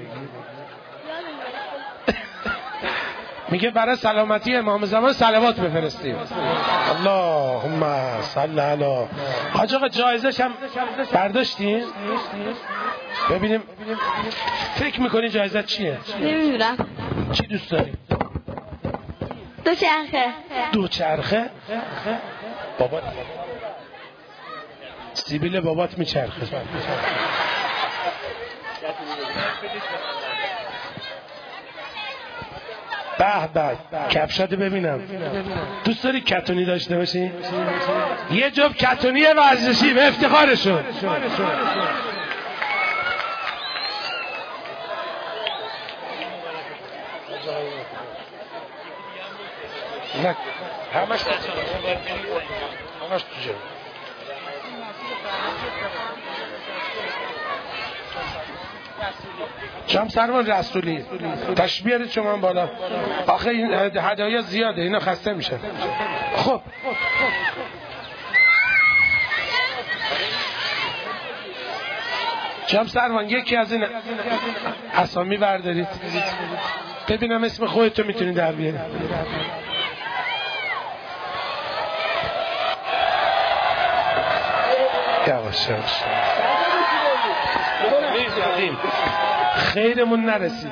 میگه برای سلامتی امام زمان صلوات بفرستیم. اللهم صل علی. حاج آقا جایزش هم برداشتین؟ ببینیم فکر میکنی جایزه چیه؟ نمیدونم. چی دوست داری؟ دوچرخه؟ بابات سیبیل بابات میچرخه. به کفشات ببینم. دوست داری کتونی داشته باشی؟ یه جفت کتونی ورزشی به افتخارشون. نه همش تو شام سروان رسولی تشبیه شما بالا. آخه این هدایا زیاده، اینا خسته میشن. خب شام سروان یکی از این اسامی بردارید ببینم اسم خودتو میتونی در بیاری. یواش یواش خیرمون نرسید.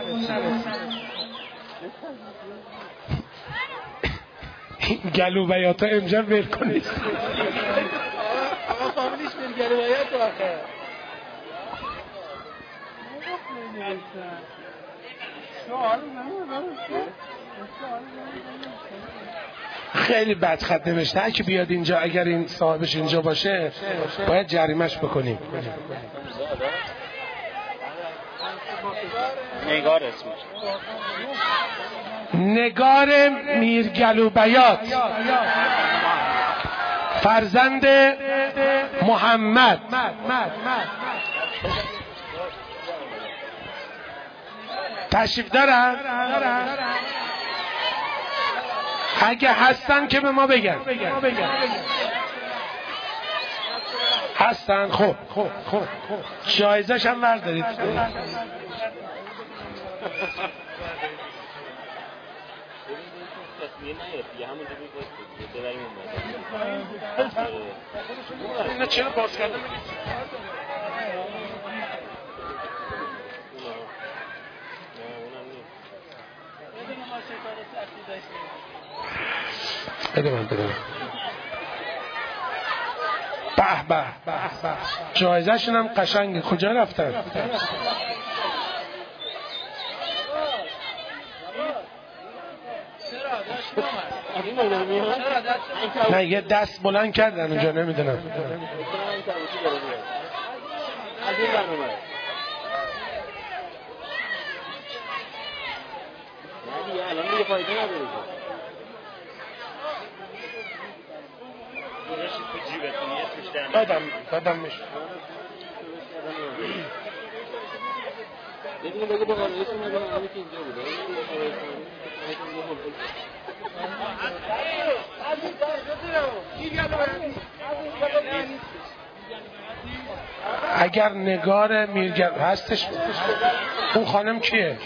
این گلوبیاتا امجا ول کنید. اما فامیلیش بیر گلوبیات تو آخه خیلی بد خط نوشته. هر کی بیاد اینجا اگر این صاحبش اینجا باشه باید جریمش بکنیم. نگار اسمش نگار میرگلوبیات فرزند محمد. تشریف دارن؟ اگه هستن که به ما بگن. هستن؟ خب جایزش هم بردارید. اینا چرا باز کرده بده من به به جایزه‌شون هم قشنگه. کجا رفتن؟ نه یه دست بلند کردن اونجا، نمیدونم. دادم میشه. اگر نگار میرگل هستش اون خانم کیه؟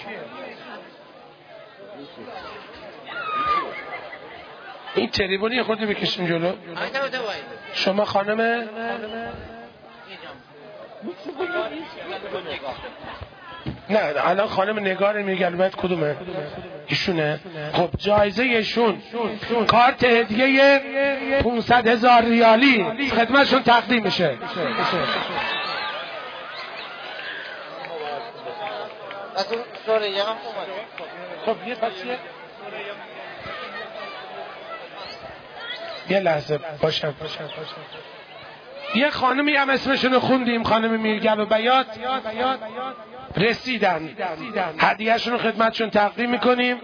این تریبونی خودی بکشیم جلو. شما خانم نه الان خانم نگار میرگلوبیات کدومه؟ ایشونه. خب جایزه ایشون کارت هدیه 500,000 ریالی خدمتشون تقدیم میشه. خب یه لحظه باشم. یه خانمی هم اسمشون خوندیم، خانم میرگلوبیات رسیدن، هدیهشون رو خدمتشون تقدیم میکنیم.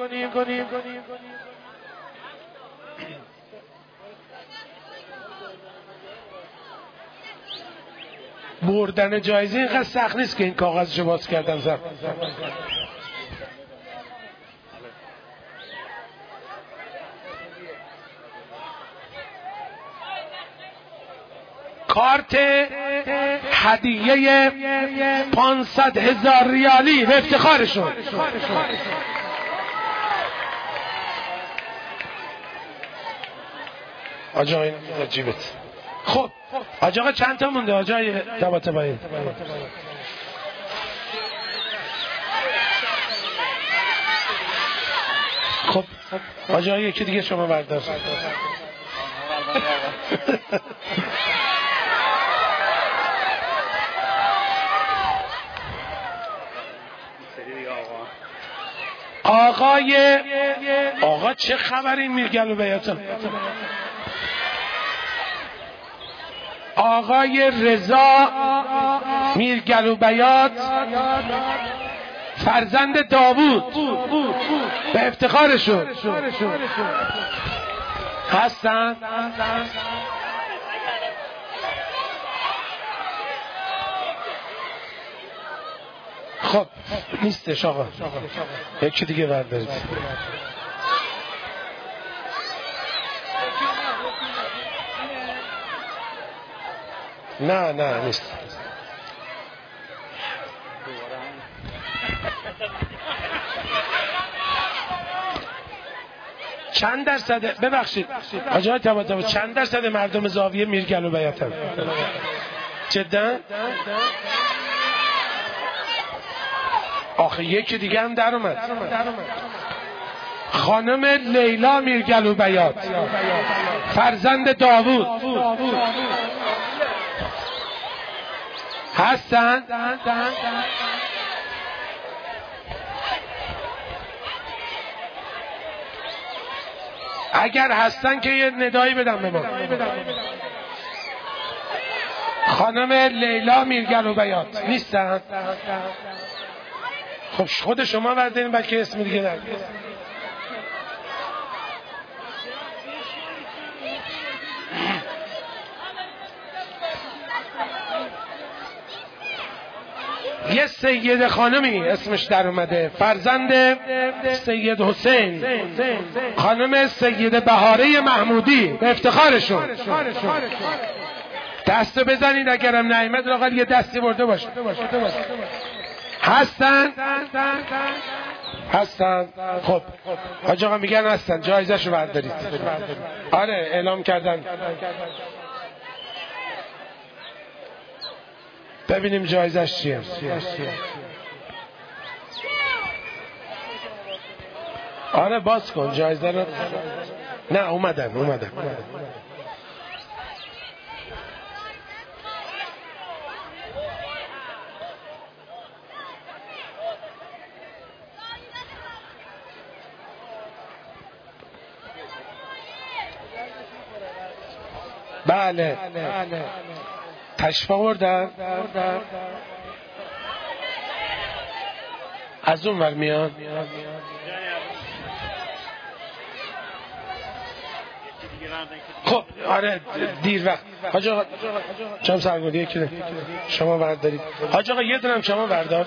بردن جایزه اینقدر سخت نیست که این کاغذشو باز کردم زن. کارت هدیه 500,000 ریالی به افتخارشون. آجا این جیبت. خب آجا چند تا مونده آجای طباطبایی؟ خب آجا یکی دیگه شما بردار. آقا چه خبر این میرگلوبیات؟ آقای رضا میرگلوبیات فرزند داوود به افتخارشون هستن. خب نیستش آقا، یکی دیگه بردارید. نه نیست. چند درصد، ببخشید آقای طباطبایی، چند درصد مردم زاویه میرگلوبیاتن؟ جدا؟ آخه یکی دیگه هم در اومد، خانم لیلا میرگلوبیات، فرزند داوود هستن؟ اگر هستن که یه ندایی بدم به ما. خانم لیلا میرگلوبیات نیستن؟ خب خود شما بردین بلکه اسم دیگه در یه سید خانمی اسمش در اومده، فرزند سید حسین، خانم سید بهاره محمودی، به افتخارشون دست بزنید. اگرم نعیمت لااقل یه دستی برده باشه. هستن؟ خب حاج آقا میگن هستن، جایزه‌شو بردارید. آره اعلام کردن. ببینیم جایزش چیه. آره باز کن جایزه رو. نه اومدن. بله تشریف آوردن. از اون ور میان. خب آره دیر وقت. حاج آقا شما سرگردی یکی شما بردارید. حاج آقا یه دونم شما بردار.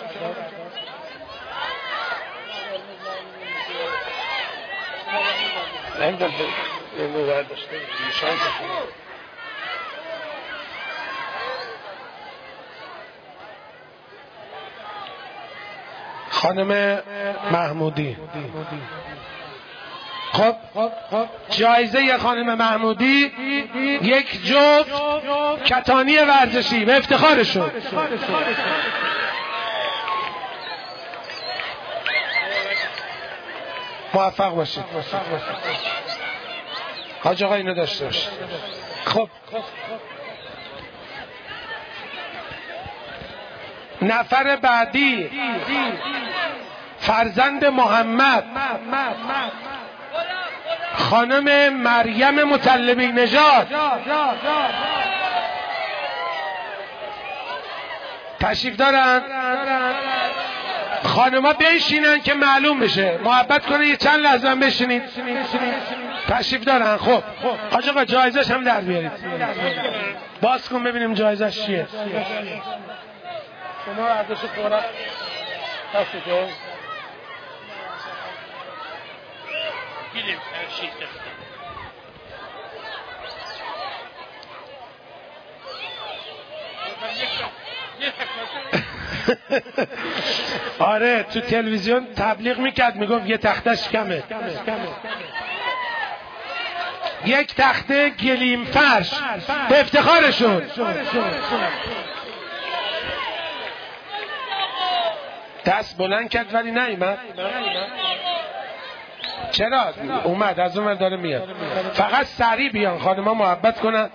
نمیدونم اینو برداشته شانس. خانم محمودی. خب جایزه خانم محمودی یک جفت کتانی ورزشی به افتخارشون. موفق باشید. حاج آقا اینو داشته باشید. خب نفر بعدی فرزند محمد، خانم مریم مطلبی نژاد، تشریف دارن؟ خانم‌ها بشینن که معلوم بشه، محبت کنه یه چند لحظه هم بشینید. تشریف دارن؟ خب حاج آقا جایزش هم در بیارید. باز کن ببینیم جایزش چیه. شما ارزش فورا دستتون گیریم هرشی آره تو تلویزیون تبلیغ میکرد، میگفت یه تختش کمه. یک تخته گلیم فرش به افتخارشون. دست بلند کرد ولی نیامد. چرا؟ اومد از اون ور داره میاد. فقط سریع بیان خانم‌ها محبت کنن.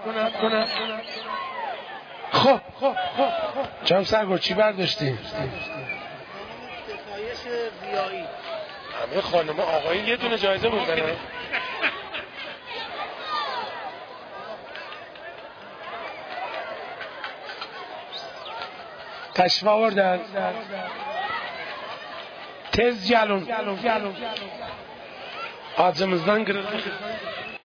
خب جناب سرگرد چی برداشتیم؟ همه خانم‌ها آقایون یه دونه جایزه بودن. تشریف آوردن. tez gelin. Acımızdan kırıldık.